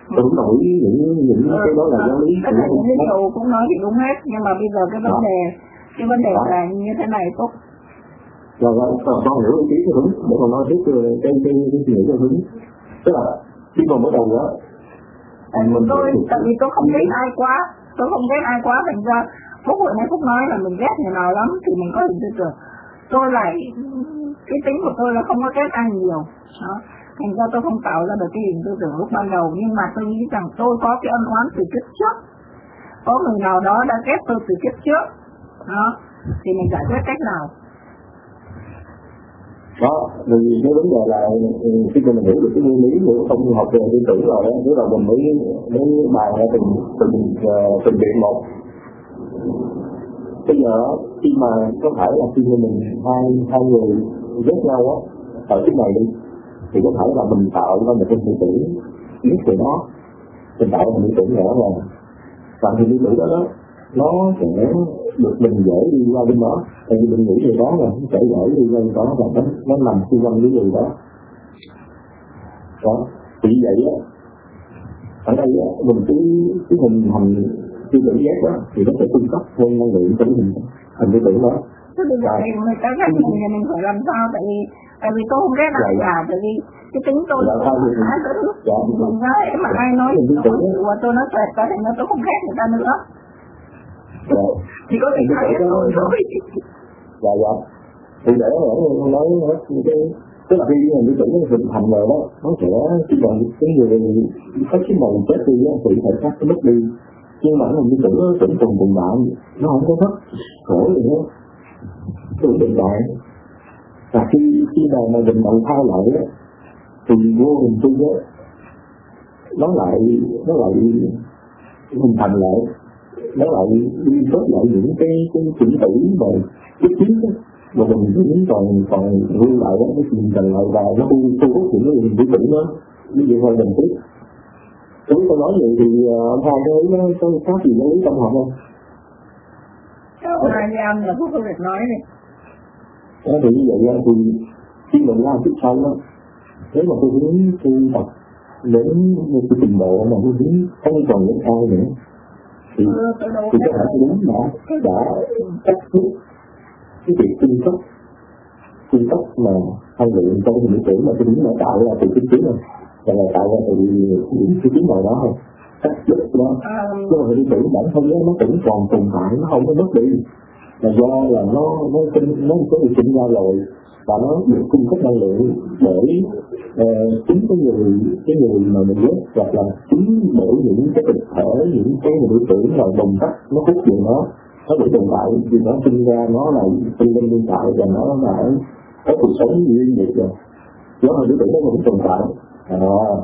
tôi cũng đồng ý những những ừ. cái đó là giáo lý. Tất cả những cái điều cũng nói thì đúng hết, nhưng mà bây giờ cái vấn đề cái vấn đề là như thế này Phúc. Rồi rồi, con hiểu ý kiến đúng, để con nói tiếp cái cái cái cái suy nghĩ cho đúng. Tức là khi mà mới đầu đó, tại vì tôi tại vì tôi không ghét ai quá, tôi không ghét ai quá, thành ra Phúc vừa nãy Phúc nói là mình ghét người nào lắm thì mình có hình tư tưởng. Tôi lại cái tính của tôi là không có ghét ai nhiều, đó. Thành ra tôi không tạo ra được cái hình tư tưởng lúc ban đầu, nhưng mà tôi nghĩ rằng tôi có cái ân oán từ kiếp trước, có người nào đó đã ghét tôi từ kiếp trước, đó, thì mình giải quyết cách nào? Đó, vì cái vấn đề là khi mà mình hiểu được cái nguyên lý của không học về tư tưởng rồi đó, tức là mình mới mới bàn ra từng từng từng việc một. Bây giờ khi mà có thể là khi mà mình hai hai người ghét nhau á ở cái này đi, thì có thể là mình tạo ra một cái tư tưởng nhất về nó, mình tạo ra một tư tưởng nữa là và thì tư tưởng đó đó nó sẽ được mình dễ đi qua bên đó, tại vì mình nghĩ về đó là nó sẽ dễ đi qua bên đó và nó nó nằm xung quanh cái gì đó. Đó, thì vậy á, ở đây á, mình cứ cứ hình thành tư tưởng ghét đó thì nó sẽ cung cấp thêm năng lượng cho cái hình thành tư tưởng đó. Thế bây giờ mình người ta ghét mình thì mình phải làm sao? Tại vì tại vì tôi không ghét ai cả, tại vì cái tính tôi là ai tới lúc mình nói mà ai nói tôi không chịu và tôi nói tuyệt ra thì nó tôi không ghét người ta nữa. Thì có thể nói cái tôi thôi. Dạ dạ. Thì để nó nói hết cái tức là khi mình tư tưởng nó hình thành rồi đó, nó sẽ khi mà cái người có cái màu chết đi á thì phải cắt cái mất đi. Nhưng mà mình tư tưởng nó tưởng cùng cùng bạn, nó không có mất khổ gì hết. Tưởng định đại. Và khi khi nào mà mình đầu thao lại á thì vô hình chung á nó lại nó lại hình thành lại, nó lại đi bớt lại những cái cái chỉnh tử và cái kiến á, và mình cũng còn còn lưu lại đó cái mình cần lại và nó thu thu hút những cái hình tư tưởng đó, ví dụ hơi đồng tiếp. Nếu tôi nói vậy thì ông Hai có ý nó có khác gì với tâm học không? Ông Hai với anh là Phúc có việc nói đi. Đó thì như vậy thì khi mình làm tiếp sau đó, nếu mà tôi muốn tu tập đến một cái trình độ mà tôi muốn không còn những ai nữa thì ừ, thì có thể tôi đúng đã đã cắt đứt cái việc cung cấp cung cấp mà năng lượng trong cái hình tưởng mà tôi đúng đã tạo ra từ chính chính rồi và là tạo ra từ những cái chính nào đó thôi cắt đứt đó. Nhưng mà hình tưởng bản thân nó vẫn còn tồn tại, nó không có mất đi, là do là nó nó sinh nó có được sinh ra rồi và nó được cung cấp năng lượng để uh, chính cái người cái người mà mình ghét hoặc là chính để những cái thực thể những cái người tưởng là đồng tắc nó hút về nó nó vẫn tồn tại vì nó sinh ra nó là sinh linh nguyên tại và nó đã có cuộc sống riêng biệt rồi, do hồi đối tượng nó vẫn tồn tại. À,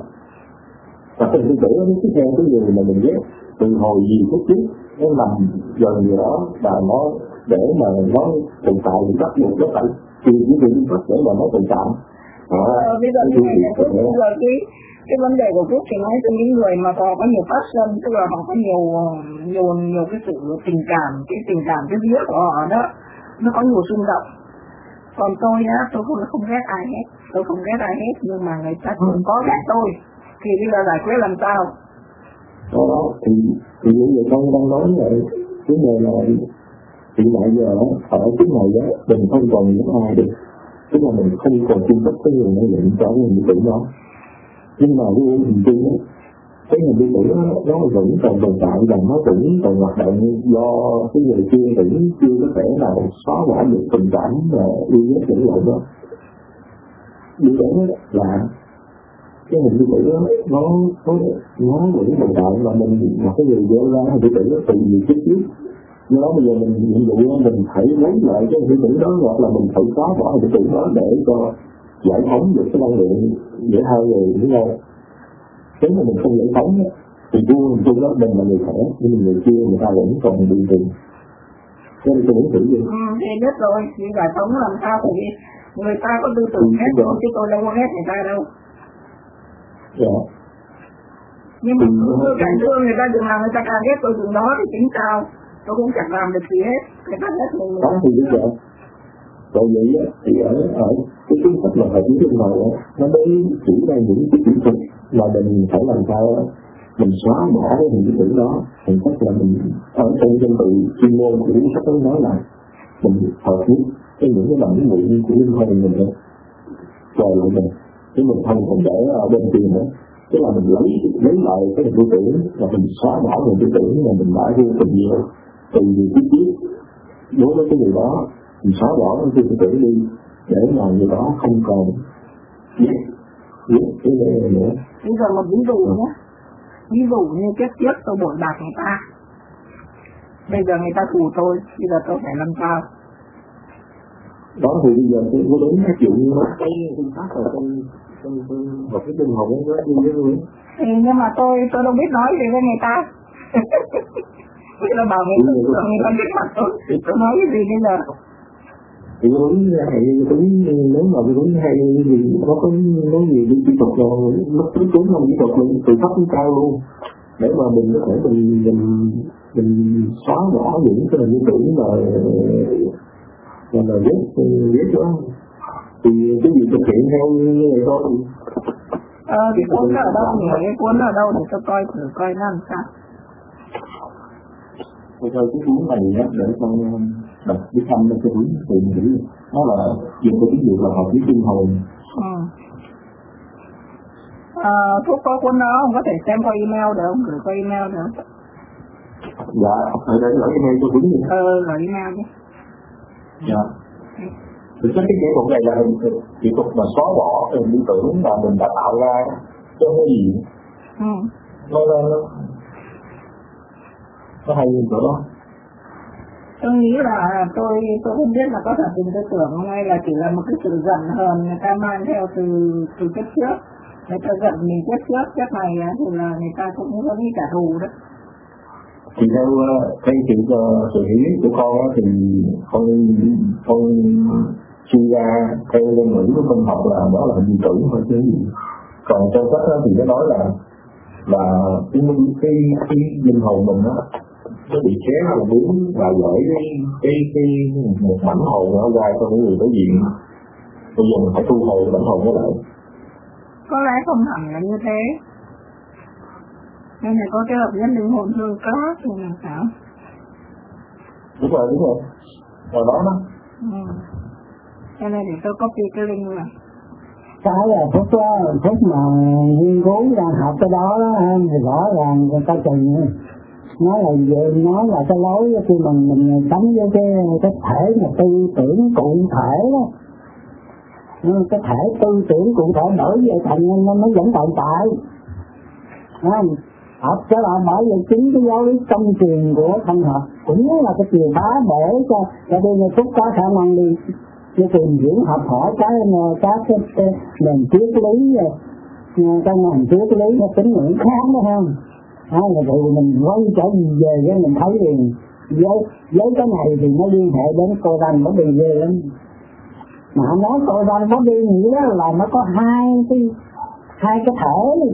và cái đối tượng nó tiếp theo cái người mà mình ghét từ hồi gì phút trước nó nằm gần gì đó và nó để mà nó tồn tại thì bắt buộc nó phải chịu những việc phát để mà nó tồn tại. Ờ, bây giờ như này là bây giờ cái cái vấn đề của Phúc thì nói cho những người mà họ có nhiều passion, tức là họ có nhiều nhiều nhiều cái sự tình cảm, cái tình cảm cái vía của họ đó nó có nhiều xung động. Còn tôi á, tôi không không ghét ai hết, tôi không ghét ai hết, nhưng mà người ta cũng có ghét tôi thì bây giờ giải quyết làm sao? Đó, đó thì thì như vậy con đang nói vậy, cái này là hiện tại giờ ở cái này đó mình không còn những ai được, tức là mình không còn cung cấp cái nguồn năng lượng cho cái hình tượng đó. Nhưng mà cái hình tượng đó, cái hình tượng đó nó vẫn còn tồn tại và nó vẫn còn hoạt động do cái người kia vẫn chưa có thể nào xóa bỏ được tình cảm và yêu ghét lẫn lộn đó. Điều đó là cái hình tượng đó nó nó nó vẫn tồn tại và mình mà cái người vô ra hình tượng đó từ nhiều kiếp trước. Do đó bây giờ mình nhiệm vụ mình phải lấy lại cái hình tượng đó hoặc là mình phải xóa bỏ hình tượng đó để cho giải phóng được cái năng lượng giữa hai người với nhau. Nếu mà mình không giải phóng thì vua hình dung đó mình là người khỏe nhưng người kia người ta vẫn còn bình thường. Cho nên tôi muốn thử gì? Ừ, thì biết rồi, thì giải phóng làm sao thì người ta có tư tưởng ghét tôi chứ tôi đâu có ghét người ta đâu. Dạ. Nhưng mà tôi cảnh thương người ta chừng nào người ta càng ghét tôi chừng đó thì tính sao? Tôi cũng chẳng làm được gì hết, người ta ghét mình. Đó thì bây giờ vậy vậy á, thì ở ở cái chính sách mà hợp lý bên ngoài á, nó mới chỉ ra những cái kỹ thuật mà mình phải làm sao mình xóa bỏ cái hình ý tưởng đó, thì chắc là mình ở trong dân tự chuyên môn của cuốn sách đó nói là mình hợp nhất cái những cái bản nguyện của linh hồn mình đó rồi lại mình, chứ mình không còn để ở bên kia nữa. Tức là mình lấy lấy lại cái tư tưởng và mình xóa bỏ cái tư tưởng mà mình đã vô tình nhiều từ nhiều kiếp trước đối với cái người đó, mình xóa bỏ cái tư tưởng đi để mà người đó không còn biết biết cái này nữa. Bây giờ một ví dụ nhé, ví dụ như kiếp trước tôi bội bạc người ta, bây giờ người ta thù tôi, bây giờ tôi phải làm sao? Đó thì bây giờ tôi có đến áp dụng cái phương pháp ở trong trong một cái tinh hồn đó đi với tôi. Ừ, nhưng mà tôi tôi đâu biết nói gì với người ta. Bây giờ bảo người ta người ta biết mặt tôi, tôi nói cái gì bây giờ? Thì đúng hay đúng nếu mà đúng hay gì nó có nói gì đi kỹ thuật rồi nó tính đúng không kỹ thuật luôn từ thấp đến cao luôn để mà mình có thể mình mình mình xóa bỏ những cái hình tưởng mà mà là ghét ghét đó thì cái gì thực hiện theo như vậy thôi. Ờ cái cuốn ở đâu nhỉ? Cái cuốn ở đâu để tôi coi thử coi nó làm sao. Tôi coi cái cuốn này á để con đọc cái thăm lên cái cuốn tìm hiểu nó là dùng cái ví dụ là học với tinh hồn. Ừ. À, thuốc có cuốn đó không có thể xem qua email được không? Gửi qua email được không? Dạ, ở đây gửi email cho cuốn đi. Ờ, gửi email đi. Dạ. Thực chất cái kỹ thuật này là kỹ thuật mà xóa bỏ cái lý tưởng mà mình đã tạo ra cho cái gì. Ừ. Nó nó nó hay như chỗ đó. Tôi nghĩ là tôi tôi không biết là có thật tình tư tưởng không hay là chỉ là một cái sự giận hờn người ta mang theo từ từ kiếp trước. Người ta giận mình kiếp trước, kiếp này thì là người ta cũng có đi trả thù đó. Thì theo cái sự sự hiểu biết của con thì con con suy ra theo ngôn ngữ của con học là đó là hình tưởng thôi chứ gì. Còn trong sách đó thì nó nói là là cái cái cái linh hồn mình đó nó bị xé ra bốn và gửi cái cái cái một mảnh hồn nó ra cho những người đối diện. Bây giờ mình phải thu hồi mảnh hồn đó lại. Có lẽ không hẳn là như thế. Nên là có cái hợp nhất linh hồn thương class thì làm sao? Đúng rồi, đúng rồi. Rồi đó đó. Ừ. Cho nên để tôi copy cái link này. Cái là phút đó, phút mà nghiên cứu ra học cái đó đó, thì rõ ràng người ta chừng nói là về nói là cái lối khi mình mình sống với cái cái thể mà tư tưởng cụ thể đó, cái thể tư tưởng cụ thể đổi về thành nó nó vẫn tồn tại. Học trở lại bởi vì chính cái giáo lý công truyền của thanh học cũng là cái chìa khóa để cho cho đi người Phúc có khả năng đi đi tìm hiểu học hỏi cái các cái, cái nền triết lý cái nền triết lý nó tính ngưỡng khác đó không? À, là vậy mình quay trở về với mình thấy thì với với cái này thì nó liên hệ đến cô Ranh nó bị ghê lắm. Mà nói cô Ranh nó đi nghĩa là nó có hai cái hai cái thể.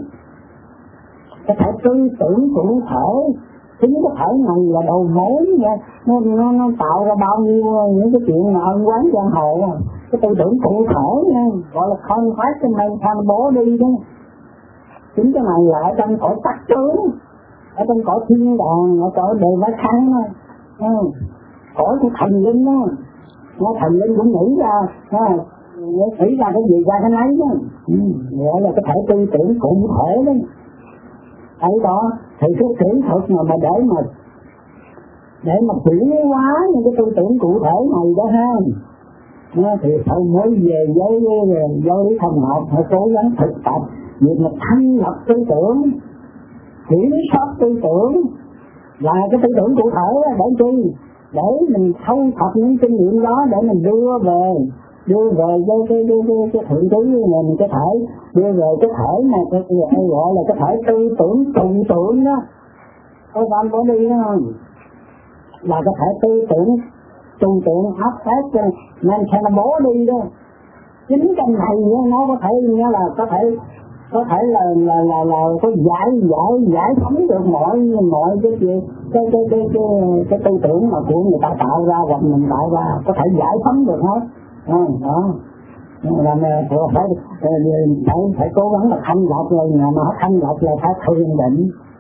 Cái thể tư tưởng cụ thể, chính cái thể này là đầu mối nha, nó, nó, nó tạo ra bao nhiêu những cái chuyện mà ân oán giang hồ. Cái tư tưởng cụ thể nha, gọi là conceptual body đó. Chính cái này là ở trong cõi tắc tướng, ở trong cõi thiên đàng, ở cõi đề vái khăn đó, ừ. Cõi của thần linh đó, nó thần linh cũng nghĩ ra, ha, nghĩ ra cái gì ra cái nấy đó, ừ. Gọi là cái thể tư tưởng cụ thể đó. Ở đó thì cái kỹ thuật mà mà để mà để mà chuyển hóa những cái tư tưởng cụ thể này đó ha, thì phải mới về với giáo lý thần học phải cố gắng thực tập việc mà thanh lập tư tưởng, kiểm soát tư tưởng là cái tư tưởng cụ thể để chi, để mình thâu thập những kinh nghiệm đó để mình đưa về đưa về với cái cái cái cái thượng trí mình cái thể đưa về cái thể mà cái gọi là cái thể tư tưởng trừu tượng đó, tôi bạn có đi đó không? Là cái thể tư tưởng trừu tượng áp sát nên sẽ nó bố đi đó. Chính cái này nó có thể nghĩa là có thể có thể là là là là có giải giải giải phóng được mọi mọi cái cái cái cái cái cái, cái tư tưởng mà của người ta tạo ra hoặc mình tạo ra có thể giải phóng được hết. À, đó là phải phải phải cố gắng là thanh lọc rồi, mà nó thanh lọc là phải thiền định,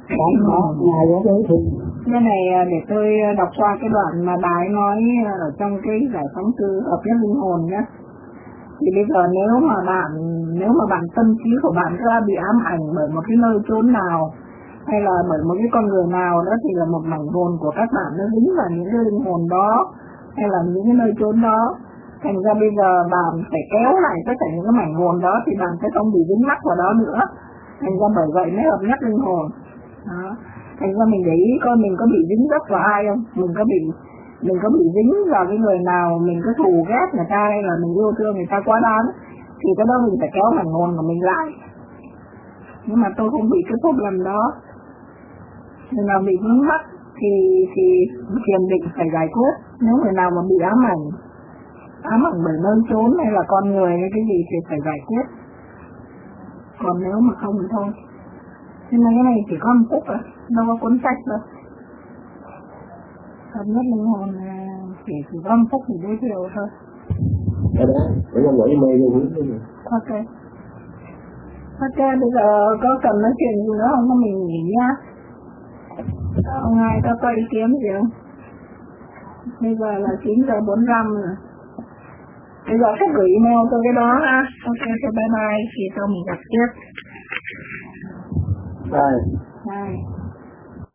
Đấy, đó, ngài có cái thì cái này để tôi đọc qua cái đoạn mà bà ấy nói ở trong cái giải phóng thư hợp nhất linh hồn nhé. Thì bây giờ nếu mà bạn nếu mà bạn tâm trí của bạn cứ bị ám ảnh bởi một cái nơi chốn nào hay là bởi một cái con người nào đó thì là một mảnh hồn của các bạn nó dính vào những cái linh hồn đó hay là những cái nơi chốn đó. Thành ra bây giờ bạn phải kéo lại tất cả những cái mảnh hồn đó thì bạn sẽ không bị dính mắc vào đó nữa. Thành ra bởi vậy mới hợp nhất linh hồn. Đó. Thành ra mình để ý coi mình có bị dính dấp vào ai không, mình có bị mình có bị dính vào cái người nào mình có thù ghét người ta hay là mình yêu thương người ta quá đáng thì cái đó mình phải kéo mảnh hồn của mình lại. Nhưng mà tôi không bị cái problem đó. Người nào bị dính mắc thì thì thiền định phải giải quyết. Nếu người nào mà bị ám ảnh ám ảnh bởi nơi chốn hay là con người hay cái gì thì phải giải quyết. Còn nếu mà không thì thôi. Nhưng mà cái này chỉ có một phút à, đâu có cuốn sách đâu. Hợp nhất linh hồn chỉ chỉ có một phút thì giới thiệu thôi. Cái đó, để con gửi email vô hướng thôi. Ok. Ok, bây giờ có cần nói chuyện gì nữa không? Mình nghỉ nhá. Ông ai có có ý kiến gì không? Bây giờ là chín giờ bốn mươi lăm rồi. Bây giờ sẽ gửi email cho cái đó ha. Ok, so bye bye. Thì sau mình gặp tiếp. Bye. Bye.